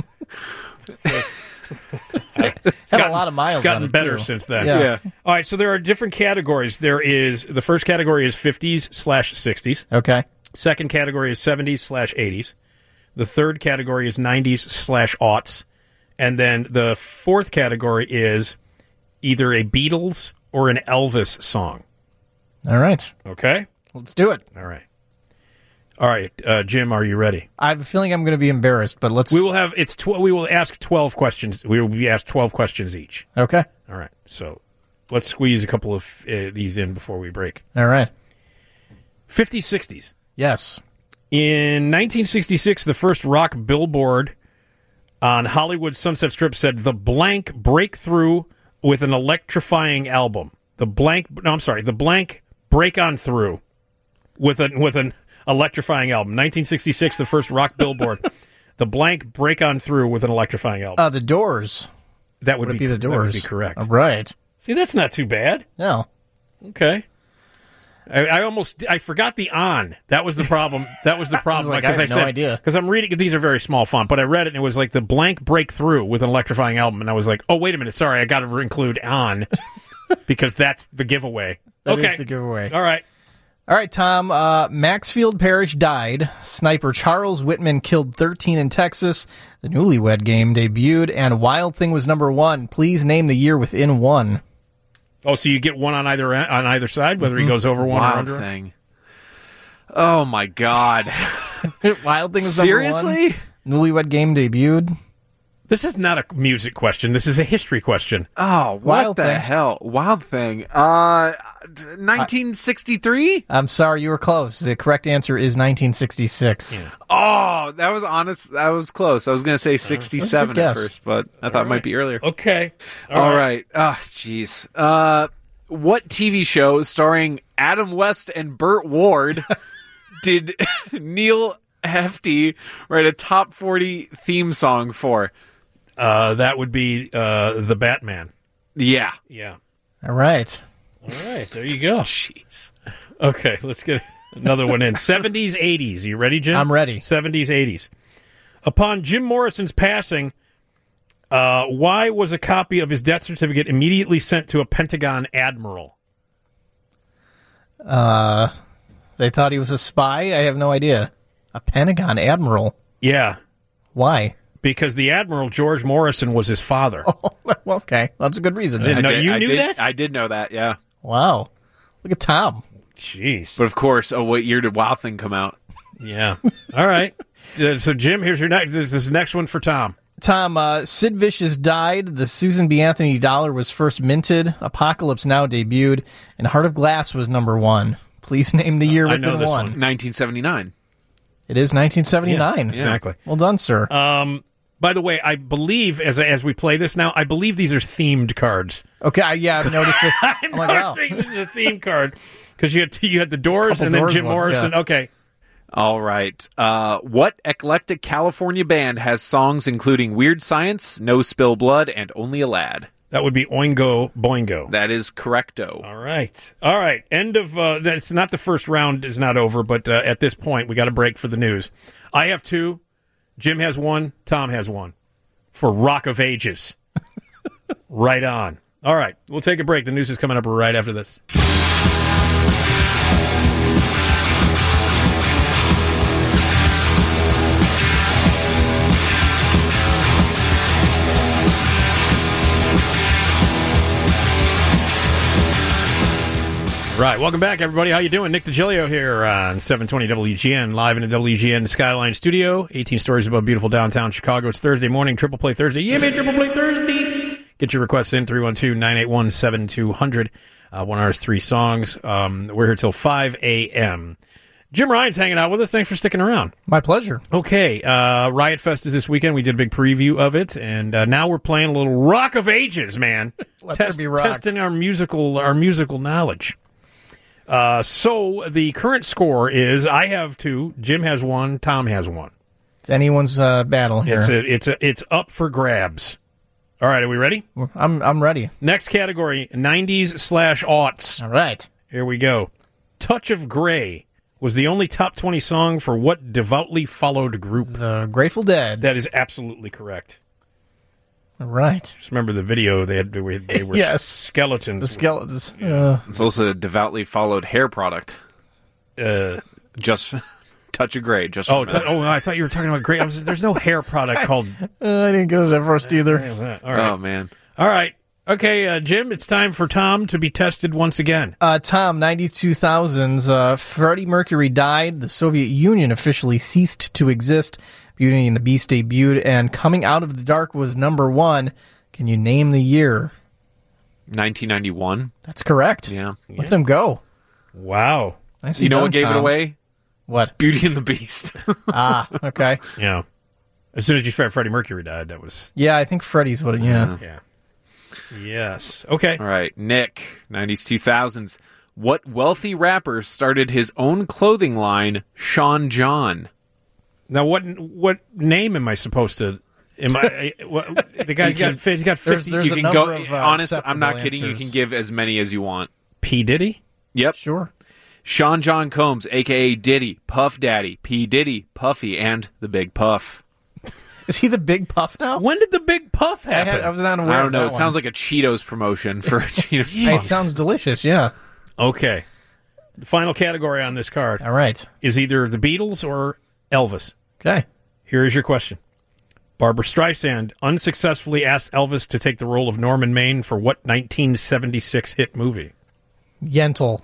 It's had a lot of miles It's gotten on it, better too. since then. Yeah. Yeah. All right. So there are different categories. There is the first category is fifties slash sixties. Okay. Second category is seventies slash eighties. The third category is nineties slash aughts. And then the fourth category is either a Beatles or an Elvis song. All right. Okay? Let's do it. All right. All right, uh, Jim, are you ready? I have a feeling I'm going to be embarrassed, but let's. We will have it's tw- we will ask twelve questions. We will be asked twelve questions each. Okay. All right. So let's squeeze a couple of uh, these in before we break. All right. fifties, sixties. Yes. In nineteen sixty-six, the first rock billboard on Hollywood's Sunset Strip said, "The blank breakthrough with an electrifying album." The blank, no, I'm sorry, the blank break on through with a with an electrifying album. nineteen sixty-six, the first rock billboard. The blank break on through with an electrifying album. Uh, the Doors. that would, Would it be, be the that would Doors? be correct. All right. See, that's not too bad. No. Okay. I, I almost I forgot the on. That was the problem. That was the problem. like, I have no said, idea. Because I'm reading these are very small font, but I read it and it was like the blank breakthrough with an electrifying album, and I was like, oh wait a minute, sorry, I got to include on because that's the giveaway. That okay, is the giveaway. All right. All right, Tom. Uh, Maxfield Parrish died. Sniper Charles Whitman killed thirteen in Texas. The Newlywed Game debuted, and Wild Thing was number one. Please name the year within one. Oh, so you get one on either en- on either side, whether he goes over one or Wild under. thing. Oh my god! Wild Thing was Seriously? number one. Newlywed Game debuted. This is not a music question. This is a history question. Oh, what Wild the Thing. hell? Wild thing. Uh, nineteen sixty-three. I'm sorry, you were close. The correct answer is nineteen sixty-six. Oh, that was honest. That was close. I was going to say sixty-seven at guess. first, but I thought it might be earlier. Okay. All right. Ah, jeez. Uh, what T V show starring Adam West and Burt Ward did Neil Hefti write a top forty theme song for? Uh, that would be uh, the Batman. Yeah. Yeah. All right. All right, there you go. Jeez. Okay, let's get another one in. seventies, eighties. You ready, Jim? I'm ready. seventies, eighties. Upon Jim Morrison's passing, uh, why was a copy of his death certificate immediately sent to a Pentagon admiral? Uh, they thought he was a spy? I have no idea. A Pentagon admiral? Yeah, Why? because the admiral, George Morrison, was his father. Oh, well, okay. That's a good reason. Didn't then. know- I did- you I knew did- that? I did know that, yeah. Wow. Look at Tom. Jeez. But of course, oh, what year did Wow Thing come out? Yeah. All right. Uh, so, Jim, here's your next. This is the next one for Tom. Tom, uh, Sid Vicious died. The Susan B. Anthony dollar was first minted. Apocalypse Now debuted. And Heart of Glass was number one. Please name the year I within know this one. one. nineteen seventy-nine. It is nineteen seventy-nine. Yeah, exactly. Well done, sir. Um, by the way, I believe as as we play this now, I believe these are themed cards. Okay, I- yeah, I've noticed it. I'm I'm like, wow. noticing this is a theme card because you had you had the Doors Couple and then Doors Jim ones, Morrison. yeah. Okay, All right. Uh, what eclectic California band has songs including Weird Science, No Spill Blood, and Only a Lad? that would be Oingo Boingo. That is correcto. All right, all right. End of. Uh, that's not the first round is not over, but uh, at this point we got a break for the news. I have two. Jim has one. Tom has one. For Rock of Ages. Right on. All right, we'll take a break. The news is coming up right after this. Right, welcome back, everybody. How you doing? Nick DiGilio here on seven twenty W G N, live in the W G N Skyline Studio, eighteen stories above beautiful downtown Chicago. It's Thursday morning, Triple Play Thursday. Yeah, man, Triple Play Thursday. Get your requests in, three one two, nine eight one, seven two zero zero. Uh, one hour's three songs. Um, we're here till five a.m. Jim Ryan's hanging out with us. Thanks for sticking around. My pleasure. Okay, uh, Riot Fest is this weekend. We did a big preview of it, and uh, now we're playing a little Rock of Ages, man. Let there be rock. Testing our musical our musical knowledge. Uh, so the current score is I have two, Jim has one, Tom has one. It's anyone's uh, battle here. It's a, it's a, it's up for grabs. All right, are we ready? I'm I'm ready. Next category: nineties slash aughts. All right. Here we go. "Touch of Grey" was the only top twenty song for what devoutly followed group? The Grateful Dead. That is absolutely correct. All right. Just remember the video they had. They were, they were Yes. skeletons. The skeletons. Uh, It's also a devoutly followed hair product. Uh, Just Touch of Grey. Just oh, for t- oh! I thought you were talking about great. I was, there's no hair product called. uh, I didn't go to that first either. All right. Oh man. All right. Okay, uh, Jim, it's time for Tom to be tested once again. Uh, Tom, ninety-two thousands, uh, Freddie Mercury died. The Soviet Union officially ceased to exist. Beauty and the Beast debuted, and Coming Out of the Dark was number one. Can you name the year? nineteen ninety-one. That's correct. Yeah. Look at him go. Wow. Nicely You know done, what gave Tom. it away? What? Beauty and the Beast. Ah, okay. Yeah. As soon as you said Freddie Mercury died, that was. Yeah, I think Freddie's what it, yeah. Yeah. Yes. Okay. All right, Nick, nineties, two thousands. What wealthy rapper started his own clothing line, Sean John? Now, what what name am I supposed to? Am I? what, the guy's You can- got he's got there's- fifty. there's You a can number go. of, uh, honest, I'm not acceptable kidding. You answers. can give as many as you want. P Diddy. Yep. Sure. Sean John Combs, a k a. Diddy, Puff Daddy, P. Diddy, Puffy, and the Big Puff. Is he the Big Puff now? When did the Big Puff I, happen? had, I was not aware I of don't know. that It one. sounds like a Cheetos promotion for Cheetos. Hey, it Puffs. sounds delicious, yeah. Okay. The final category on this card All right. is either the Beatles or Elvis. Okay. Here is your question. Barbra Streisand unsuccessfully asked Elvis to take the role of Norman Maine for what nineteen seventy-six hit movie? Yentl.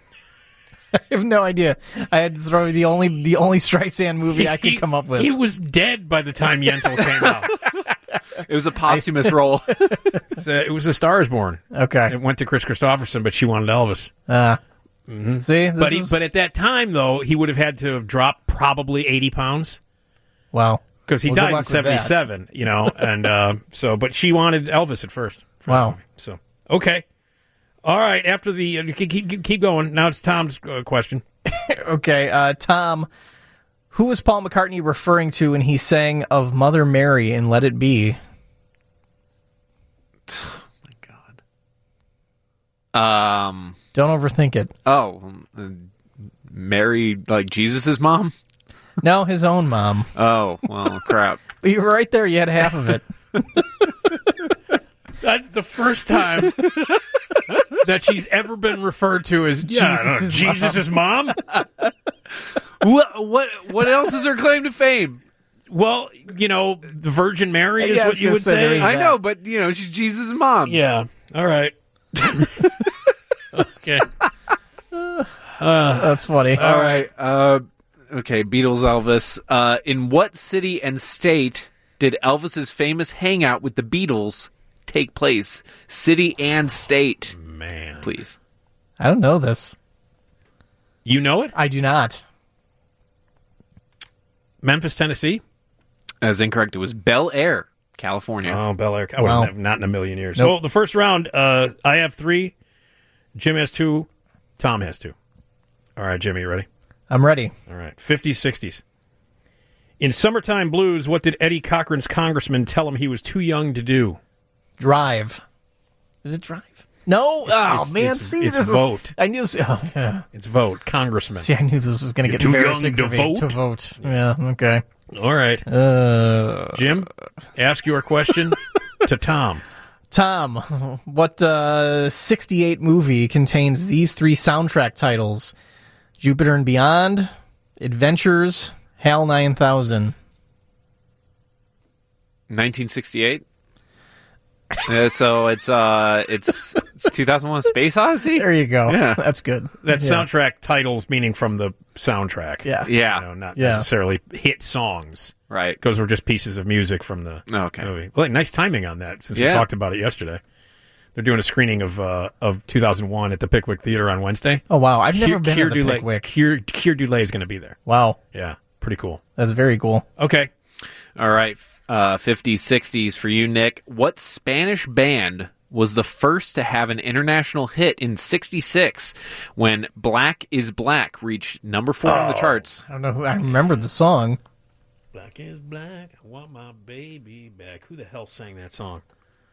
I have no idea. I had to throw the only the only Streisand movie I could He- come up with. He was dead by the time Yentl came out. It was a posthumous role. It's, uh, it was A Star Is Born. okay. It went to Chris Christopherson, but she wanted Elvis. Uh, See, this But he, is, but at that time, though, he would have had to have dropped probably eighty pounds wow. because he Well, good died in luck with that. seventy-seven. You know, and uh, so, but she wanted Elvis at first. for Wow. the movie. So okay, all right. After the uh, keep, keep keep going. Now it's Tom's uh, question. Okay, uh, Tom, who was Paul McCartney referring to when he sang of Mother Mary in Let It Be? Oh my God. Um. Don't overthink it. Oh, uh, Mary, like Jesus' mom? No, his own mom. Oh, well, crap. But you were right there. You had half of it. That's the first time that she's ever been referred to as yeah, Jesus' no, Jesus' mom. what what what else is her claim to fame? Well, you know, the Virgin Mary is Yeah, I what was you gonna would say, there say. is I that. know, but you know, she's Jesus' mom. Yeah. All right. Okay. That's funny. All right. Uh, okay, Beatles Elvis. Uh, in what city and state did Elvis's famous hangout with the Beatles take place? City and state, Man. please. I don't know this. You know it? I do not. Memphis, Tennessee? As incorrect. It was Bel Air, California. Oh, Bel Air. I would Wow. have not in a million years. Nope. Well, the first round, uh, I have three. Jim has two. Tom has two. All right, Jimmy, you ready? I'm ready. All right. fifties, sixties. In Summertime Blues, what did Eddie Cochran's congressman tell him he was too young to do? Drive. Is it drive? No. oh it's- man, it's- see it's this. vote. Is, I knew. Oh, yeah. It's vote. Congressman. See, I knew this was going to You're get too embarrassing young for to me vote? to vote. Yeah. Okay. All right. Uh, Jim, ask your question to Tom. Tom, what uh, sixty-eight movie contains these three soundtrack titles? Jupiter and Beyond, Adventures, HAL nine thousand. nineteen sixty-eight. Yeah, so it's uh, it's, it's two thousand one: Space Odyssey. There you go. Yeah. That's good. That Yeah. soundtrack titles meaning from the soundtrack. Yeah. Yeah, You know, not Yeah. necessarily hit songs. right. Because we're just pieces of music from the Okay. movie. Well, nice timing on that since we Yeah. talked about it yesterday. They're doing a screening of uh, of two thousand one at the Pickwick Theater on Wednesday. Oh, wow. I've never Keir- been Keir to the Dullea- Pickwick. Keir, Keir Dullea is going to be there. Wow. Yeah, pretty cool. That's very cool. Okay. All right, uh, fifties, sixties for you, Nick. What Spanish band was the first to have an international hit in sixty-six when Black is Black reached number four on the charts? I don't know who. I remember the song. Black is black. I want my baby back. Who the hell sang that song?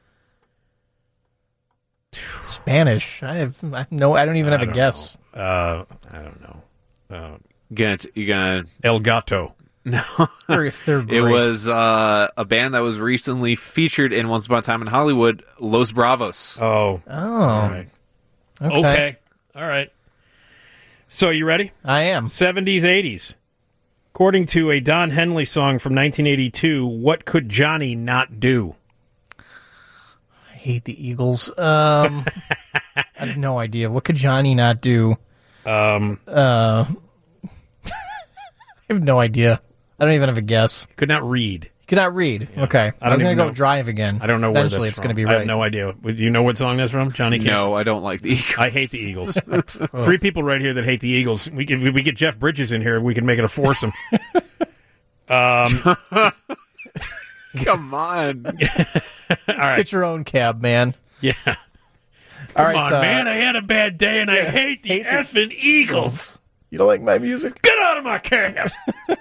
Spanish. I have, I have no. I don't even have I a don't guess. know. Uh, I don't know. Uh, You gonna, you gonna? El Gato. No, They're, they're great. it was uh, a band that was recently featured in Once Upon a Time in Hollywood, Los Bravos. Oh. Oh. All right. Okay. Okay. All right. So you ready? I am. seventies, eighties. According to a Don Henley song from nineteen eighty-two, what could Johnny not do? I hate the Eagles. Um, I have no idea. What could Johnny not do? Um, Uh, I have no idea. I don't even have a guess. could not read. You cannot read. Okay. I I, don't was going even to go know. Drive again. I don't know where Eventually that's it's from. going to be I right. have no idea. Do you know what song that's from? Johnny Cash? No, I don't like the Eagles. I hate the Eagles. Three people right here that hate the Eagles. We could, if we get Jeff Bridges in here, we can make it a foursome. um, Come on. all right. Get your own cab, man. Yeah. All Come right, on, uh, man. I had a bad day, and I hate the hate the effing Eagles. You don't like my music? Get out of my cab.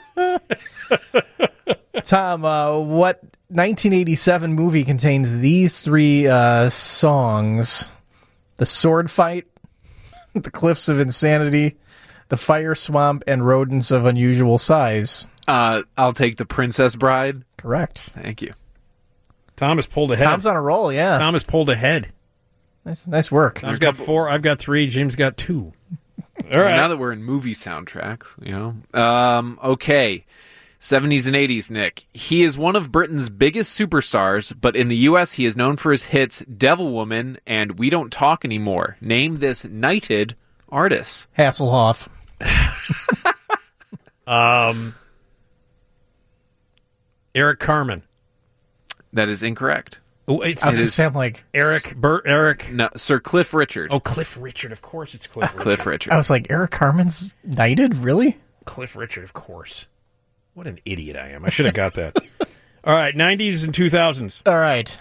Tom, uh, what nineteen eighty-seven movie contains these three uh, songs? The Sword Fight, The Cliffs of Insanity, The Fire Swamp, and Rodents of Unusual Size. Uh, I'll take the Princess Bride. Correct. Thank you. Tom has pulled ahead. Tom's on a roll, yeah. Tom has pulled ahead. Nice, nice work. I've got four. I've got three. Jim's got two. All right. Now that we're in movie soundtracks, you know. Um, okay. seventies and eighties, Nick. He is one of Britain's biggest superstars, but in the U S he is known for his hits Devil Woman and We Don't Talk Anymore. Name this knighted artist. Hasselhoff. Um, Eric Carmen. That is incorrect. Oh, it's, I was it just is saying, like, Eric. Bur- Eric. No, Sir Cliff Richard. Oh, Cliff Richard. Of course, it's Cliff Richard. Cliff Richard. I was like, Eric Carmen's knighted? Really? Cliff Richard, of course. What an idiot I am. I should have got that. All right, nineties and two thousands. All right.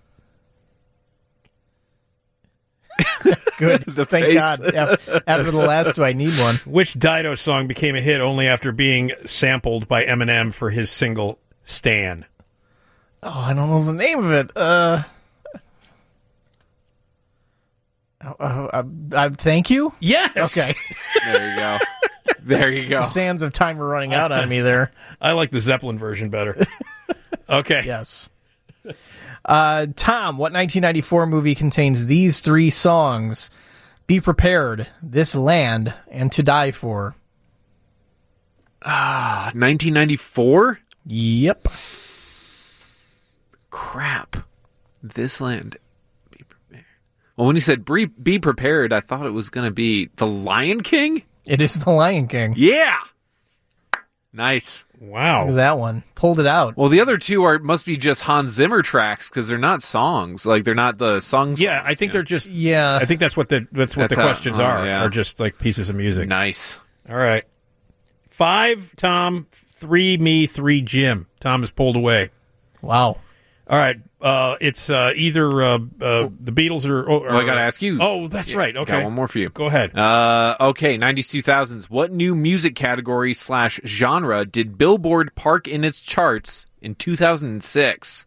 Good. The Thank face. God. Af- After the last two, I need one. Which Dido song became a hit only after being sampled by Eminem for his single Stan? Oh, I don't know the name of it. Uh, oh, Uh, uh, uh, thank you. Yes. Okay. There you go. There you go. The sands of time are running out on me there. I like the Zeppelin version better. Okay. Yes. Uh, Tom, what nineteen ninety-four movie contains these three songs? Be Prepared, This Land, and To Die For. Ah, nineteen ninety-four? Yep. Crap. This land. Be prepared. Well, when you said be, be prepared, I thought it was going to be The Lion King? It is The Lion King. Yeah. Nice. Wow. Look at that one. Pulled it out. Well, the other two are must be just Hans Zimmer tracks because they're not songs. Like they're not the songs. Yeah, I think they're just. Yeah. I think that's what the that's what That's the how- questions oh, are. yeah. Are just like pieces of music. Nice. All right. Five, Tom. Three, me. Three, Jim. Tom is pulled away. Wow. All right. Uh, it's uh, either uh, uh, the Beatles or. or Well, I got to ask you. Oh, that's Yeah, right. Okay. Got one more for you. Go ahead. Uh, okay, nineties, two thousands. What new music category slash genre did Billboard park in its charts in two thousand six?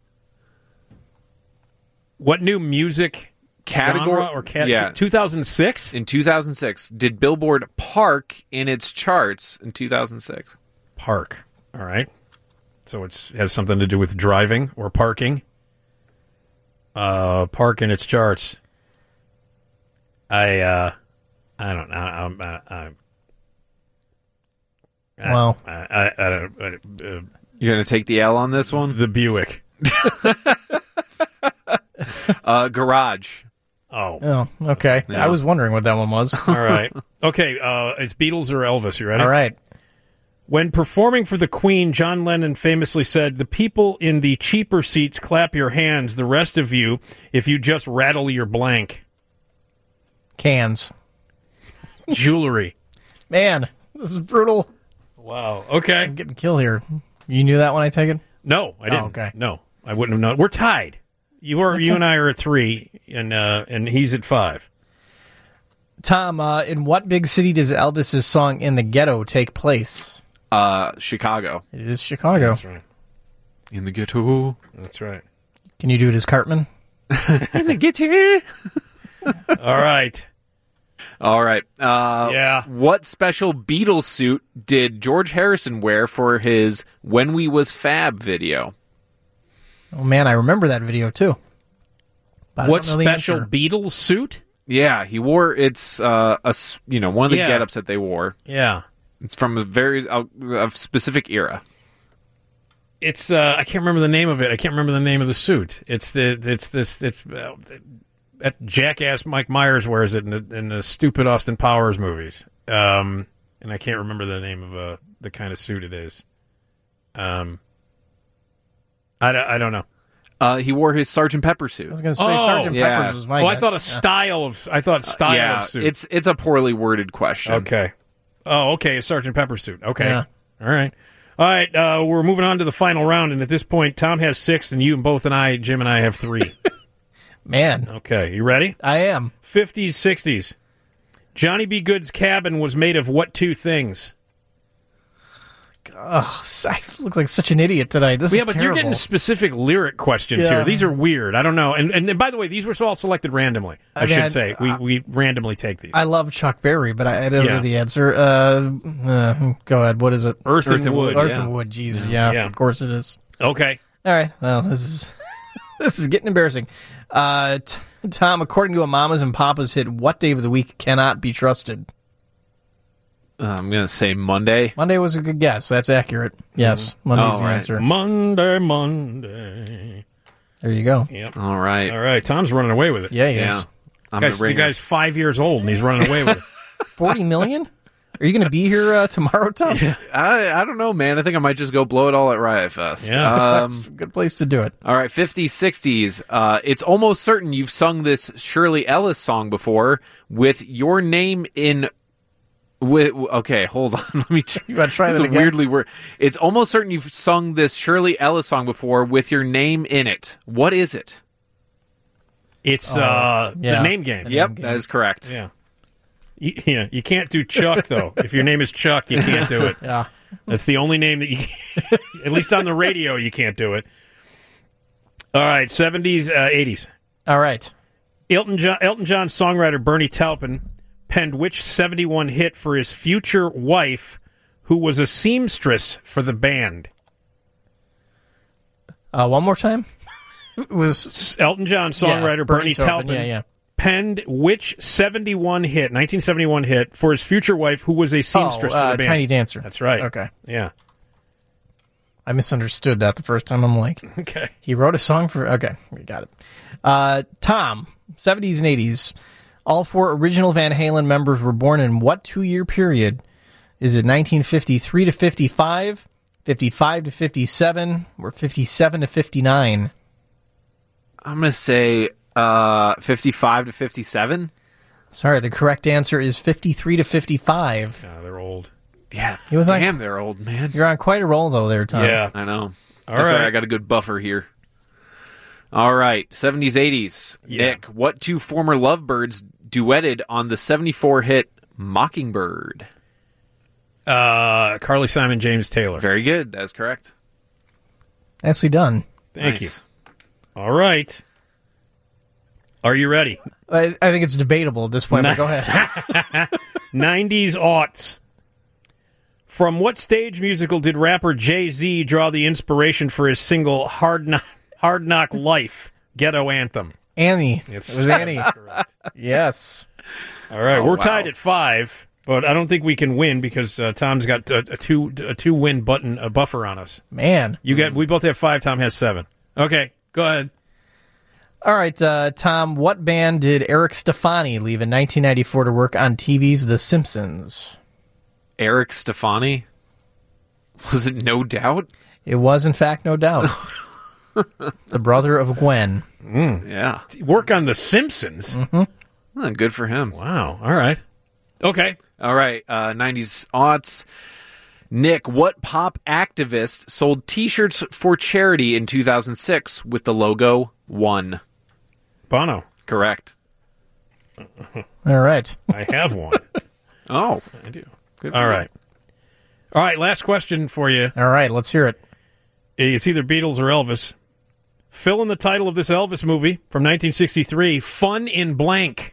What new music Category genre or cat? Yeah. two thousand six? In two thousand six, did Billboard park in its charts in two thousand six? Park. All right. So it's has something to do with driving or parking. Uh, park in its charts. I uh, I don't know. I'm, I, I, I, Well. I, I, I don't. I, uh, You're going to take the L on this one? the Buick. Uh, Garage. Oh, Oh, okay. Yeah. I was wondering what that one was. all right. Okay. Uh, it's Beatles or Elvis. You ready? All right. When performing for the Queen, John Lennon famously said, "The people in the cheaper seats clap your hands. The rest of you, if you just rattle your blank." Cans. Jewelry. Man, this is brutal. Wow. Okay. I'm getting killed here. You knew that one, I take it? No, I didn't. Oh, okay. No, I wouldn't have known. We're tied. You are. You and I are at three, and uh, and he's at five. Tom, uh, in what big city does Elvis's song In the Ghetto take place? Uh, Chicago. It is Chicago. That's right. In the ghetto. That's right. Can you do it as Cartman? In the ghetto. All right. All right. Uh, Yeah. What special Beatles suit did George Harrison wear for his When We Was Fab video? Oh, man, I remember that video, too. But I What don't know the special answer. Beatles suit? Yeah, he wore it's uh, a s- you know one of the Yeah. get-ups that they wore. Yeah. It's from a very uh, a specific era. It's. Uh, I can't remember the name of it. I can't remember the name of the suit. It's the. It's this. It's. Uh, that jackass Mike Myers wears it in the in the stupid Austin Powers movies. Um, and I can't remember the name of uh, the kind of suit it is. Um. I, don't- I don't know. Uh, he wore his Sergeant Pepper suit. I was going to say Oh, Sergeant yeah. Pepper's was my Oh, I guess. thought a Yeah. style of. I thought style yeah, of suit. it's it's a poorly worded question. Okay. Oh, okay. A Sergeant Pepper suit. Okay. Yeah. All right. All right. Uh, we're moving on to the final round, and at this point, Tom has six, and you and both and I, Jim and I, have three. Man, Okay. You ready? I am. Fifties, sixties. Johnny B. Good's cabin was made of what two things? Oh, I look like such an idiot tonight. This Yeah, is but terrible. you're getting specific lyric questions Yeah. here. These are weird. I don't know. And, and by the way, these were all selected randomly. I, I mean, should I- say we we randomly take these. I love Chuck Berry, but I, I don't Yeah. know the answer. Uh, uh, go ahead. What is it? Earth, and Wood. Earth yeah. and Wood. Jeez, yeah, Yeah. of course it is. Okay. All right. Well, this is this is getting embarrassing. Uh, t- Tom, according to a Mamas and Papas hit, what day of the week cannot be trusted? Uh, I'm gonna say Monday. Monday was a good guess. That's accurate. Yes, Monday's Oh, the right. answer. Monday, Monday. There you go. Yep. All right. All right. Tom's running away with it. Yeah, he Yeah. is. I'm Guys, the the ringer. guy's five years old and he's running away with it. Forty million? Are you going to be here uh, tomorrow, Tom? I I don't know, man. I think I might just go blow it all at Riot Fest. Yeah. Um, That's a good place to do it. all right, fifties, sixties. Uh, it's almost certain you've sung this Shirley Ellis song before with your name in. With okay, hold on. Let me. Try, You wanna try this that is a again? weirdly word. It's almost certain you've sung this Shirley Ellis song before with your name in it. What is it? It's uh, yeah. the name game. The Yep, name game. that is correct. Yeah. You, yeah. You can't do Chuck, though. If your name is Chuck, you can't do it. Yeah. That's the only name that you at least on the radio, you can't do it. All right. seventies, uh, eighties. All right. Elton John, Elton John songwriter Bernie Taupin penned which seventy-one hit for his future wife, who was a seamstress for the band? Uh, one more time? It was Elton John songwriter yeah, Bernie, Bernie Taupin, Taupin, yeah, yeah. penned which seventy-one hit, nineteen seventy-one hit, for his future wife, who was a seamstress oh, uh, for the band? Tiny Dancer. That's right. Okay. Yeah. I misunderstood that the first time. I'm like, Okay. he wrote a song for. Okay, we got it. Uh, Tom, seventies and eighties. All four original Van Halen members were born in what two-year period? Is it nineteen fifty-three to fifty-five, fifty-five to fifty-seven, or fifty-seven to fifty-nine? I'm going to say uh, fifty-five to fifty-seven. Sorry, the correct answer is fifty-three to fifty-five. Yeah, they're old. Yeah, He was like- damn, they're old, man. You're on quite a roll, though, there, Tom. Yeah. I know. All That's right. right. I got a good buffer here. All right, seventies, eighties. Yeah. Nick, what two former Lovebirds duetted on the seventy-four hit Mockingbird? Uh, Carly Simon, James Taylor. Very good. That's correct. Nicely done. Thank Nice. you. All right. Are you ready? I, I think it's debatable at this point, but go ahead. nineties aughts. From what stage musical did rapper Jay-Z draw the inspiration for his single Hard Knock, Hard Knock Life ghetto anthem? Annie. It's- It was Annie. Correct. Yes. All right, Oh, we're wow. tied at five, but I don't think we can win because uh, Tom's got a, a two a two win button a buffer on us. Man. You got we both have five. Tom has seven. Okay, go ahead. All right, uh, Tom, what band did Eric Stefani leave in nineteen ninety-four to work on T V's The Simpsons? Eric Stefani? Was it No Doubt? It was, in fact, no doubt. The brother of Gwen. Yeah. Work on The Simpsons. Mm-hmm. Oh, good for him. Wow. All right. Okay. All right, uh, nineties aughts. Nick, what pop activist sold T-shirts for charity in two thousand six with the logo One? Bono. Correct. All right. I have one. Oh, I do. good for All you. right. All right. Last question for you. All right, let's hear it. It's either Beatles or Elvis. Fill in the title of this Elvis movie from nineteen sixty-three. Fun in blank.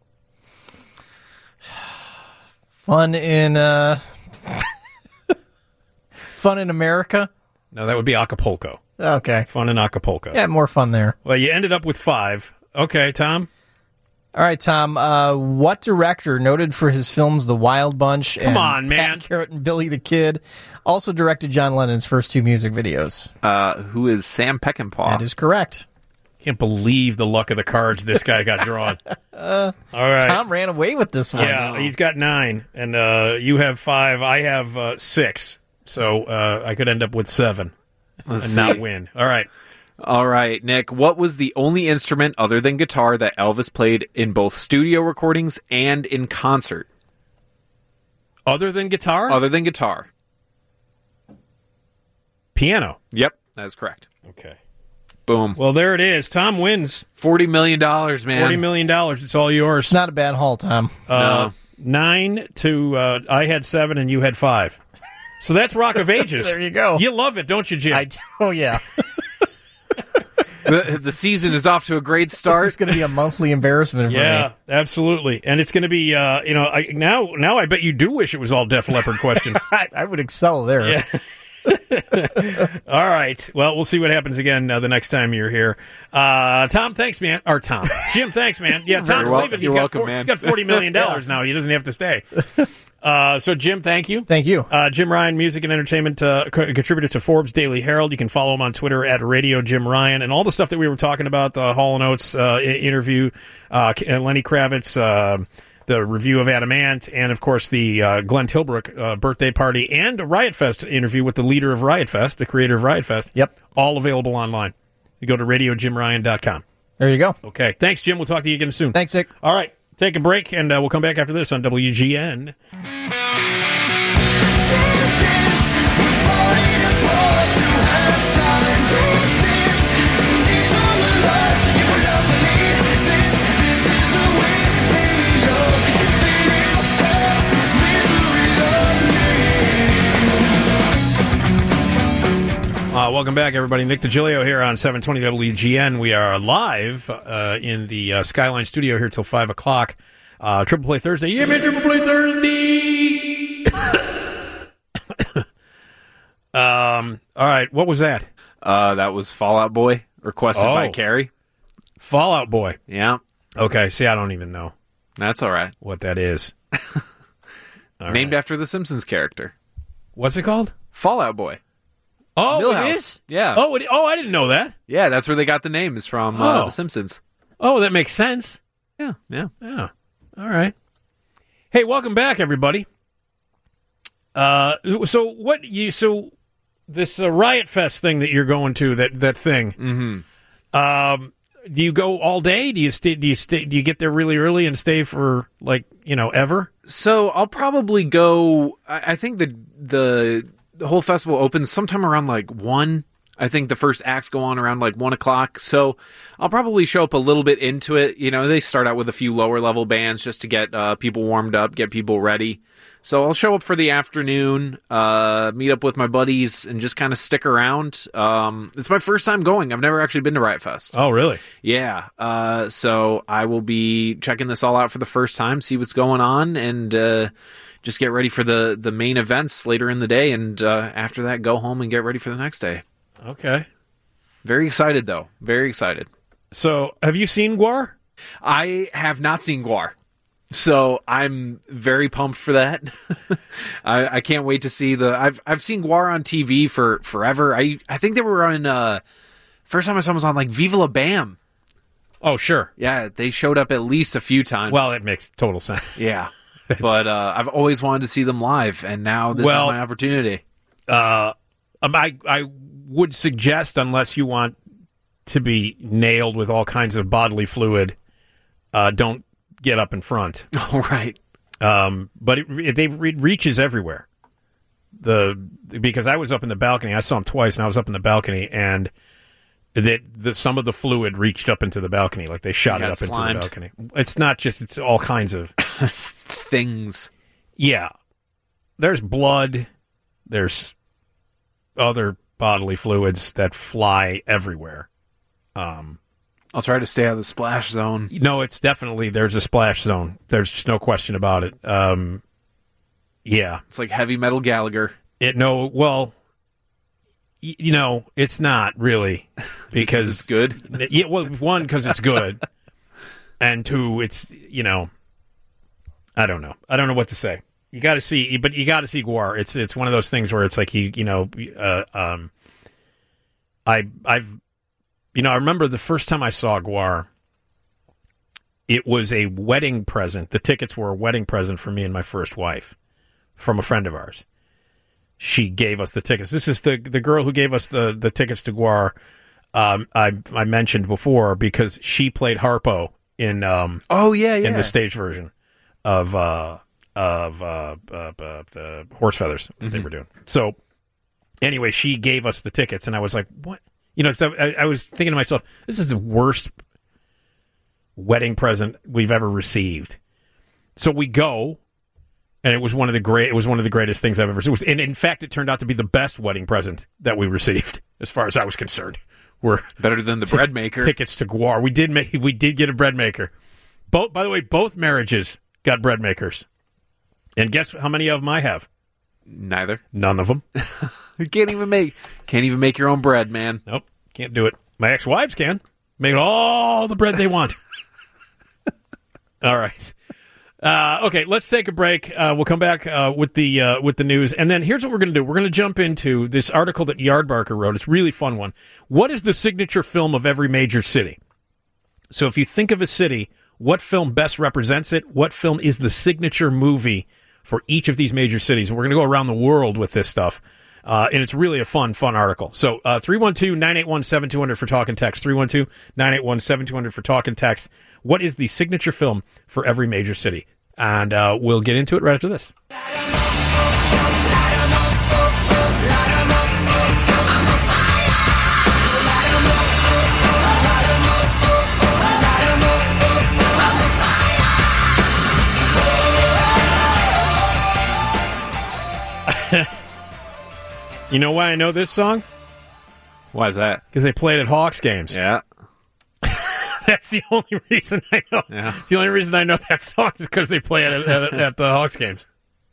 Fun in, uh... Fun in America? No, that would be Acapulco. Okay. Fun in Acapulco. Yeah, more fun there. Well, you ended up with five. Okay, Tom. All right, Tom, uh, what director, noted for his films The Wild Bunch Come and on, man. Pat Garrett and Billy the Kid, also directed John Lennon's first two music videos? Uh, who is Sam Peckinpah? That is correct. Can't believe the luck of the cards this guy got drawn. uh, All right. Tom ran away with this one. Yeah, he's got nine, and uh, you have five. I have uh, six, so uh, I could end up with seven Let's and see. not win. All right. All right, Nick, what was the only instrument other than guitar that Elvis played in both studio recordings and in concert? Other than guitar? Other than guitar. Piano. Yep, that is correct. Okay. Boom. Well, there it is. Tom wins. forty million dollars, man. forty million dollars. It's all yours. It's not a bad haul, Tom. Uh, No. Nine to, uh, I had seven and you had five. So that's Rock of Ages. There you go. You love it, don't you, Jim? I, oh, yeah. the, the season is off to a great start. This is going to be a monthly embarrassment for Yeah, me. absolutely. And it's going to be, uh, you know, I, now now I bet you do wish it was all Def Leppard questions. I, I would excel there. Yeah. All right. Well, we'll see what happens again uh, the next time you're here. Uh, Tom, thanks, man. Or Tom. Jim, thanks, man. Yeah, Tom's You're wel- leaving. He's you're got welcome, four, man. He's got forty million dollars now. He doesn't have to stay. Uh, so, Jim, thank you. Thank you. Uh, Jim Ryan, music and entertainment uh, co- contributor to Forbes Daily Herald. You can follow him on Twitter at Radio Jim Ryan. And all the stuff that we were talking about, the Hall and Oates uh, I- interview, uh, K- uh, Lenny Kravitz, uh, the review of Adamant, and, of course, the uh, Glenn Tilbrook uh, birthday party and a Riot Fest interview with the leader of Riot Fest, the creator of Riot Fest. Yep. All available online. You go to radio jim ryan dot com. There you go. Okay. Thanks, Jim. We'll talk to you again soon. Thanks, Nick. All right. Take a break, and uh, we'll come back after this on W G N. Uh, Uh, welcome back, everybody. Nick DiGilio here on seven twenty W G N. We are live uh, in the uh, Skyline studio here till five o'clock. Uh, Triple Play Thursday. Yeah, man, Triple Play Thursday! um, all right, what was that? Uh, that was Fallout Boy, requested Oh. by Carrie. Fallout Boy. Yeah, Okay, see, I don't even know that's all right. what that is. All Named right. after the Simpsons character. What's it called? Fallout Boy. Oh, Milhouse. it is? Yeah. Oh, it, oh, I didn't know that. Yeah, that's where they got the name, is from uh, Oh. The Simpsons. Oh, that makes sense. Yeah, yeah. Yeah. All right. Hey, welcome back, everybody. Uh, so what you so this uh, Riot Fest thing that you're going to that that thing? Mm-hmm. Um, do you go all day? Do you stay? Do you stay? Do you get there really early and stay for like you know ever? So I'll probably go. I, I think the the the whole festival opens sometime around like one. I think the first acts go on around like one o'clock. So I'll probably show up a little bit into it. You know, they start out with a few lower level bands just to get uh, people warmed up, get people ready. So I'll show up for the afternoon, uh, meet up with my buddies, and just kind of stick around. Um, it's my first time going. I've never actually been to Riot Fest. Oh, really? Yeah. Uh, so I will be checking this all out for the first time, see what's going on, and uh, just get ready for the, the main events later in the day. And uh, after that, go home and get ready for the next day. Okay. Very excited, though. Very excited. So, have you seen Gwar? I have not seen Gwar. So I'm very pumped for that. I, I can't wait to see the. I've I've seen Gwar on T V for forever. I I think they were on. Uh, first time I saw them was on like Viva La Bam. Oh, sure. Yeah, they showed up at least a few times. Well, it makes total sense. yeah, but uh, I've always wanted to see them live, and now this Well, is my opportunity. Uh, um, I I would suggest, unless you want to be nailed with all kinds of bodily fluid, uh, don't get up in front. All right. Um, but it, it, they, it reaches everywhere. The because I was up in the balcony, I saw them twice, and I was up in the balcony, and that the some of the fluid reached up into the balcony, like they shot You it got up into slimed. the balcony. It's not just; it's all kinds of things. Yeah, there's blood. There's other bodily fluids that fly everywhere. Um. I'll try to stay out of the splash zone. No, it's definitely, there's a splash zone. There's just no question about it. Um, yeah. It's like heavy metal Gallagher. It no, well, y- you know, it's not really because, it's good. Yeah, well, one, because it's good, and two, it's, you know, I don't know. I don't know what to say. You got to see, but you got to see Gwar. It's it's one of those things where it's like you you know, uh, um, I I've. You know, I remember the first time I saw Gwar, it was a wedding present. The tickets were a wedding present for me and my first wife from a friend of ours. She gave us the tickets. This is the the girl who gave us the, the tickets to Gwar. Um, I I mentioned before because she played Harpo in um oh yeah yeah in the stage version of uh of uh, uh, uh the Horse Feathers that Mm-hmm. they were doing. So anyway, she gave us the tickets, and I was like, what? You know, 'cause I, I was thinking to myself, this is the worst wedding present we've ever received. So we go, and it was one of the great. It was one of the greatest things I've ever seen. It was, and in fact, it turned out to be the best wedding present that we received, as far as I was concerned. We're better than the t- bread maker. Tickets to Gwar. We did make. We did get a bread maker. Both, by the way, both marriages got bread makers. And guess how many of them I have? Neither. None of them. You can't even make can't even make your own bread, man. Nope, can't do it. My ex-wives can make all the bread they want. All right. Uh, okay, let's take a break. Uh, we'll come back uh, with the uh, with the news, and then here's what we're going to do. We're going to jump into this article that Yardbarker wrote. It's a really fun one. What is the signature film of every major city? So if you think of a city, what film best represents it? What film is the signature movie for each of these major cities? And we're going to go around the world with this stuff. Uh, and it's really a fun, fun article. So uh, three one two, nine eight one, seven two zero zero for talk and text. three one two, nine eight one, seven two zero zero for talk and text. What is the signature film for every major city? And uh, we'll get into it right after this. You know why I know this song? Why is that? Because they played at Hawks games. Yeah. That's the only reason I know. Yeah. The only reason I know that song is because they play it at, at, at the Hawks games.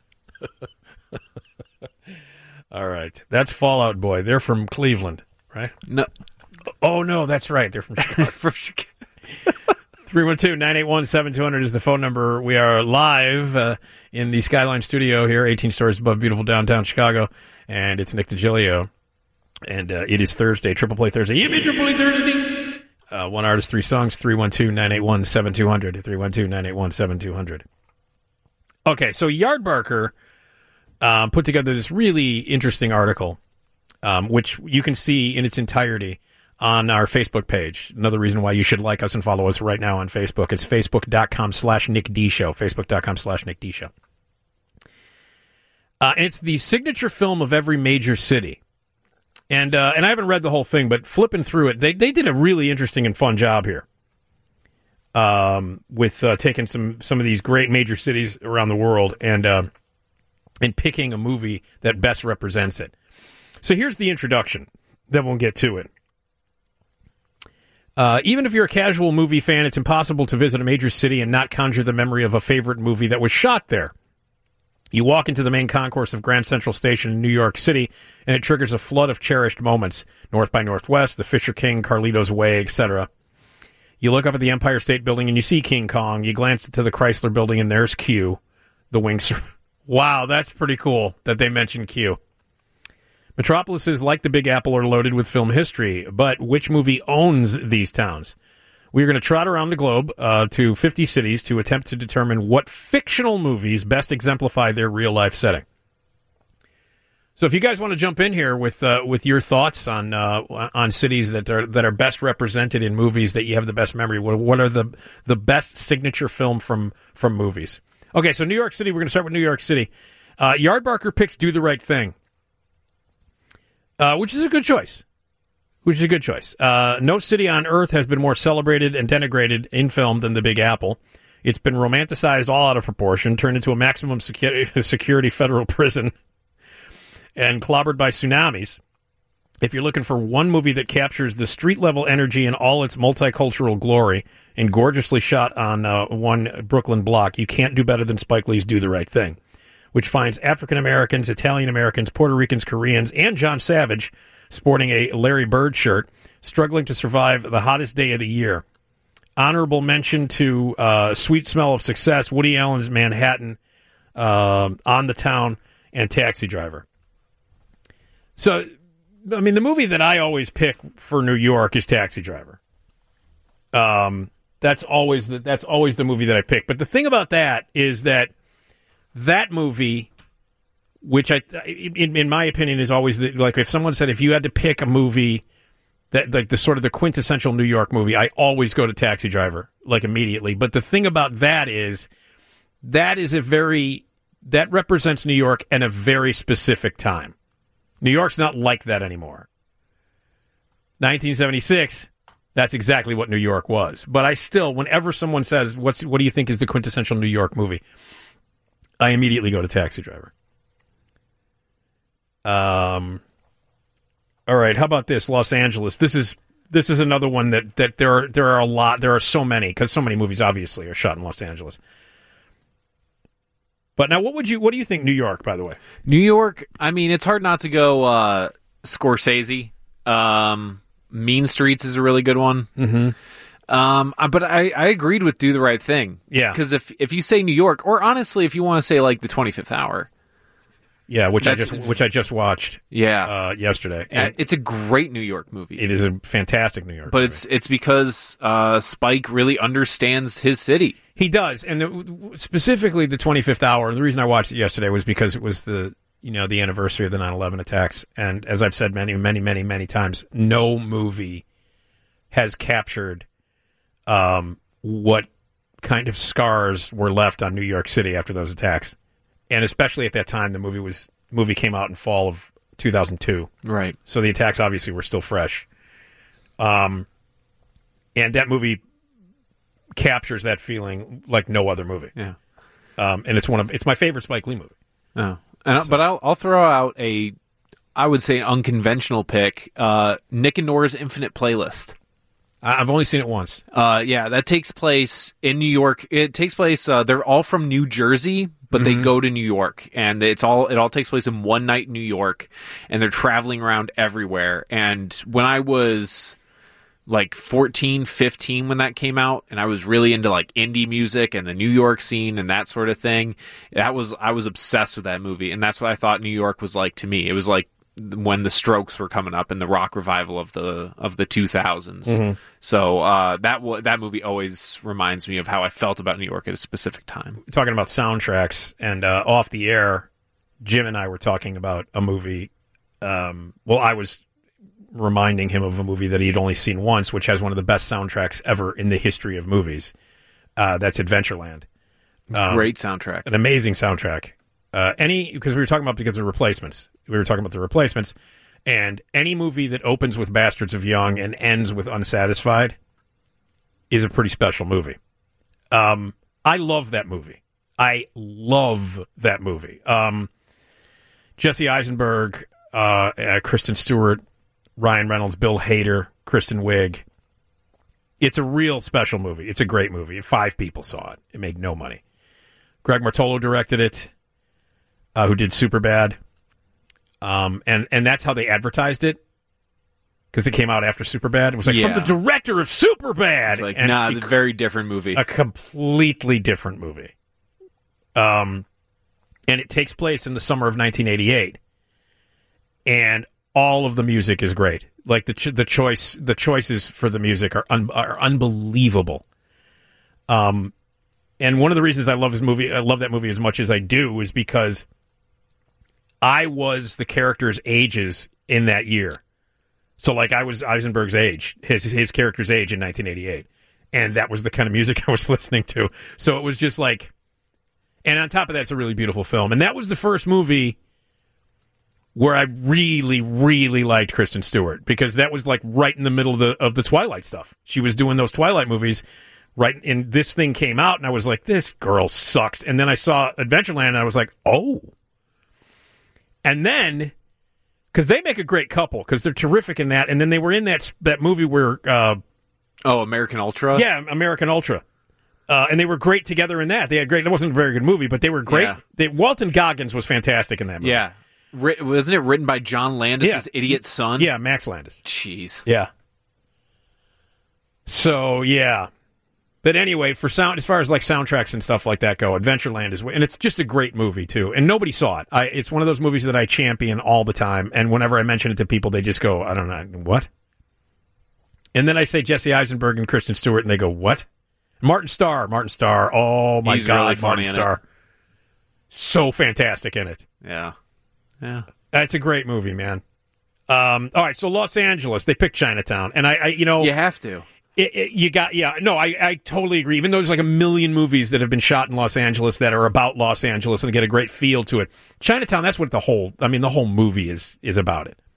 All right. That's Fall Out Boy. They're from Cleveland, right? No. Oh, no, that's right. They're from Chicago. From Chicago. three one two, nine eight one, seven two zero zero is the phone number. We are live uh, in the Skyline studio here, eighteen stories above beautiful downtown Chicago. And it's Nick DiGilio. And uh, it is Thursday, Triple Play Thursday. Yippee, Triple Play Thursday! Uh, one artist, three songs, three one two, nine eight one, seven two zero zero, three one two, nine eight one, seven two zero zero. Okay, so Yardbarker uh, put together this really interesting article, um, which you can see in its entirety on our Facebook page. Another reason why you should like us and follow us right now on Facebook. It's facebook.com slash Nick D Show. Facebook.com slash Nick D Show. Uh, and it's the signature film of every major city. And uh, and I haven't read the whole thing, but flipping through it, they they did a really interesting and fun job here. Um, with uh, taking some some of these great major cities around the world and uh, and picking a movie that best represents it. So here's the introduction. Then we'll get to it. Uh, even if you're a casual movie fan, it's impossible to visit a major city and not conjure the memory of a favorite movie that was shot there. You walk into the main concourse of Grand Central Station in New York City, and it triggers a flood of cherished moments. North by Northwest, The Fisher King, Carlito's Way, et cetera. You look up at the Empire State Building, and you see King Kong. You glance to the Chrysler Building, and there's Q. The wings. Wow, that's pretty cool that they mentioned Q. Metropolises like the Big Apple are loaded with film history, but which movie owns these towns? We are going to trot around the globe uh, to fifty cities to attempt to determine what fictional movies best exemplify their real-life setting. So if you guys want to jump in here with uh, with your thoughts on uh, on cities that are that are best represented in movies that you have the best memory, what, what are the the best signature film from, from movies? Okay, so New York City, we're going to start with New York City. Uh, Yardbarker picks Do the Right Thing, uh, which is a good choice. Which is a good choice. Uh, no city on Earth has been more celebrated and denigrated in film than the Big Apple. It's been romanticized all out of proportion, turned into a maximum secu- security federal prison, and clobbered by tsunamis. If you're looking for one movie that captures the street-level energy in all its multicultural glory and gorgeously shot on uh, one Brooklyn block, you can't do better than Spike Lee's Do the Right Thing, which finds African-Americans, Italian-Americans, Puerto Ricans, Koreans, and John Savage sporting a Larry Bird shirt, struggling to survive the hottest day of the year. Honorable mention to uh, Sweet Smell of Success, Woody Allen's Manhattan, uh, On the Town, and Taxi Driver. So, I mean, the movie that I always pick for New York is Taxi Driver. Um, that's always the, that's always the movie that I pick. But the thing about that is that that movie, which I, in, in my opinion, is always the, like if someone said if you had to pick a movie that like the sort of the quintessential New York movie, I always go to Taxi Driver like immediately. But the thing about that is that is a very that represents New York in a very specific time. New York's not like that anymore. nineteen seventy-six, that's exactly what New York was. But I still, whenever someone says, "What's what do you think is the quintessential New York movie?" I immediately go to Taxi Driver. Um. All right. How about this? Los Angeles. This is this is another one that, that there are there are a lot. There are so many because so many movies obviously are shot in Los Angeles. But now, what would you what do you think? New York, by the way. New York. I mean, it's hard not to go uh, Scorsese. Um, Mean Streets is a really good one. Mm-hmm. Um, uh, but I, I agreed with Do the Right Thing. Yeah. Because if if you say New York, or honestly, if you want to say like the twenty-fifth Hour. Yeah, which That's, I just which I just watched. Yeah, uh, yesterday. And it's a great New York movie. It is a fantastic New York, but movie. it's it's because uh, Spike really understands his city. He does, and the, specifically the twenty-fifth Hour. The reason I watched it yesterday was because it was the you know the anniversary of the nine eleven attacks, and as I've said many many many many times, no movie has captured um, what kind of scars were left on New York City after those attacks. And especially at that time, the movie was movie came out in fall of two thousand two. Right. So the attacks obviously were still fresh. Um, and that movie captures that feeling like no other movie. Yeah. Um, and it's one of it's my favorite Spike Lee movie. Oh. And, so. But I'll I'll throw out a I would say, an unconventional pick. Uh, Nick and Nora's Infinite Playlist. I- I've only seen it once. Uh, yeah, that takes place in New York. It takes place. Uh, they're all from New Jersey, but they go to New York, and it's all it all takes place in one night in New York, and they're traveling around everywhere. And when I was like fourteen, fifteen when that came out, and I was really into like indie music and the New York scene and that sort of thing, that was I was obsessed with that movie, and that's what I thought New York was like to me. It was like when the Strokes were coming up in the rock revival of the of the two thousands. Mm-hmm. So uh, that w- that movie always reminds me of how I felt about New York at a specific time. Talking about soundtracks, and uh, off the air, Jim and I were talking about a movie. Um, well, I was reminding him of a movie that he'd only seen once, which has one of the best soundtracks ever in the history of movies. Uh, that's Adventureland. Um, Great soundtrack. An amazing soundtrack. Uh, any because we were talking about because of replacements. We were talking about the replacements, and any movie that opens with Bastards of Young and ends with Unsatisfied is a pretty special movie. Um, I love that movie. I love that movie. Um, Jesse Eisenberg, uh, uh, Kristen Stewart, Ryan Reynolds, Bill Hader, Kristen Wiig. It's a real special movie. It's a great movie. Five people saw it. It made no money. Greg Martolo directed it, uh, who did Superbad. Um, and, and that's how they advertised it, because it came out after Superbad. It was like, Yeah. from the director of Superbad. It's like, and nah, it- a very different movie. a completely different movie. Um, and it takes place in the summer of nineteen eighty-eight. And all of the music is great. Like the ch- the choice the choices for the music are un- are unbelievable. Um, and one of the reasons I love his movie, I love that movie as much as I do, is because I was the character's ages in that year. So, like, I was Eisenberg's age, his his character's age in nineteen eighty-eight, and that was the kind of music I was listening to. So it was just like, and on top of that, it's a really beautiful film. And that was the first movie where I really, really liked Kristen Stewart, because that was like right in the middle of the of the Twilight stuff. She was doing those Twilight movies, right? And this thing came out, and I was like, this girl sucks. And then I saw Adventureland, and I was like, oh. And then, because they make a great couple, because they're terrific in that. And then they were in that that movie where, uh, oh, American Ultra. yeah, American Ultra, uh, and they were great together in that. They had great. It wasn't a very good movie, but they were great. Yeah. They, Walton Goggins was fantastic in that movie. Yeah. Writ- wasn't it written by John Landis' Yeah. idiot son? Yeah, Max Landis. Jeez. Yeah. So yeah, but anyway, for sound, as far as like soundtracks and stuff like that go, Adventureland is, and it's just a great movie too. And nobody saw it. I, it's one of those movies that I champion all the time. And whenever I mention it to people, they just go, "I don't know what." And then I say Jesse Eisenberg and Kristen Stewart, and they go, "What?" Martin Starr, Martin Starr. Oh my He's God, really funny Martin in Starr, so fantastic in it. Yeah. Yeah. It's a great movie, man. Um, all right, so Los Angeles, they picked Chinatown, and I, I you know, You have to. It, it, you got, yeah, no, I, I totally agree. Even though there's like a million movies that have been shot in Los Angeles that are about Los Angeles and get a great feel to it, Chinatown, that's what the whole, I mean, the whole movie is is about it.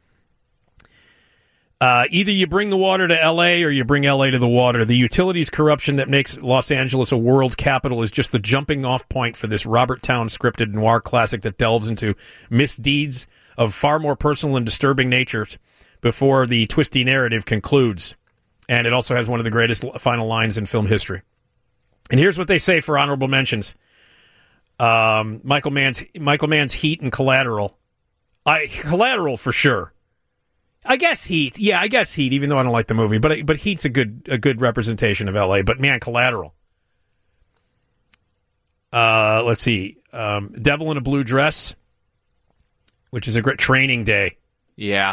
Uh, either you bring the water to L A or you bring L A to the water. The utilities corruption that makes Los Angeles a world capital is just the jumping off point for this Robert Towne scripted noir classic that delves into misdeeds of far more personal and disturbing natures before the twisty narrative concludes. And it also has one of the greatest final lines in film history. And here's what they say for honorable mentions. Um, Michael Mann's Michael Mann's Heat and Collateral. I Collateral for sure. I guess Heat. Yeah, I guess Heat, even though I don't like the movie. But but Heat's a good a good representation of L A. But, man, Collateral. Uh, let's see. Um, Devil in a Blue Dress, which is a great Training Day. Yeah.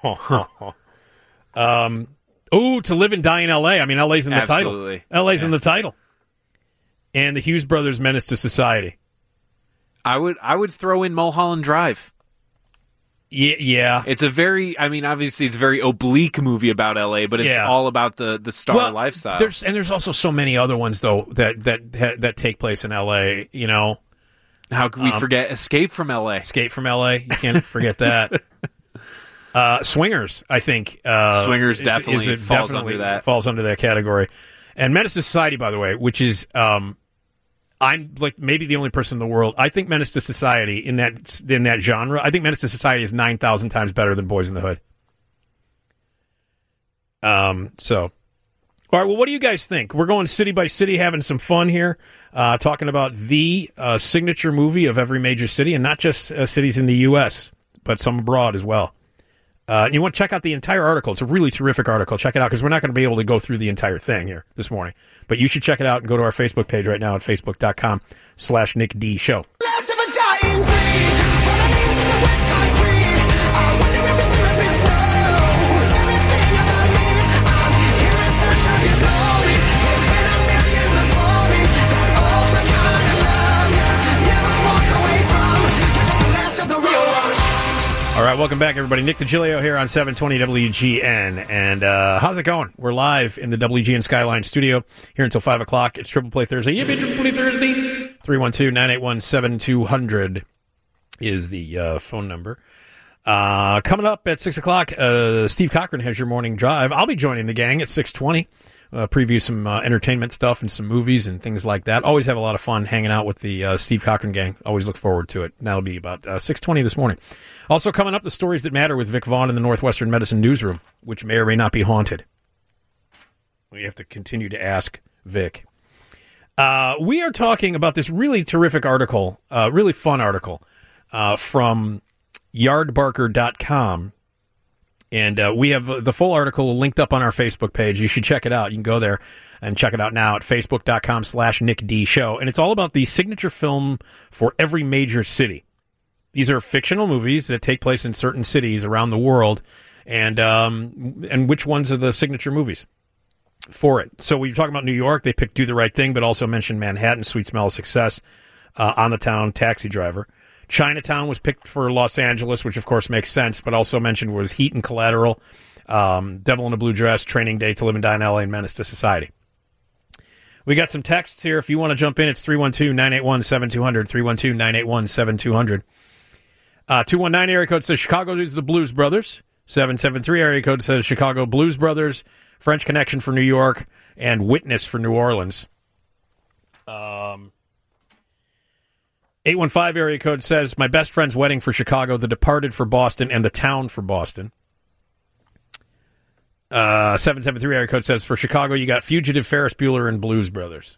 um, ooh, To Live and Die in L A. I mean, L A's in the Absolutely. title. L A's Yeah. in the title. And the Hughes Brothers' Menace to Society. I would I would throw in Mulholland Drive. Yeah, yeah. It's a very, I mean, obviously it's a very oblique movie about L A, but it's Yeah. all about the, the star Well, lifestyle. There's and there's also so many other ones though that that that take place in L A. You know, how could we um, forget Escape from L A? Escape from L A. You can't forget that. Uh, Swingers, I think. Uh, Swingers is- definitely is, it falls definitely under that. falls under that category. And Menace to Society, by the way, which is um, I'm like maybe the only person in the world. I think Menace to Society in that in that genre. I think Menace to Society is nine thousand times better than Boys in the Hood. Um. So, all right. Well, what do you guys think? We're going city by city, having some fun here, uh, talking about the uh, signature movie of every major city, and not just uh, cities in the U S, but some abroad as well. Uh, you want to check out the entire article. It's a really terrific article. Check it out, because we're not going to be able to go through the entire thing here this morning. But you should check it out and go to our Facebook page right now at facebook.com slash Nick D Show. Last of a dying breed, run our names in the wet concrete. I wonder if the therapist knows everything about me. I'm here in search of your glory. There's been a million before me. That ultra kind of love you never walk away from. You're just the last of the real ones. All right, welcome back, everybody. Nick DiGilio here on seven twenty W G N. And uh, how's it going? We're live in the W G N Skyline studio here until five o'clock. It's Triple Play Thursday. Yippee, Triple Play Thursday. three one two, nine eight one, seven two zero zero is the uh, phone number. Uh, coming up at six o'clock, uh, Steve Cochran has your morning drive. I'll be joining the gang at six twenty. Uh, preview some uh, entertainment stuff and some movies and things like that. Always have a lot of fun hanging out with the uh, Steve Cochran gang. Always look forward to it. That'll be about uh, six twenty this morning. Also coming up, the stories that matter with Vic Vaughn in the Northwestern Medicine Newsroom, which may or may not be haunted. We have to continue to ask Vic. Uh, we are talking about this really terrific article, uh, really fun article uh, from yard barker dot com. And uh, we have the full article linked up on our Facebook page. You should check it out. You can go there and check it out now at facebook.com slash Nick D Show. And it's all about the signature film for every major city. These are fictional movies that take place in certain cities around the world. And um, and which ones are the signature movies for it? So we talk about New York. They picked Do the Right Thing, but also mentioned Manhattan, Sweet Smell of Success, uh, On the Town, Taxi Driver. Chinatown was picked for Los Angeles, which of course makes sense, but also mentioned was Heat and Collateral, um, Devil in a Blue Dress, Training Day, To Live and Die in L A, and Menace to Society. We got some texts here. If you want to jump in, it's three one two, nine eight one, seven two zero zero, three one two, nine eight one, seven two zero zero. Uh, two one nine area code says Chicago is the Blues Brothers. seven seven three area code says Chicago Blues Brothers, French Connection for New York, and Witness for New Orleans. Um... eight one five area code says, my best friend's wedding for Chicago, The Departed for Boston, and The Town for Boston. Uh, seven seven three area code says, for Chicago, you got Fugitive, Ferris Bueller, and Blues Brothers.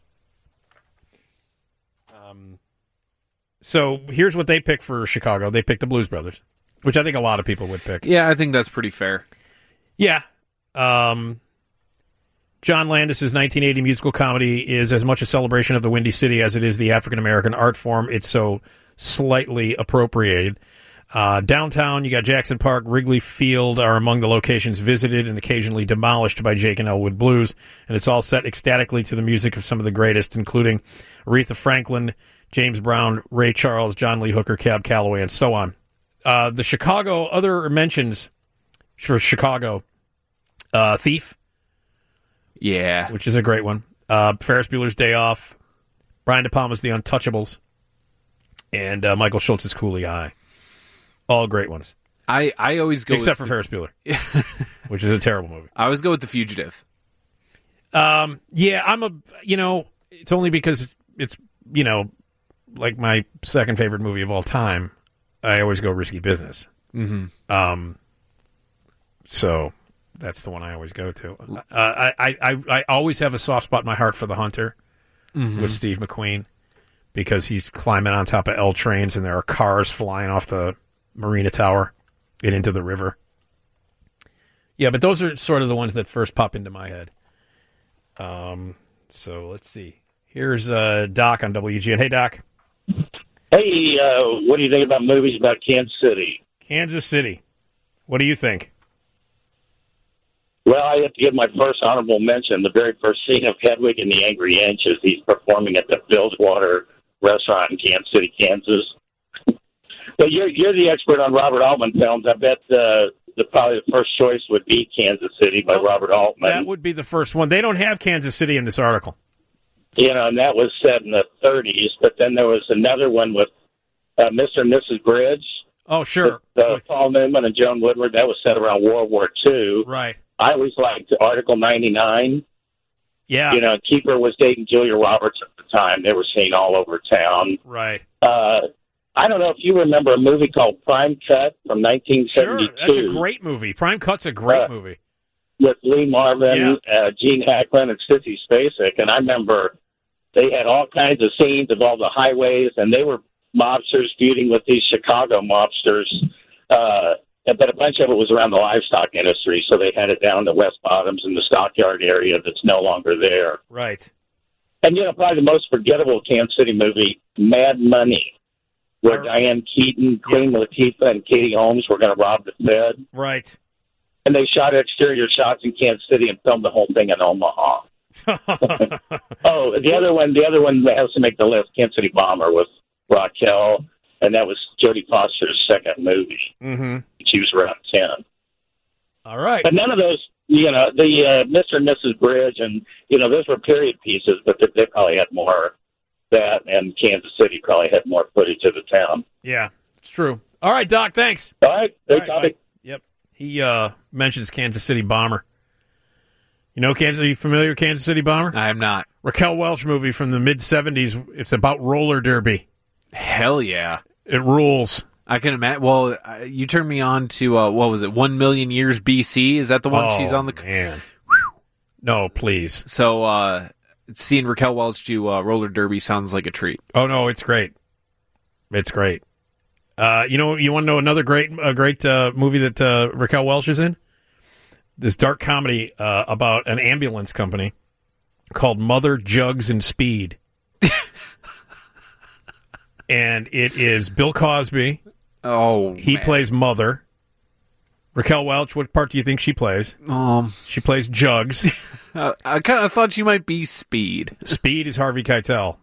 Um, so here's what they picked for Chicago. They picked the Blues Brothers, which I think a lot of people would pick. Yeah, I think that's pretty fair. Yeah. Um, John Landis's nineteen eighty musical comedy is as much a celebration of the Windy City as it is the African-American art form. It's so slightly appropriated. Uh, downtown, you got Jackson Park, Wrigley Field are among the locations visited and occasionally demolished by Jake and Elwood Blues, and it's all set ecstatically to the music of some of the greatest, including Aretha Franklin, James Brown, Ray Charles, John Lee Hooker, Cab Calloway, and so on. Uh, the Chicago, other mentions for Chicago, uh, Thief. Yeah. Which is a great one. Uh, Ferris Bueller's Day Off, Brian De Palma's The Untouchables, and uh, Michael Schultz's Coolie Eye. All great ones. I, I always go Except with for Ferris Bueller, which is a terrible movie. I always go with The Fugitive. Um, yeah, I'm a, you know, it's only because it's, you know, like my second favorite movie of all time. I always go Risky Business. Mm-hmm. Um, so that's the one I always go to. Uh, I, I, I, I always have a soft spot in my heart for The Hunter Mm-hmm. with Steve McQueen because he's climbing on top of L trains and there are cars flying off the Marina Tower and into the river. Yeah, but those are sort of the ones that first pop into my head. Um, so let's see. Here's uh, Doc on W G N. Hey, Doc. Hey, uh, what do you think about movies about Kansas City? Kansas City. What do you think? Well, I have to give my first honorable mention. The very first scene of Hedwig and the Angry Inch is he's performing at the Billswater restaurant in Kansas City, Kansas. But you're you're the expert on Robert Altman films. I bet uh, the probably the first choice would be Kansas City by well, Robert Altman. That would be the first one. They don't have Kansas City in this article. You know, and that was set in the thirties. But then there was another one with uh, Mister and Missus Bridge. Oh, sure. With, uh, with... Paul Newman and Joan Woodward. That was set around World War Two. Right. I always liked Article ninety-nine. Yeah. You know, Keeper was dating Julia Roberts at the time. They were seen all over town. Right. Uh, I don't know if you remember a movie called Prime Cut from nineteen seventy-two. Sure, that's a great movie. Prime Cut's a great Uh, movie. With Lee Marvin, uh, Gene Hackman, and Sissy Spacek. And I remember they had all kinds of scenes of all the highways, and they were mobsters feuding with these Chicago mobsters. Uh, but a bunch of it was around the livestock industry, so they had it down to West Bottoms and the Stockyard area that's no longer there. Right. And, you know, probably the most forgettable Kansas City movie, Mad Money, where Diane Keaton, Queen Latifah, and Katie Holmes were going to rob the Fed. Right. And they shot exterior shots in Kansas City and filmed the whole thing in Omaha. oh, the other one, the other one that has to make the list, Kansas City Bomber with Raquel, and that was Jodie Foster's second movie. Mm-hmm. She was around ten. All right. But none of those, you know, the uh, Mister and Missus Bridge, and, you know, those were period pieces, but they, they probably had more that, and Kansas City probably had more footage of the town. Yeah, it's true. All right, Doc, thanks. All right, great All right, topic. bye. Yep. He uh, mentions Kansas City Bomber. You know Kansas? Are you familiar with Kansas City Bomber? I am not. Raquel Welch movie from the mid seventies. It's about roller derby. Hell yeah. It rules. I can imagine. Well, uh, you turned me on to, uh, what was it, One Million Years B C? Is that the one oh, she's on the... man. No, please. So, uh, seeing Raquel Welch do uh, roller derby sounds like a treat. Oh, no, it's great. It's great. Uh, you know, you want to know another great a great uh, movie that uh, Raquel Welch is in? This dark comedy uh, about an ambulance company called Mother, Jugs, and Speed. And it is Bill Cosby. Oh, He man. plays Mother. Raquel Welch, what part do you think she plays? Um, she plays Jugs. uh, I kind of thought she might be Speed. Speed is Harvey Keitel.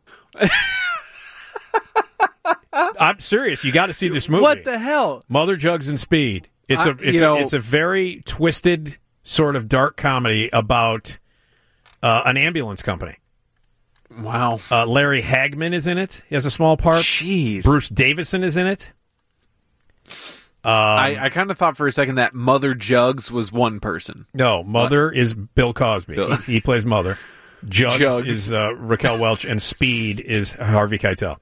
I'm serious. You got to see this movie. What the hell? Mother, Jugs, and Speed. It's a I- it's you know- a, it's a very twisted sort of dark comedy about uh, an ambulance company. Wow. Uh, Larry Hagman is in it. He has a small part. Jeez. Bruce Davison is in it. Um, I, I kind of thought for a second that Mother Jugs was one person. No, Mother What? is Bill Cosby. Bill- He, he plays Mother. Jugs, Jugs. is uh, Raquel Welch, and Speed is Harvey Keitel.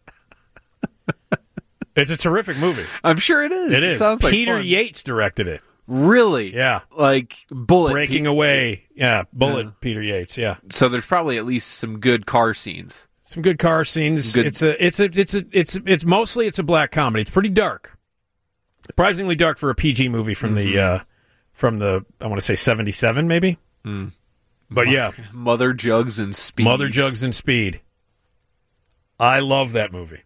It's a terrific movie. I'm sure it is. It is. Sounds like Peter fun. Yates directed it. Really? Yeah. Like Bullet. Breaking Pe- Away. Yeah, Bullet, Yeah. Peter Yates, yeah. So there's probably at least some good car scenes. Some good car scenes. Good- It's a it's a it's a it's it's mostly it's a black comedy. It's pretty dark. Surprisingly dark for a P G movie from Mm-hmm. the uh from the I want to say seventy-seven maybe. Mm. But yeah, Mother Jugs and Speed. Mother Jugs and Speed. I love that movie.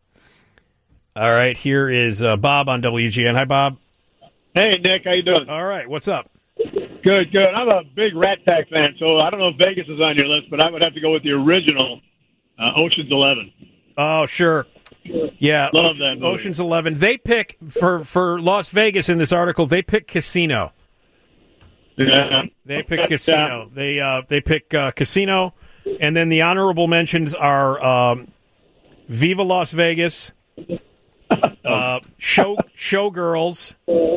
All right, here is uh, Bob on W G N. Hi, Bob. Hey, Nick, how you doing? All right, what's up? Good, good. I'm a big Rat Pack fan, so I don't know if Vegas is on your list, but I would have to go with the original uh, Ocean's Eleven. Oh, sure. Yeah, Love Ocean- that movie. Ocean's Eleven. They pick for for Las Vegas in this article. They pick Casino. Yeah. They pick Casino. They uh, they pick uh, Casino, and then the honorable mentions are um, Viva Las Vegas, uh, Show Showgirls,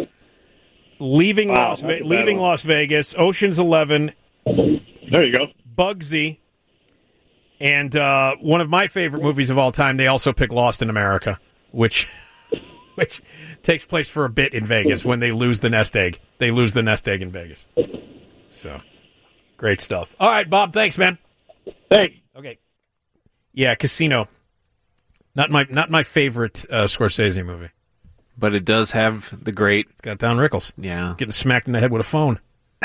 Leaving Wow, Las that's a Ve- bad Leaving one. Las Vegas, Ocean's Eleven. There you go. Bugsy, and uh, one of my favorite movies of all time. They also pick Lost in America, which which takes place for a bit in Vegas when they lose the nest egg. They lose the nest egg in Vegas. So, great stuff. All right, Bob. Thanks, man. Thanks. Okay. Yeah, Casino. Not my not my favorite uh, Scorsese movie. But it does have the great... It's got Don Rickles. Yeah. Getting smacked in the head with a phone.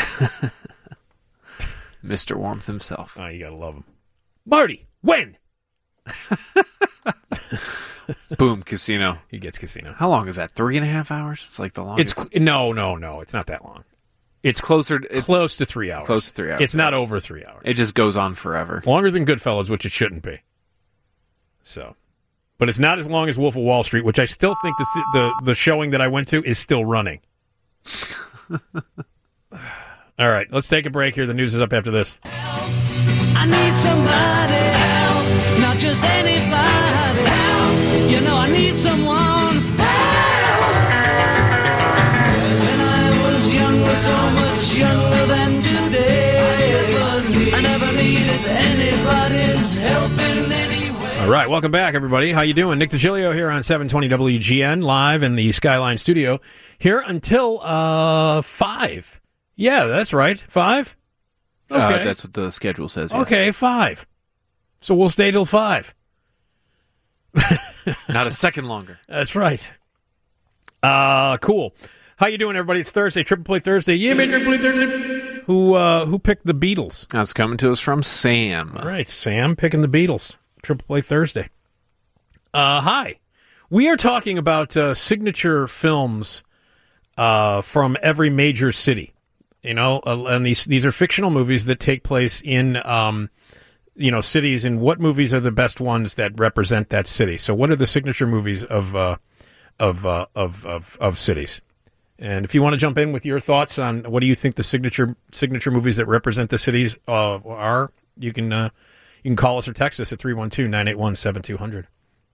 Mister Warmth himself. Oh, you gotta love him. Marty, when? Boom, Casino. He gets Casino. How long is that? Three and a half hours? It's like the longest. It's no, no, no. It's not that long. It's closer. It's Close to three hours. Close to three hours. It's not over three hours. It just goes on forever. Longer than Goodfellas, which it shouldn't be. So, but it's not as long as Wolf of Wall Street, which I still think the th- the the showing that I went to is still running. All right, let's take a break here. The news is up after this. I need somebody help, not just anybody help. You know I need someone help. When I was younger, so much younger than today, I never needed All right, welcome back, everybody. How you doing? Nick DiGilio here on seven twenty W G N, live in the Skyline studio, here until uh five. Yeah, that's right, five. Okay, Uh, that's what the schedule says. Yes. okay, five. So we'll stay till five. Not a second longer. That's right. Uh cool. How you doing, everybody? It's Thursday, Triple Play Thursday. Yeah, man, Triple Play Thursday. Who uh, who picked the Beatles? That's coming to us from Sam. All right, Sam picking the Beatles. Triple Play Thursday. Uh, hi. We are talking about uh, signature films uh, from every major city. You know, uh, and these these are fictional movies that take place in um, you know, cities. And what movies are the best ones that represent that city? So, what are the signature movies of uh, of, uh, of of of cities? And if you want to jump in with your thoughts on what do you think the signature signature movies that represent the cities uh, are, you can uh, you can call us or text us at three one two, nine eight one, seven two zero zero.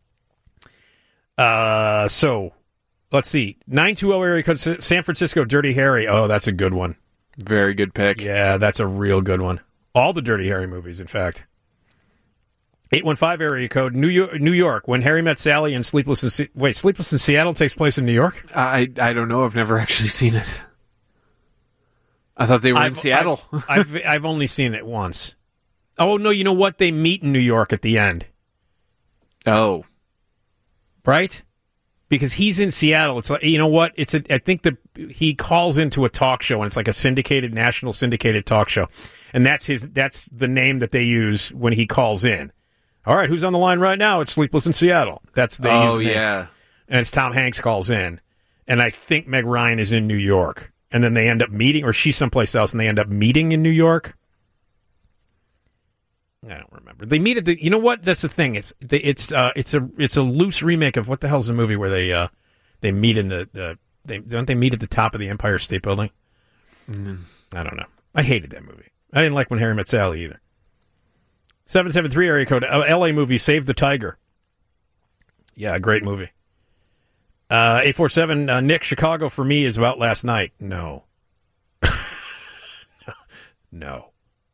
Uh, so, let's see. nine two zero area code, San Francisco, Dirty Harry. Oh, that's a good one. Very good pick. Yeah, that's a real good one. All the Dirty Harry movies, in fact. eight one five area code, New York, New York. When Harry Met Sally and Sleepless in Se- Wait, Sleepless in Seattle takes place in New York? I I don't know. I've never actually seen it. I thought they were I've, in Seattle. I've, I've I've only seen it once. Oh no, you know what? They meet in New York at the end. Oh, right? Because he's in Seattle. It's like, you know what? It's a. I think that he calls into a talk show, and it's like a syndicated, national syndicated talk show, and that's his. That's the name that they use when he calls in. All right, who's on the line right now? It's Sleepless in Seattle. That's the. Oh yeah, and it's Tom Hanks calls in, and I think Meg Ryan is in New York, and then they end up meeting, or she's someplace else, and they end up meeting in New York. I don't remember. They meet at the. You know what? That's the thing. It's it's uh it's a it's a loose remake of what the hell's the movie where they uh they meet in the, the they don't they meet at the top of the Empire State Building. Mm. I don't know. I hated that movie. I didn't like When Harry Met Sally either. Seven seven three area code uh, L A movie Save the Tiger. Yeah, great movie. Uh, eight four seven uh, Nick, Chicago for me is about last night. No. No.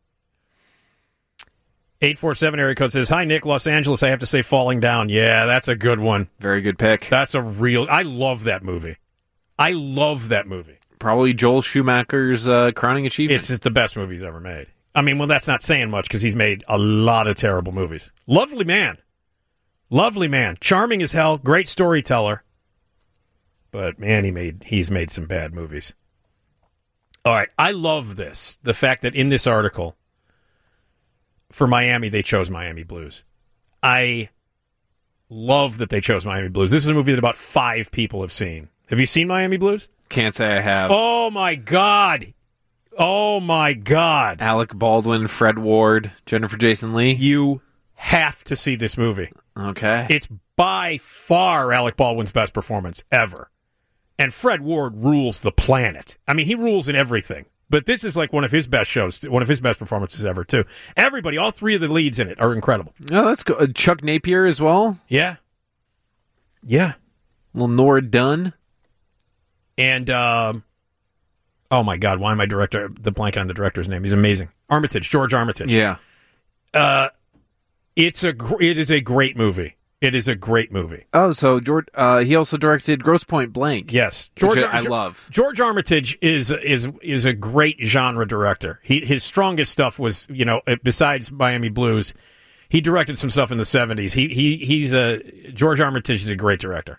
eight four seven area code says, hi, Nick, Los Angeles. I have to say Falling Down. Yeah, that's a good one. Very good pick. That's a real... I love that movie. I love that movie. Probably Joel Schumacher's uh, crowning achievement. It's just the best movie he's ever made. I mean, well, that's not saying much because he's made a lot of terrible movies. Lovely man. Lovely man. Charming as hell. Great storyteller. But, man, he made he's made some bad movies. All right. I love this. The fact that in this article... For Miami, they chose Miami Blues. I love that they chose Miami Blues. This is a movie that about five people have seen. Have you seen Miami Blues? Can't say I have. Oh, my God. Oh, my God. Alec Baldwin, Fred Ward, Jennifer Jason Leigh. You have to see this movie. Okay. It's by far Alec Baldwin's best performance ever. And Fred Ward rules the planet. I mean, he rules in everything. But this is like one of his best shows, one of his best performances ever, too. Everybody, all three of the leads in it are incredible. Oh, that's good. Uh, Chuck Napier as well? Yeah. Yeah. Little Nora Dunn. And, um, oh my God, why am I director, the blank on the director's name? He's amazing. Armitage, George Armitage. Yeah. Uh, it's a, gr- it is a great movie. It is a great movie. Oh, so George, uh, he also directed Grosse Point Blank. Yes, George. Which I, I George, love. George Armitage is is is a great genre director. He his strongest stuff was, you know, besides Miami Blues, he directed some stuff in the seventies. He he he's a George Armitage is a great director.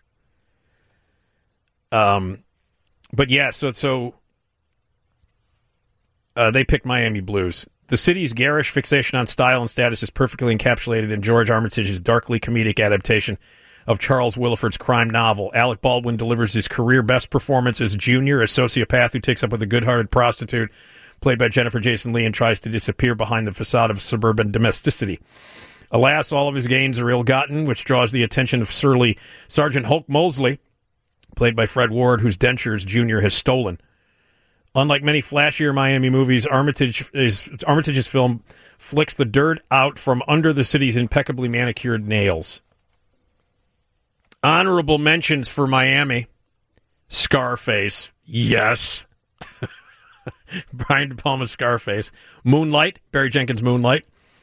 Um, but yeah, so so uh, they picked Miami Blues. The city's garish fixation on style and status is perfectly encapsulated in George Armitage's darkly comedic adaptation of Charles Willeford's crime novel. Alec Baldwin delivers his career best performance as Junior, a sociopath who takes up with a good-hearted prostitute, played by Jennifer Jason Leigh, and tries to disappear behind the facade of suburban domesticity. Alas, all of his gains are ill-gotten, which draws the attention of surly Sergeant Hulk Mosley, played by Fred Ward, whose dentures Junior has stolen. Unlike many flashier Miami movies, Armitage is, Armitage's film flicks the dirt out from under the city's impeccably manicured nails. Honorable mentions for Miami. Scarface. Yes. Brian De Palma's Scarface. Moonlight. Barry Jenkins' Moonlight.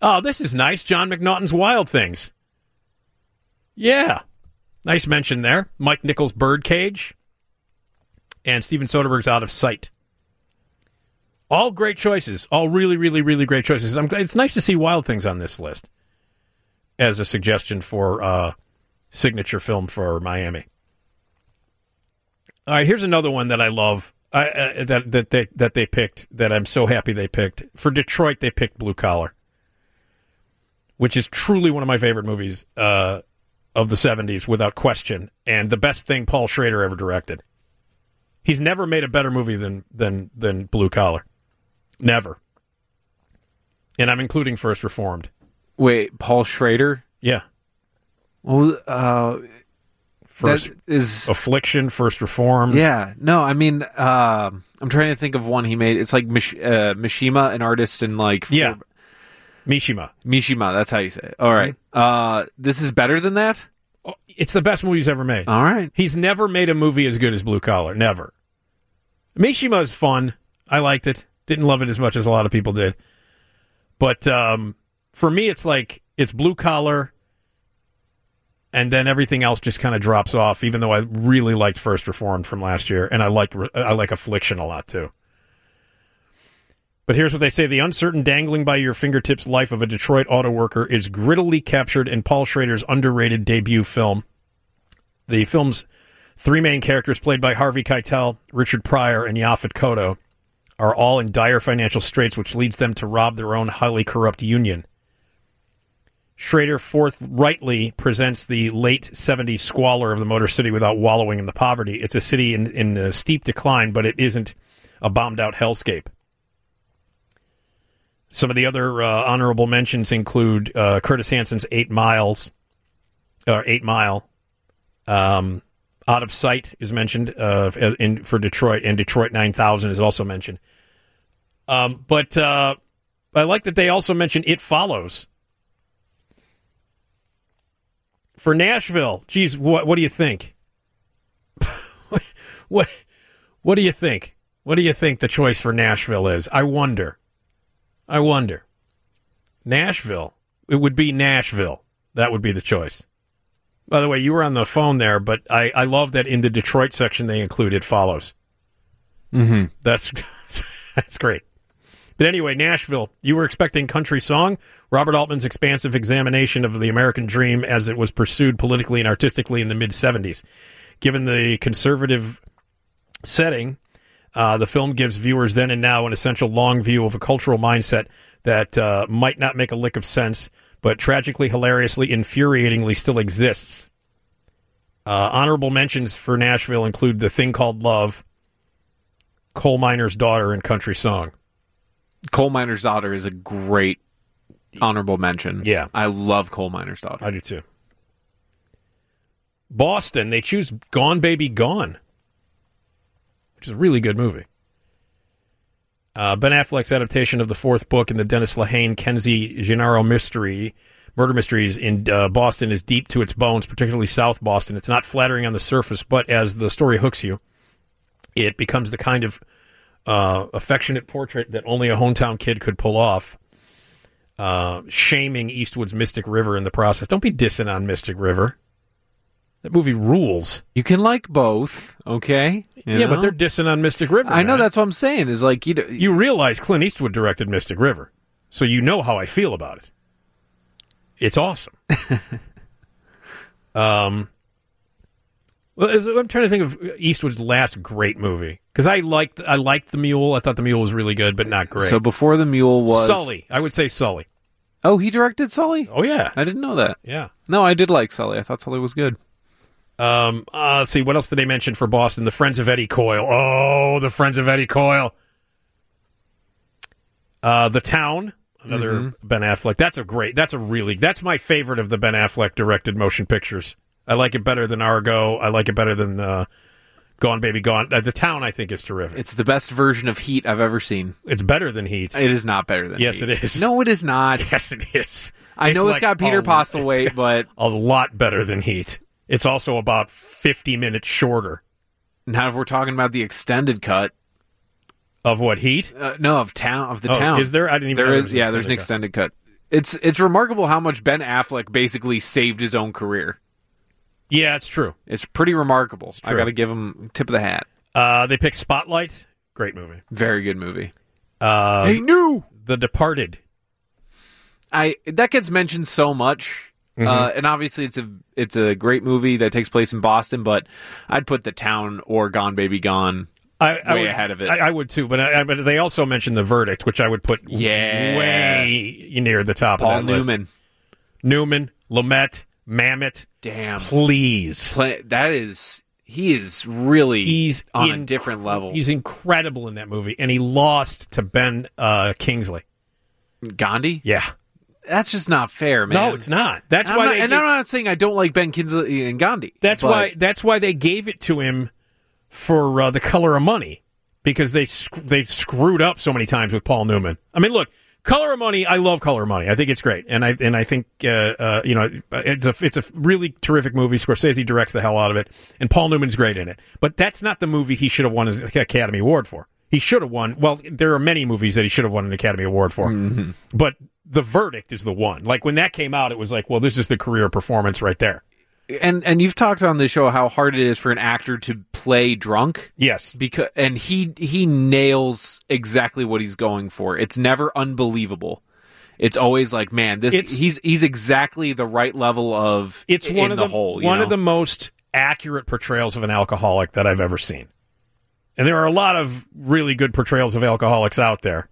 Oh, this is nice. John McNaughton's Wild Things. Yeah. Nice mention there. Mike Nichols' Birdcage. And Steven Soderbergh's Out of Sight. All great choices. All really, really, really great choices. I'm, it's nice to see Wild Things on this list as a suggestion for uh, signature film for Miami. All right, here's another one that I love I, uh, that that they that they picked. That I'm so happy they picked. For Detroit, they picked Blue Collar, which is truly one of my favorite movies uh, of the seventies, without question, and the best thing Paul Schrader ever directed. He's never made a better movie than than than Blue Collar. Never. And I'm including First Reformed. Wait, Paul Schrader? Yeah. Well, uh, First that is Affliction, First Reformed. Yeah. No, I mean, uh, I'm trying to think of one he made. It's like Mish- uh, Mishima, an artist in like... Four... Yeah. Mishima. Mishima, that's how you say it. All right. Mm-hmm. Uh, this is better than that? Oh, it's the best movie he's ever made. All right. He's never made a movie as good as Blue Collar. Never. Mishima is fun. I liked it. Didn't love it as much as a lot of people did. But um, for me, it's like, it's Blue Collar, and then everything else just kind of drops off, even though I really liked First Reformed from last year, and I like I like Affliction a lot, too. But here's what they say. The uncertain, dangling by your fingertips life of a Detroit auto worker is grittily captured in Paul Schrader's underrated debut film. The film's three main characters, played by Harvey Keitel, Richard Pryor, and Yaphet Kotto, are all in dire financial straits, which leads them to rob their own highly corrupt union. Schrader forthrightly presents the late seventies squalor of the Motor City without wallowing in the poverty. It's a city in, in a steep decline, but it isn't a bombed-out hellscape. Some of the other uh, honorable mentions include uh, Curtis Hansen's Eight Miles, or Eight Mile. Um, Out of Sight is mentioned uh, in, for Detroit, and Detroit nine thousand is also mentioned. Um, but uh, I like that they also mention It Follows. For Nashville, geez, what, what do you think? what, what what do you think? What do you think the choice for Nashville is? I wonder. I wonder. Nashville. It would be Nashville. That would be the choice. By the way, you were on the phone there, but I, I love that in the Detroit section they include It Follows. Mm-hmm. That's that's great. But anyway, Nashville, you were expecting country song? Robert Altman's expansive examination of the American dream as it was pursued politically and artistically in the mid-seventies. Given the conservative setting, uh, the film gives viewers then and now an essential long view of a cultural mindset that uh, might not make a lick of sense, but tragically, hilariously, infuriatingly still exists. Uh, honorable mentions for Nashville include The Thing Called Love, Coal Miner's Daughter, and Country Song. Coal Miner's Daughter is a great honorable mention. Yeah. I love Coal Miner's Daughter. I do too. Boston, they choose Gone Baby Gone, which is a really good movie. Uh, Ben Affleck's adaptation of the fourth book in the Dennis Lehane Kenzie Gennaro mystery, murder mysteries in uh, Boston is deep to its bones, particularly South Boston. It's not flattering on the surface, but as the story hooks you, it becomes the kind of uh, affectionate portrait that only a hometown kid could pull off, uh, shaming Eastwood's Mystic River in the process. Don't be dissing on Mystic River. That movie rules. You can like both, okay? You yeah, know? but they're dissing on Mystic River. I know, man. that's what I'm saying. Is like you. You realize Clint Eastwood directed Mystic River, so you know how I feel about it. It's awesome. um, well, I'm trying to think of Eastwood's last great movie because I liked I liked The Mule. I thought The Mule was really good, but not great. So before The Mule was Sully. I would say Sully. Oh, he directed Sully? Oh yeah, I didn't know that. Yeah. No, I did like Sully. I thought Sully was good. Um, uh, let's see, what else did they mention for Boston? The Friends of Eddie Coyle. Oh, the Friends of Eddie Coyle. Uh, The Town, another mm-hmm. Ben Affleck. That's a great, that's a really, that's my favorite of the Ben Affleck directed motion pictures. I like it better than Argo. I like it better than uh, Gone Baby Gone. Uh, The Town, I think, is terrific. It's the best version of Heat I've ever seen. It's better than Heat. It is not better than yes, Heat. Yes, it is. No, it is not. Yes, it is. I it's know like, it's got Peter oh, Postlethwaite, but a lot better than Heat. It's also about fifty minutes shorter. Now, if we're talking about the extended cut of what Heat? Uh, no, of town of the oh, town. Is there? I didn't even. There know is. there Yeah, there's an cut. extended cut. It's it's remarkable how much Ben Affleck basically saved his own career. Yeah, it's true. It's pretty remarkable. It's I true. got to give him tip of the hat. Uh, they picked Spotlight. Great movie. Very good movie. Uh, Hey, new The Departed. I that gets mentioned so much, Mhm. uh, and obviously it's a it's a great movie that takes place in Boston. But I'd put The Town or Gone Baby Gone I, I way would, ahead of it. I, I would too, but I, I, but they also mentioned The Verdict, which I would put Yeah. way near the top Paul of that list. Newman. Newman, Lumet, Mamet. Damn, Please. Play, that is he is really He's on inc- a different level. He's incredible in that movie, and he lost to Ben uh, Kingsley. Gandhi. Yeah. That's just not fair, man. No, it's not. That's And why I'm not, they and gave- I'm not saying I don't like Ben Kingsley and Gandhi. That's but why. That's why they gave it to him for uh, The Color of Money, because they sc- they've screwed up so many times with Paul Newman. I mean, look, Color of Money. I love Color of Money. I think it's great, and I and I think uh, uh, you know it's a it's a really terrific movie. Scorsese directs the hell out of it, and Paul Newman's great in it. But that's not the movie he should have won an Academy Award for. He should have won. Well, there are many movies that he should have won an Academy Award for, Mm-hmm. but The Verdict is the one. Like when that came out, it was like, well, this is the career performance right there. and and you've talked on the show how hard it is for an actor to play drunk. Yes, because and he he nails exactly what he's going for. It's never unbelievable. It's always like, man, this It's- he's he's exactly the right level of It's in one of the, the, whole. you one know? of the most accurate portrayals of an alcoholic that I've ever seen. And there are a lot of really good portrayals of alcoholics out there.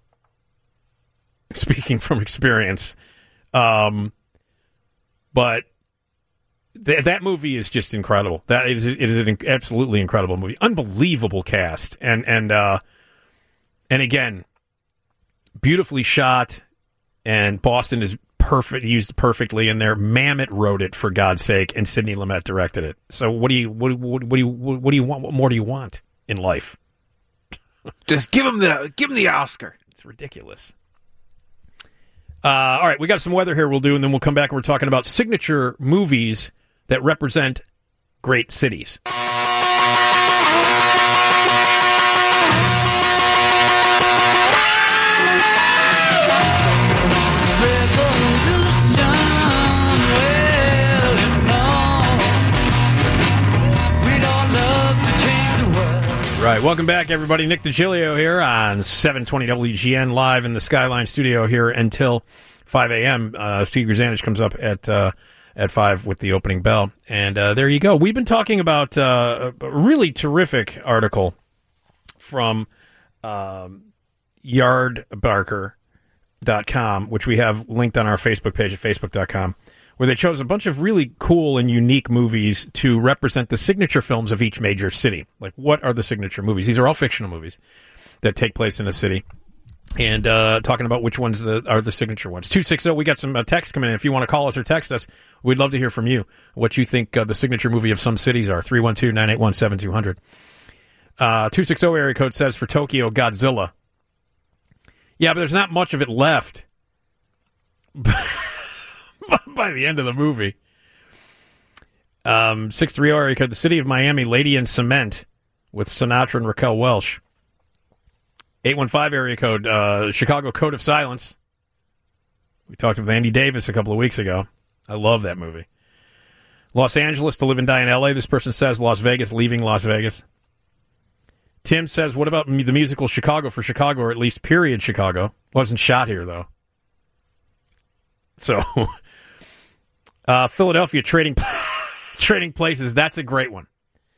Speaking from experience, um, but th- that movie is just incredible. That is, it is an absolutely incredible movie, unbelievable cast, and and uh, and again, beautifully shot. And Boston is perfect, used perfectly in there. Mamet wrote it, for God's sake, and Sidney Lumet directed it. So what do you what, what, what do you what do you want? What more do you want in life? Just give him the give him the Oscar. It's ridiculous. Uh, all right, we got some weather here we'll do, and then we'll come back and we're talking about signature movies that represent great cities. Right, welcome back, everybody. Nick DiGilio here on seven twenty W G N, live in the Skyline studio here until five a.m. Uh, Steve Grzanich comes up at uh, at five with the opening bell. And uh, there you go. We've been talking about uh, a really terrific article from um, yard barker dot com, which we have linked on our Facebook page at facebook dot com, where they chose a bunch of really cool and unique movies to represent the signature films of each major city. Like, what are the signature movies? These are all fictional movies that take place in a city. And uh, talking about which ones the, are the signature ones. two six zero, we got some uh, text coming in. If you want to call us or text us, we'd love to hear from you, what you think uh, the signature movie of some cities are. three one two, nine eight one, seven two zero zero. Uh, two six zero area code says for Tokyo, Godzilla. Yeah, but there's not much of it left by the end of the movie. Um, six three zero area code, the city of Miami, Lady in Cement with Sinatra and Raquel Welch. eight one five area code, uh, Chicago Code of Silence. We talked with Andy Davis a couple of weeks ago. I love that movie. Los Angeles, To Live and Die in L A. This person says Las Vegas, Leaving Las Vegas. Tim says, what about the musical Chicago for Chicago, or at least period Chicago? Wasn't shot here, though. So, uh, Philadelphia, Trading Trading Places. That's a great one.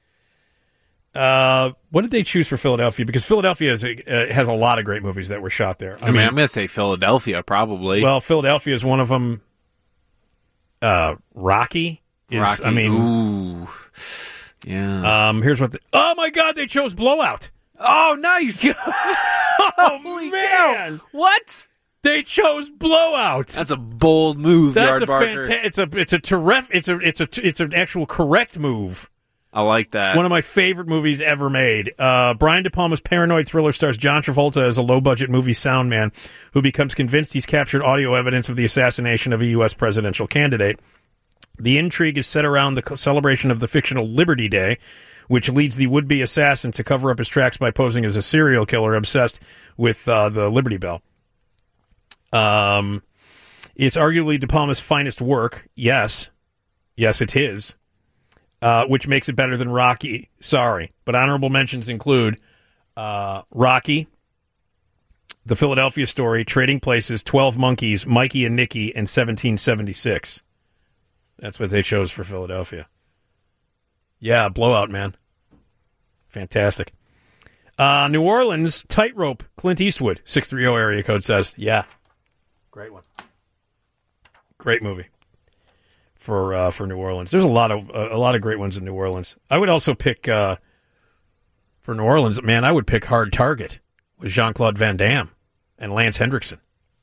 Uh, what did they choose for Philadelphia? Because Philadelphia is a, uh, has a lot of great movies that were shot there. I, I mean, I'm going to say Philadelphia, probably. Well, Philadelphia is one of them. Uh, Rocky is. Rocky. I mean, ooh, yeah. Um, here's what. The, oh my God! They chose Blowout. Oh, nice. Oh man! What? They chose Blowout. That's a bold move. That's a Yardbarker. fantastic. It's a it's a terrific. It's a it's a it's an actual correct move. I like that. One of my favorite movies ever made. Uh, Brian De Palma's paranoid thriller stars John Travolta as a low-budget movie sound man who becomes convinced he's captured audio evidence of the assassination of a U S presidential candidate. The intrigue is set around the celebration of the fictional Liberty Day, which leads the would-be assassin to cover up his tracks by posing as a serial killer obsessed with uh, the Liberty Bell. Um, It's arguably De Palma's finest work. Yes. Yes, it is. Uh, which makes it better than Rocky. Sorry. But honorable mentions include uh, Rocky, The Philadelphia Story, Trading Places, twelve Monkeys, Mikey and Nicky, and seventeen seventy-six. That's what they chose for Philadelphia. Yeah, blowout, man. Fantastic. Uh, New Orleans, Tightrope, Clint Eastwood, six three zero area code says. Yeah. Great one. Great movie for uh, for New Orleans. There's a lot of uh, a lot of great ones in New Orleans. I would also pick uh, for New Orleans, man, I would pick Hard Target with Jean-Claude Van Damme and Lance Hendrickson.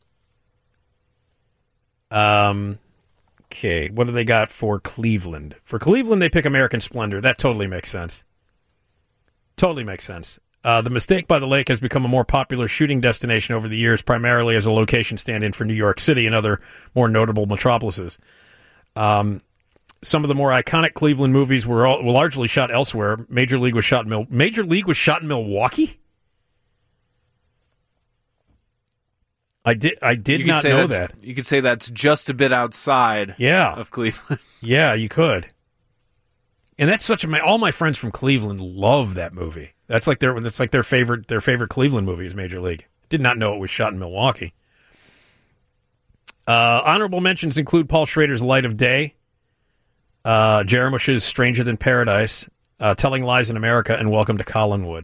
Um, okay, what do they got for Cleveland? For Cleveland, they pick American Splendor. That totally makes sense. Totally makes sense. Uh, the Mistake by the Lake has become a more popular shooting destination over the years, primarily as a location stand-in for New York City and other more notable metropolises. Um, some of the more iconic Cleveland movies were, all, were largely shot elsewhere. Major League was shot in Mil- Major League was shot in Milwaukee. I did. I did not know that. You could say that's just a bit outside. Yeah. Of Cleveland. Yeah, you could. And that's such a. All my friends from Cleveland love that movie. That's like their. That's like their favorite. Their favorite Cleveland movie is Major League. Did not know it was shot in Milwaukee. Uh, honorable mentions include Paul Schrader's Light of Day, uh, Jarmusch's Stranger Than Paradise, uh, Telling Lies in America, and Welcome to Collinwood.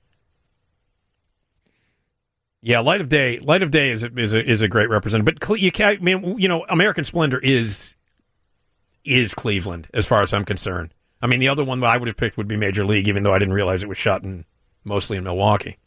Yeah, Light of Day. Light of Day is a, is a, is a great representative. But you can't. I mean, you know, American Splendor is is Cleveland as far as I'm concerned. I mean, the other one that I would have picked would be Major League, even though I didn't realize it was shot in mostly in Milwaukee.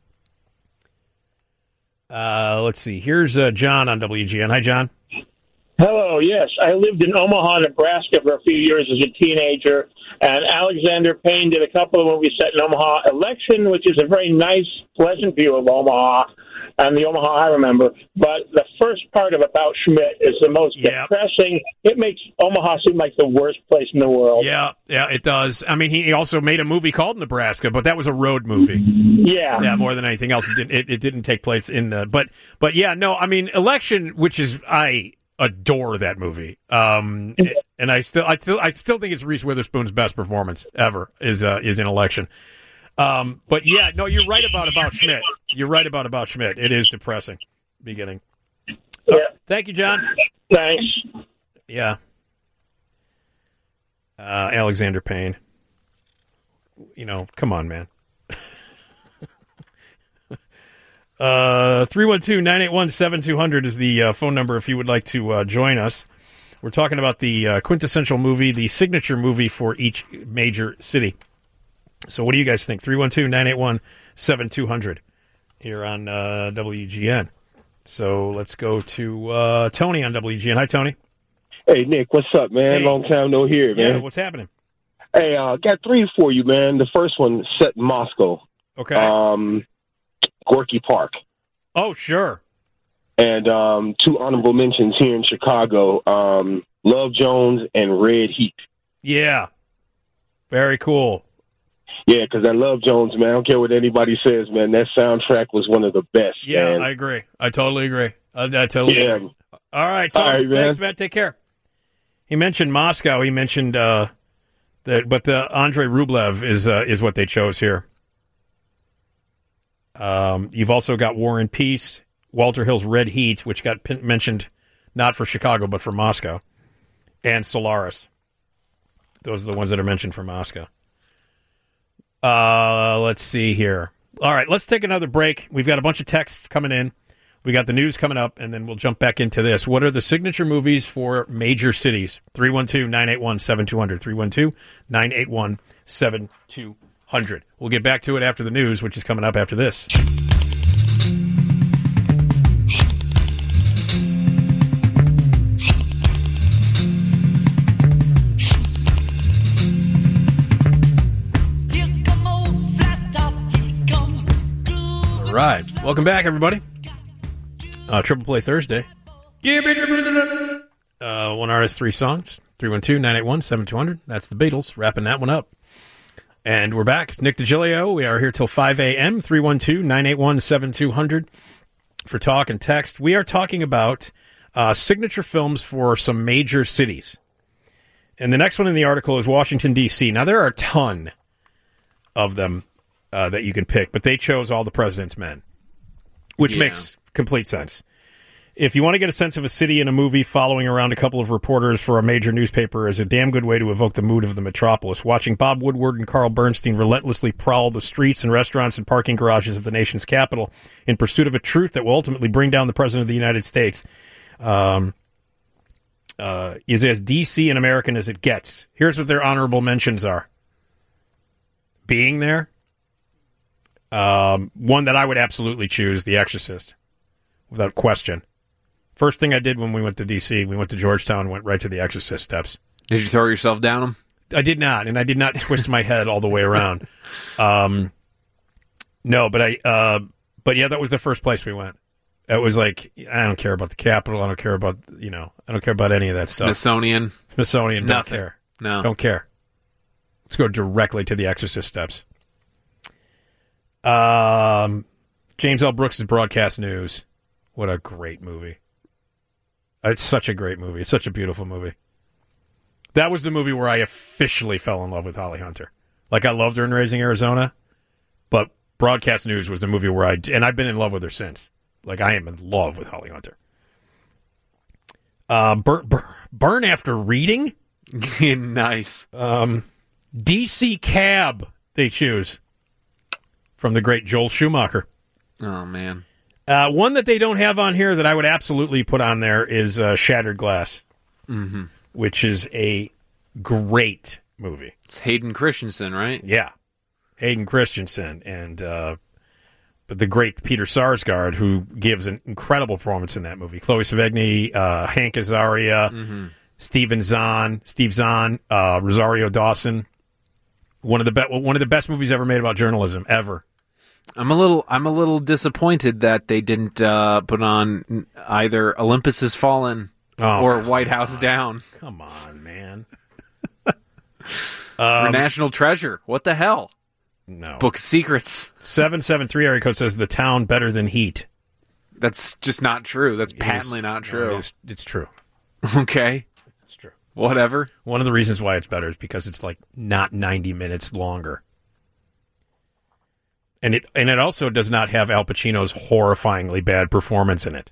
Uh, let's see. Here's uh, John on W G N. Hi, John. Hello, yes. I lived in Omaha, Nebraska for a few years as a teenager, and Alexander Payne did a couple of movies set in Omaha. Election, which is a very nice, pleasant view of Omaha, and the Omaha I remember. But the first part of About Schmidt is the most Yep. depressing. It makes Omaha seem like the worst place in the world. Yeah, yeah, it does. I mean, he also made a movie called Nebraska, but that was a road movie. Yeah. Yeah, more than anything else. It didn't, it, it didn't take place in the... But, but yeah, no, I mean, Election, which is... I adore that movie. Um, and I still, I still, I still think it's Reese Witherspoon's best performance ever is uh, is in Election. Um, but yeah, no, you're right about About Schmidt. You're right about About Schmidt. It is depressing. Beginning. Yeah. Uh, thank you, John. Thanks. Yeah. Uh, Alexander Payne. You know, come on, man. Uh, three one two, nine eight one, seven two zero zero is the uh, phone number if you would like to uh, join us. We're talking about the uh, quintessential movie, the signature movie for each major city. So what do you guys think? three one two, nine eight one, seven two zero zero here on uh, W G N. So let's go to uh, Tony on W G N. Hi, Tony. Hey, Nick, what's up, man? Hey. Long time no hear, man. Yeah, what's happening? Hey, uh, got three for you, man. The first one set in Moscow. Okay. Um, Gorky Park. Oh, sure. And um, two honorable mentions here in Chicago, um, Love Jones and Red Heat. Yeah. Very cool. Yeah, because I love Jones, man. I don't care what anybody says, man. That soundtrack was one of the best. Yeah, man. I agree. I totally agree. I, I totally Yeah. agree. All right, Tony. All right, man. Thanks, man. Take care. He mentioned Moscow. He mentioned uh, that, but the Andrei Rublev is uh, is what they chose here. Um, you've also got War and Peace, Walter Hill's Red Heat, which got pin- mentioned not for Chicago but for Moscow, and Solaris. Those are the ones that are mentioned for Moscow. Uh, let's see here. All right, let's take another break. We've got a bunch of texts coming in. We got the news coming up, and then we'll jump back into this. What are the signature movies for major cities? three one two, nine eight one, seven two zero zero. three one two, nine eight one, seven two zero zero. We'll get back to it after the news, which is coming up after this. All right. Welcome back, everybody. Uh, Triple Play Thursday. Uh, one artist, three songs. three one two, nine eight one, seven two zero zero. That's the Beatles. Wrapping that one up. And we're back. It's Nick DiGilio. We are here till five a.m. three one two, nine eight one, seven two zero zero for talk and text. We are talking about Uh, signature films for some major cities. And the next one in the article is Washington, D C. Now, there are a ton of them uh, that you can pick, but they chose All the President's Men, which Yeah. makes complete sense. If you want to get a sense of a city in a movie, following around a couple of reporters for a major newspaper is a damn good way to evoke the mood of the metropolis. Watching Bob Woodward and Carl Bernstein relentlessly prowl the streets and restaurants and parking garages of the nation's capital in pursuit of a truth that will ultimately bring down the President of the United States um, uh, is as D C and American as it gets. Here's what their honorable mentions are. Being there. Um, one that I would absolutely choose, The Exorcist, without question. First thing I did when we went to D C, we went to Georgetown, went right to the Exorcist steps. Did you throw yourself down them? I did not, and I did not twist my head all the way around. Um, no, but I, uh, but yeah, that was the first place we went. It was like, I don't care about the Capitol. I don't care about, you know, I don't care about any of that stuff. Smithsonian? Smithsonian, don't Nothing. care. No. Don't care. Let's go directly to the Exorcist steps. Um, James L. Brooks' Broadcast News. What a great movie. It's such a great movie. It's such a beautiful movie. That was the movie where I officially fell in love with Holly Hunter. Like, I loved her in Raising Arizona, but Broadcast News was the movie where I... And I've been in love with her since. Like, I am in love with Holly Hunter. Uh, Burn, burn After Reading? Nice. Um, D C Cab, they choose. From the great Joel Schumacher. Oh, man. Uh, one that they don't have on here that I would absolutely put on there is uh, Shattered Glass, Mm-hmm. which is a great movie. It's Hayden Christensen, right? Yeah. Hayden Christensen and uh, but the great Peter Sarsgaard, who gives an incredible performance in that movie. Chloe Sevigny, uh, Hank Azaria, Mhm. Steven Zahn, Steve Zahn, uh, Rosario Dawson. One of the be- one of the best movies ever made about journalism ever. I'm a little I'm a little disappointed that they didn't uh, put on either Olympus Has Fallen Oh, or White House Down. Come on, man. or Um, National Treasure. What the hell? No. Book of Secrets. seven seven three area code says The Town Better Than Heat. That's just not true. That's It patently is- not no, true. it is- it's true. Okay. It's true. Whatever. One of the reasons why it's better is because it's like not ninety minutes longer. And it and it also does not have Al Pacino's horrifyingly bad performance in it.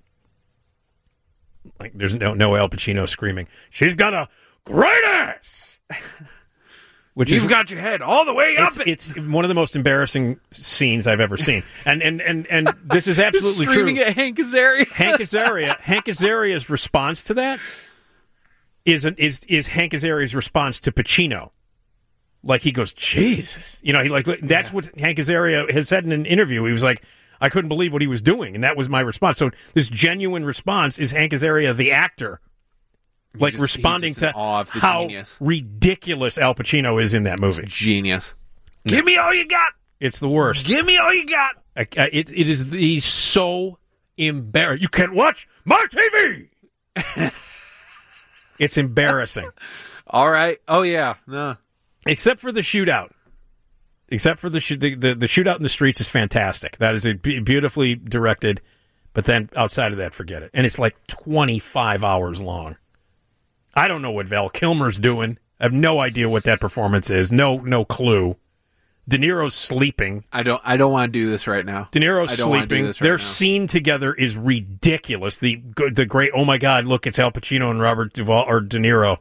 Like there's no no Al Pacino screaming, "She's got a great ass." Which You've is, got your head all the way up. it's, it's one of the most embarrassing scenes I've ever seen. And and and, and this is absolutely Screaming true. at Hank Azaria. Hank Azaria, Hank Azaria's response to that is an, is is Hank Azaria's response to Pacino. Like he goes, Jesus, you know, he like that's yeah. what Hank Azaria has said in an interview. He was like, I couldn't believe what he was doing, and that was my response. So this genuine response is Hank Azaria, the actor, like just, responding to how genius. ridiculous Al Pacino is in that movie. It's genius. No. Give me all you got. It's the worst. Give me all you got. I, I, it it is the, he's so embarrassed. You can't watch my T V. It's embarrassing. All right. Oh yeah. No. Except for the shootout. Except for the, sh- the, the the shootout in the streets is fantastic. That is a b- beautifully directed. But then outside of that, forget it. And it's like twenty-five hours long. I don't know what Val Kilmer's doing. I have no idea what that performance is. No no clue. De Niro's sleeping. I don't. I don't want to do this right now. De Niro's I don't wanna do sleeping. this right Their now. scene together is ridiculous. The the great. Oh my God! Look, it's Al Pacino and Robert Duvall or De Niro.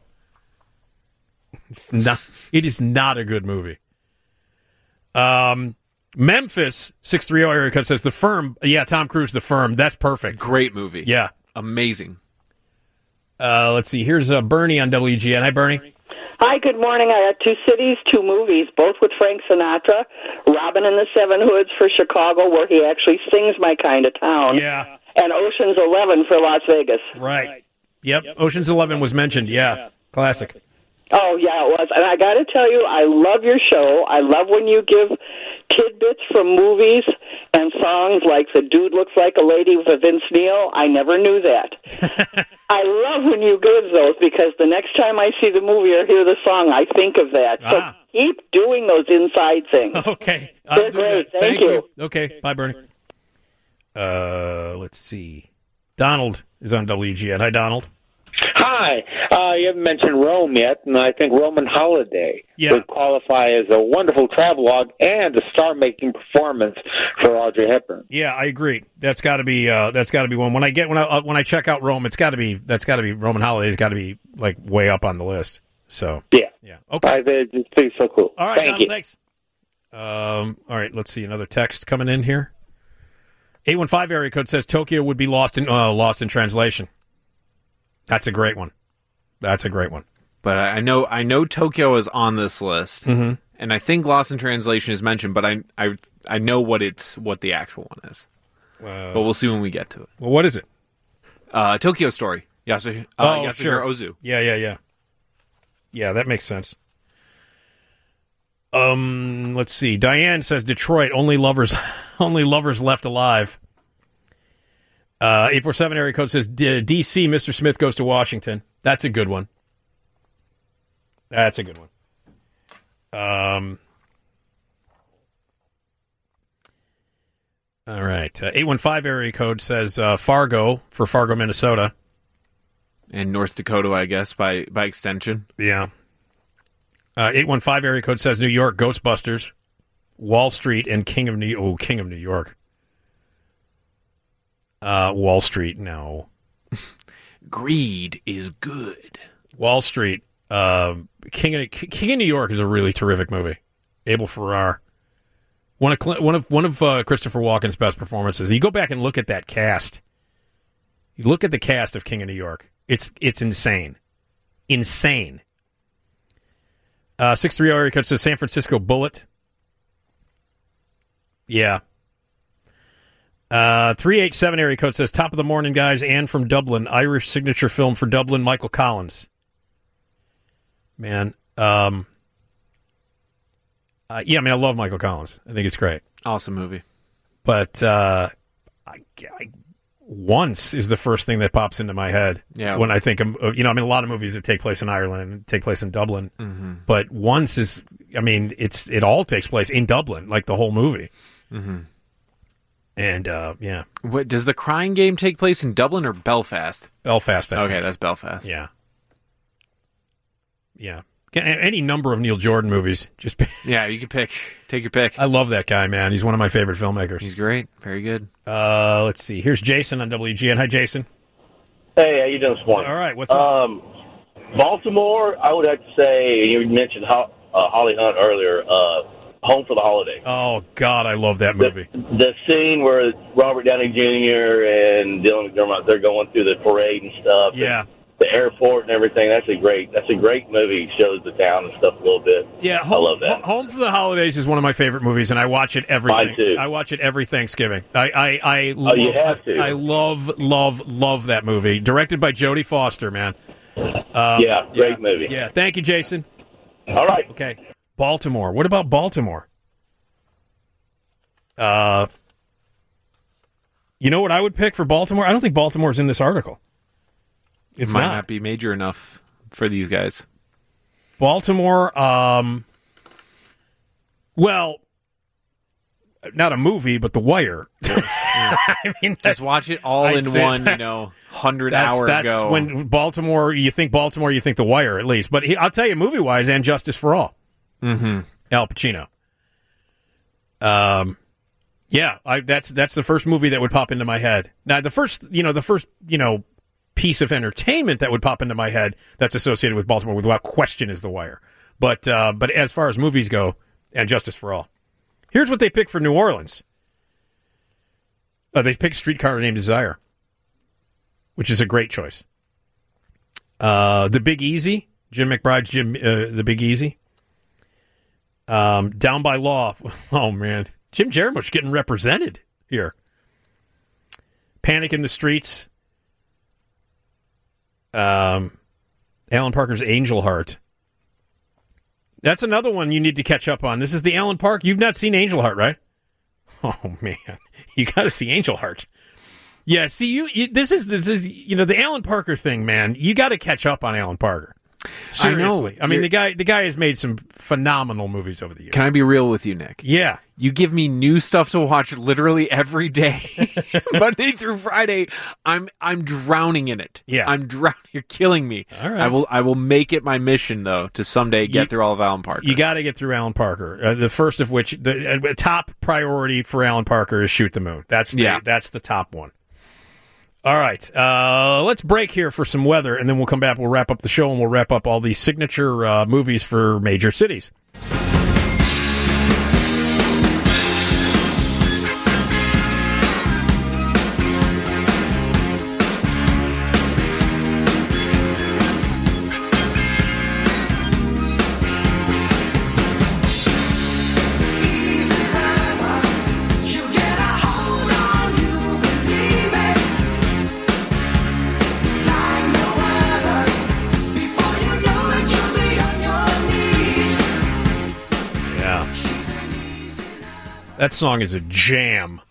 It's not. It is not a good movie. Um, Memphis six three zero area code says The Firm. Yeah, Tom Cruise, The Firm. That's perfect. Great movie. Yeah, amazing. Uh, let's see. Here's uh, Bernie on W G N. Hi, Bernie. Hi, good morning. I got two cities, two movies, both with Frank Sinatra. Robin and the Seven Hoods for Chicago, where he actually sings My Kind of Town. Yeah. And Ocean's Eleven for Las Vegas. Right. Yep. Ocean's Eleven was mentioned. Yeah. Classic. Oh, yeah, it was. And I got to tell you, I love your show. I love when you give tidbits from movies and songs like The Dude Looks Like a Lady with a Vince Neil. I never knew that. I love when you give those because the next time I see the movie or hear the song, I think of that. So Ah. keep doing those inside things. Okay. They're I'll do great. that. Thank, you. Okay. Bye, Bernie. Uh, let's see. Donald is on W G N. Hi, Donald. Hi. Uh, you haven't mentioned Rome yet, and I think Roman Holiday yeah. would qualify as a wonderful travelogue and a star-making performance for Audrey Hepburn. Yeah, I agree. That's got to be uh, that's got to be one. When I get when I uh, when I check out Rome, it's got to be that's got to be Roman Holiday's got to be like way up on the list. So yeah, yeah. Okay, I think it's so cool. All right, Thank Donald, you. thanks. Um, all right, let's see another text coming in here. eight one five area code says Tokyo would be lost in uh, lost in translation. That's a great one. That's a great one. But I know I know Tokyo is on this list, mm-hmm. and I think Lost in Translation is mentioned. But I I I know what it's what the actual one is. Uh, but we'll see when we get to it. Well, what is it? Uh, Tokyo Story. Yasu, uh, oh, Yasuhiro sure. Ozu. Yeah, yeah, yeah. Yeah, that makes sense. Um, let's see. Diane says Detroit, only lovers, only lovers left alive. Uh, eight four seven area code says D- DC, Mister Smith goes to Washington. That's a good one. That's a good one. Um, all right. Uh, eight one five area code says uh, Fargo for Fargo, Minnesota. And North Dakota, I guess, by, by extension. Yeah. Uh, eight one five area code says New York, Ghostbusters, Wall Street, and King of New Oh, King of New York. Uh, Wall Street, no. Greed is good. Wall Street, uh, King of King of New York is a really terrific movie. Abel Ferrara, one of one of one of uh, Christopher Walken's best performances. You go back and look at that cast. You look at the cast of King of New York. It's it's insane, insane. Uh, six three area code says San Francisco Bullet. Yeah. Uh, three eight seven area code says, top of the morning, guys, and from Dublin, Irish signature film for Dublin, Michael Collins. Man, um, uh, yeah, I mean, I love Michael Collins. I think it's great. Awesome movie. But uh, I, I, Once is the first thing that pops into my head yeah. when I think of, you know, I mean, a lot of movies that take place in Ireland and take place in Dublin. Mm-hmm. But Once is, I mean, it's it all takes place in Dublin, like the whole movie. Mm-hmm. And, uh, yeah. What, does the Crying Game take place in Dublin or Belfast? Belfast, I Okay, think. that's Belfast. Yeah. Yeah. Any number of Neil Jordan movies. Just Yeah, you can pick. Take your pick. I love that guy, man. He's one of my favorite filmmakers. He's great. Very good. Uh, let's see. Here's Jason on W G N. Hi, Jason. Hey, how you doing this morning? All right, what's up? Um, Baltimore, I would have to say, you mentioned Ho- uh, Holly Hunt earlier, uh, Home for the Holiday. Oh, God, I love that movie. The, the scene where Robert Downey Junior and Dylan McDermott, they're going through the parade and stuff. Yeah. And the airport and everything, that's a great that's a great movie. It shows the town and stuff a little bit. Yeah, Home, I love that. Home for the Holidays is one of my favorite movies, and I watch it every Mine too. I watch it every Thanksgiving. I I, I Oh, you love, have to. I love love love that movie. Directed by Jodie Foster, man. Um, yeah, great yeah, movie. Yeah, thank you, Jason. All right. Okay. Baltimore. What about Baltimore? Uh, you know what I would pick for Baltimore? I don't think Baltimore's in this article. It's Might not. not be major enough for these guys. Baltimore, um, well, not a movie, but The Wire. I mean, just watch it all I'd in say one, you that's- know, hundred That's, hour that's ago. when Baltimore, you think Baltimore, you think The Wire, at least. But he, I'll tell you, movie-wise, and Justice for All. Mm-hmm. Al Pacino. Um, yeah, I, that's that's the first movie that would pop into my head. Now, the first, you know, the first, you know, piece of entertainment that would pop into my head that's associated with Baltimore, without question, is The Wire. But uh, but as far as movies go, and Justice for All. Here's what they picked for New Orleans. Uh, they picked Streetcar Named Desire, which is a great choice. Uh, The Big Easy, Jim McBride's Jim, uh, The Big Easy. Um, Down by Law. Oh, man. Jim Jarmusch getting represented here. Panic in the Streets. Um, Alan Parker's Angel Heart. That's another one you need to catch up on. This is the Alan Park. You've not seen Angel Heart, right? Oh, man. You got to see Angel Heart. Yeah, see, you, you. This is, this is, you know, the Alan Parker thing, man. You got to catch up on Alan Parker. Seriously. I, I know. mean, You're- the guy the guy has made some phenomenal movies over the years. Can I be real with you, Nick? Yeah. You give me new stuff to watch literally every day, Monday through Friday. I'm I'm drowning in it. Yeah. I'm drowning. You're killing me. All right. I will I will make it my mission though to someday get You- through all of Alan Parker. You got to get through Alan Parker. Uh, the first of which, the uh, top priority for Alan Parker is Shoot the Moon. That's the, Yeah. that's the top one. All right, uh, let's break here for some weather, and then we'll come back. We'll wrap up the show, and we'll wrap up all the signature uh, movies for major cities. That song is a jam.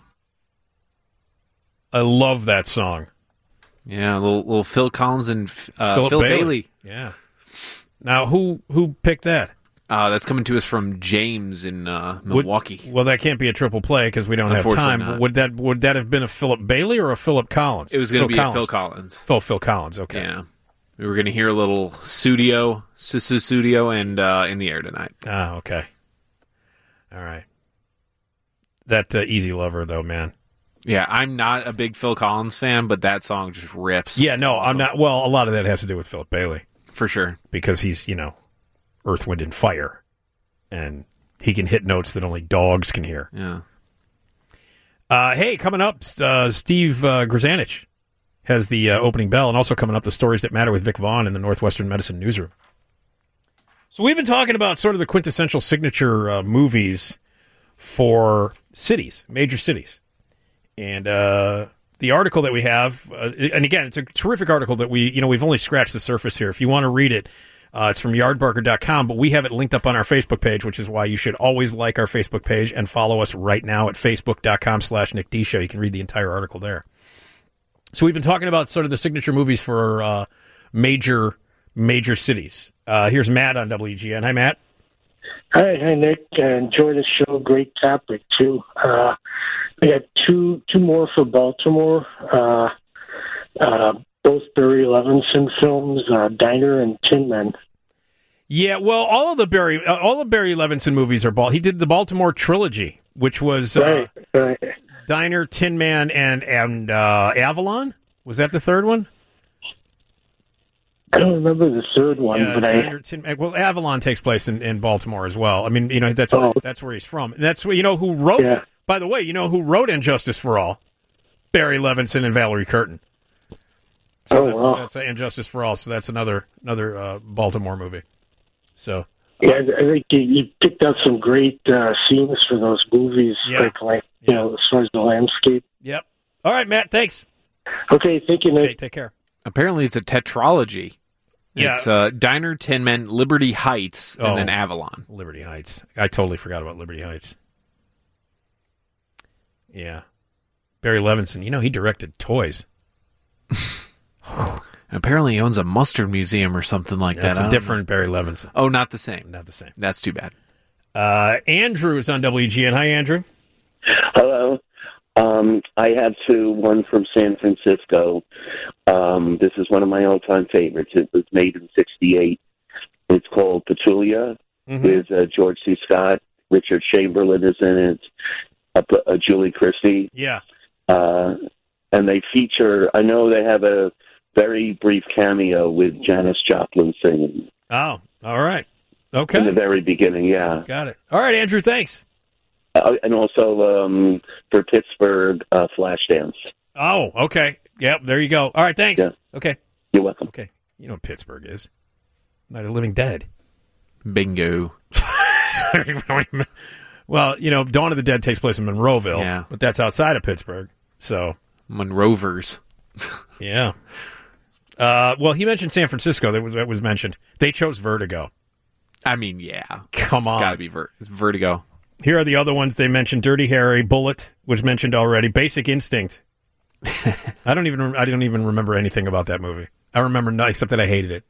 I love that song. Yeah, little, little Phil Collins and uh, Philip Phil Bailey. Bailey. Yeah. Now, who who picked that? Uh, that's coming to us from James in uh, Would- Milwaukee. well, that can't be a triple play because we don't have Unfortunately time. not. But would that would that have been a Philip Bailey or a Philip Collins? It was going to Phil be a Collins. Phil Collins. Phil Phil Collins. Okay. Yeah. We were going to hear a little Studio, Susu Studio, and uh, In the Air Tonight. Ah, okay. All right. That uh, Easy Lover, though, man. Yeah, I'm not a big Phil Collins fan, but that song just rips. Yeah, It's no, awesome. I'm not. Well, a lot of that has to do with Philip Bailey. For sure. Because he's, you know, Earth, Wind, and Fire. And he can hit notes that only dogs can hear. Yeah. Uh, hey, coming up, uh, Steve uh, Grzanich has the uh, opening bell, and also coming up, the Stories That Matter with Vic Vaughn in the Northwestern Medicine Newsroom. So we've been talking about sort of the quintessential signature uh, movies for cities, major cities. And uh, the article that we have, uh, and again, it's a terrific article that we, you know, we've only scratched the surface here. If you want to read it, uh, it's from yardbarker dot com, but we have it linked up on our Facebook page, which is why you should always like our Facebook page and follow us right now at facebook dot com slash Nick D Show. You can read the entire article there. So we've been talking about sort of the signature movies for uh, major, major cities. Uh, here's Matt on W G N. Hi, Matt. Hi, hi, Nick. Uh, enjoy the show. Great topic too. Uh, I got two, two more for Baltimore. Uh, uh, both Barry Levinson films, uh, Diner and Tin Men. Yeah, well, all of the Barry, uh, all of Barry Levinson movies are Bal. He did the Baltimore trilogy, which was uh, Right, right. Diner, Tin Man, and and uh, Avalon. Was that the third one? I don't remember the third one, Yeah, but I. Diner, Tin Man. Well, Avalon takes place in, in Baltimore as well. I mean, you know, that's Oh. where, that's where he's from. And that's where, you know who wrote. Yeah. By the way, you know who wrote And Justice for All? Barry Levinson and Valerie Curtin. So Oh, that's, wow. that's And Justice for All. So that's another another uh, Baltimore movie. So Yeah, I think you, you picked out some great uh, scenes for those movies, Yeah. like, like you know, as far as the landscape. Yep. All right, Matt. Thanks. Okay, thank you, Nick. Hey, take care. Apparently, it's a tetralogy. Yeah. It's uh, Diner, Tin Men, Liberty Heights, and Oh. then Avalon. Liberty Heights. I totally forgot about Liberty Heights. Yeah. Barry Levinson, you know, he directed Toys. Apparently, he owns a mustard museum or something like That's that. I a don't different Barry Levinson. know. Oh, not the same. Not the same. That's too bad. Uh, Andrew is on W G N. Hi, Andrew. Hello. Um, I have two, one from San Francisco. Um, this is one of my all-time favorites. It was made in sixty-eight. It's called Petulia Mhm. with uh, George C. Scott. Richard Chamberlain is in it. Uh, uh, Julie Christie. Yeah. Uh, and they feature, I know they have a very brief cameo with Janis Joplin singing Oh, all right. in the Okay. very beginning, yeah. Got it. All right, Andrew, thanks. Uh, and also um, for Pittsburgh, uh, Flashdance. Oh, okay. Yep, there you go. All right, thanks. Yeah. Okay. You're welcome. Okay. You know what Pittsburgh is. Night of the Living Dead. Bingo. Well, you know, Dawn of the Dead takes place in Monroeville, Yeah. but that's outside of Pittsburgh. So, Monrovers. yeah. Uh, well, he mentioned San Francisco. That was, that was mentioned. They chose Vertigo. I mean, yeah. Come It's on. got to be ver- it's Vertigo. Here are the other ones they mentioned: Dirty Harry, Bullet was mentioned already. Basic Instinct. I don't even I don't even remember anything about that movie. I remember no, except that I hated it.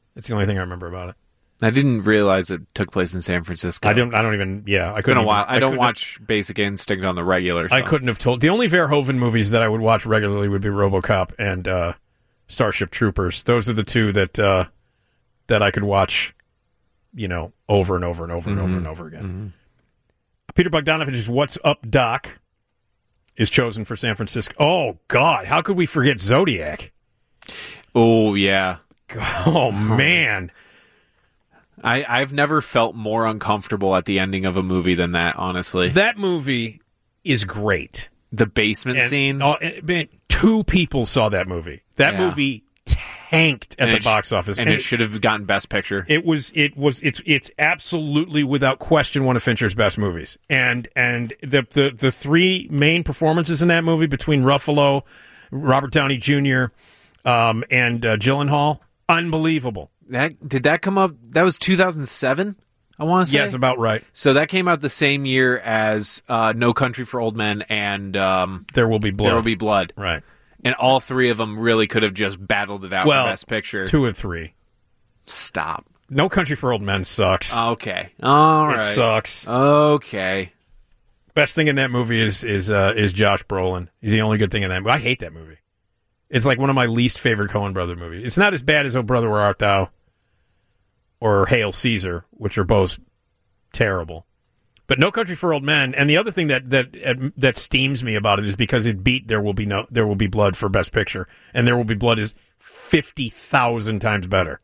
That's the only thing I remember about it. I didn't realize it took place in San Francisco. I don't. I don't even. Yeah, I It's couldn't. been a even- while. I, don't couldn't- watch Basic Instinct on the regular. So. I couldn't have told. The only Verhoeven movies that I would watch regularly would be RoboCop and uh, Starship Troopers. Those are the two that uh, that I could watch, you know, over and over and over and Mm-hmm. over and over again. Peter Bogdanovich's "What's Up, Doc" is chosen for San Francisco. Oh God, how could we forget Zodiac? Oh yeah. Oh man. I, I've never felt more uncomfortable at the ending of a movie than that, honestly. That movie is great. The basement And, scene. oh, and, man, two people saw that movie. That Yeah. movie tanked at And the it sh- box office, and, it should have gotten Best Picture. It was. It was. It's. It's absolutely without question one of Fincher's best movies. And and the the the three main performances in that movie between Ruffalo, Robert Downey Junior, um, and uh, Gyllenhaal, unbelievable. That did that come up? That was two thousand seven. I want to say. Yeah, it's about right. So that came out the same year as uh, No Country for Old Men and um, There Will Be Blood. There Will Be Blood. Right. And all three of them really could have just battled it out Well, for Best Picture. Two of three. Stop. No Country for Old Men sucks. Okay. All right. It sucks. Okay. Best thing in that movie is is uh, is Josh Brolin. He's the only good thing in that movie. I hate that movie. It's like one of my least favorite Coen brother movies. It's not as bad as Oh Brother Where Art Thou or Hail Caesar, which are both terrible. But No Country for Old Men, and the other thing that that that steams me about it is because it beat There Will Be No There Will Be Blood for Best Picture, and There Will Be Blood is fifty thousand times better.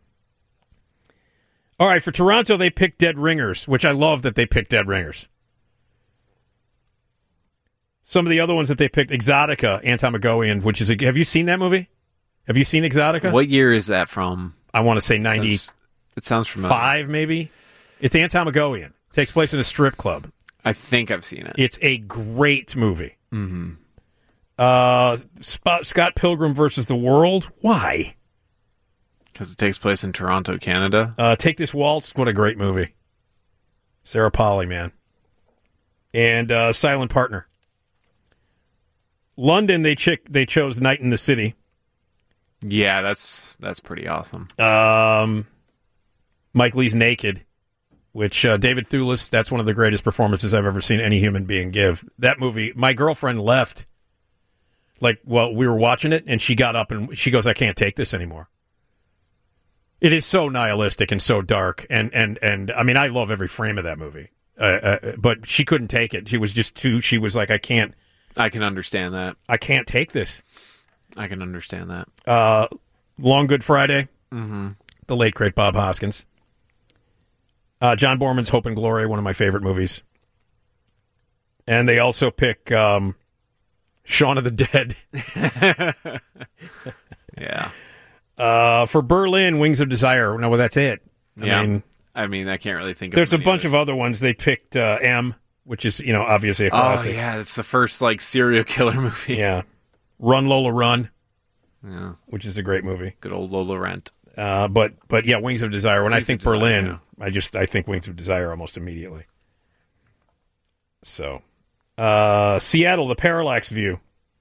All right, for Toronto, they picked Dead Ringers, which I love that they picked Dead Ringers. Some of the other ones that they picked, Exotica, Anti-Magoian, which is a, have you seen that movie? Have you seen Exotica? What year is that from? I want to say ninety. It sounds familiar. Five, maybe. It's Anti-Magoian. Takes place in a strip club. I think I've seen it. It's a great movie. Mm-hmm. Uh, Spot, Scott Pilgrim versus the World. Why? Because it takes place in Toronto, Canada. Uh, Take This Waltz. What a great movie. Sarah Polley, man. And uh, Silent Partner. London, they chick, they chose Night in the City. Yeah, that's that's pretty awesome. Um, Mike Lee's Naked, which uh, David Thewlis, that's one of the greatest performances I've ever seen any human being give. That movie, my girlfriend left. Like, well, we were watching it, and she got up and she goes, I can't take this anymore. It is so nihilistic and so dark, and, and, and I mean, I love every frame of that movie. Uh, uh, but she couldn't take it. She was just too, she was like, I can't. I can understand that. I can't take this. I can understand that. Uh, Long Good Friday. Mm-hmm. The late, great Bob Hoskins. Uh, John Borman's Hope and Glory, one of my favorite movies. And they also pick um, Shaun of the Dead. Yeah. Uh, for Berlin, Wings of Desire. No, well, that's it. I yeah. mean, I mean, I can't really think of there's a many bunch others. of other ones. They picked uh, M, which is, you know, obviously a Oh, classic. yeah. It's the first, like, serial killer movie. Yeah. Run, Lola, Run. Yeah. Which is a great movie. Good old Lola Rent. Uh, but, but yeah, Wings of Desire. When Wings I think of Desire, Berlin, yeah. I just I think Wings of Desire almost immediately. So, uh, Seattle, the Parallax View.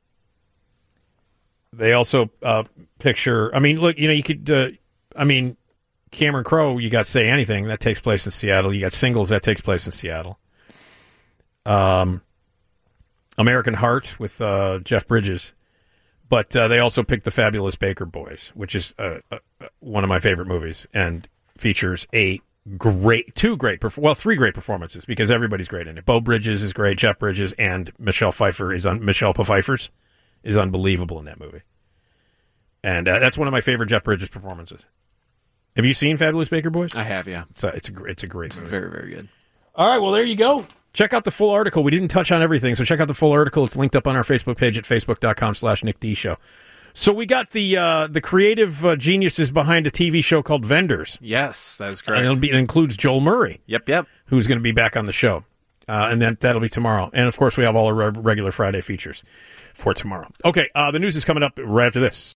They also uh, picture. I mean, look, you know, you could. Uh, I mean, Cameron Crowe. You got Say Anything that takes place in Seattle. You got Singles that takes place in Seattle. Um, American Heart with uh, Jeff Bridges. But uh, they also picked The Fabulous Baker Boys, which is uh, uh, one of my favorite movies, and features a great, two great, perf- well, three great performances because everybody's great in it. Bo Bridges is great, Jeff Bridges, and Michelle Pfeiffer is un- Michelle Pfeiffer's is unbelievable in that movie, and uh, that's one of my favorite Jeff Bridges performances. Have you seen Fabulous Baker Boys? I have, yeah. It's a, it's a, gr- it's a great It's movie. very, very good. All right, well, there you go. Check out the full article. We didn't touch on everything, so check out the full article. It's linked up on our Facebook page at facebook.com slash Nick D Show. So we got the uh, the creative uh, geniuses behind a T V show called Vendors. Yes, that is correct. And it'll be, it includes Joel Murray. Yep, yep. Who's going to be back on the show. Uh, and then that'll be tomorrow. And, of course, we have all our re- regular Friday features for tomorrow. Okay, uh, the news is coming up right after this.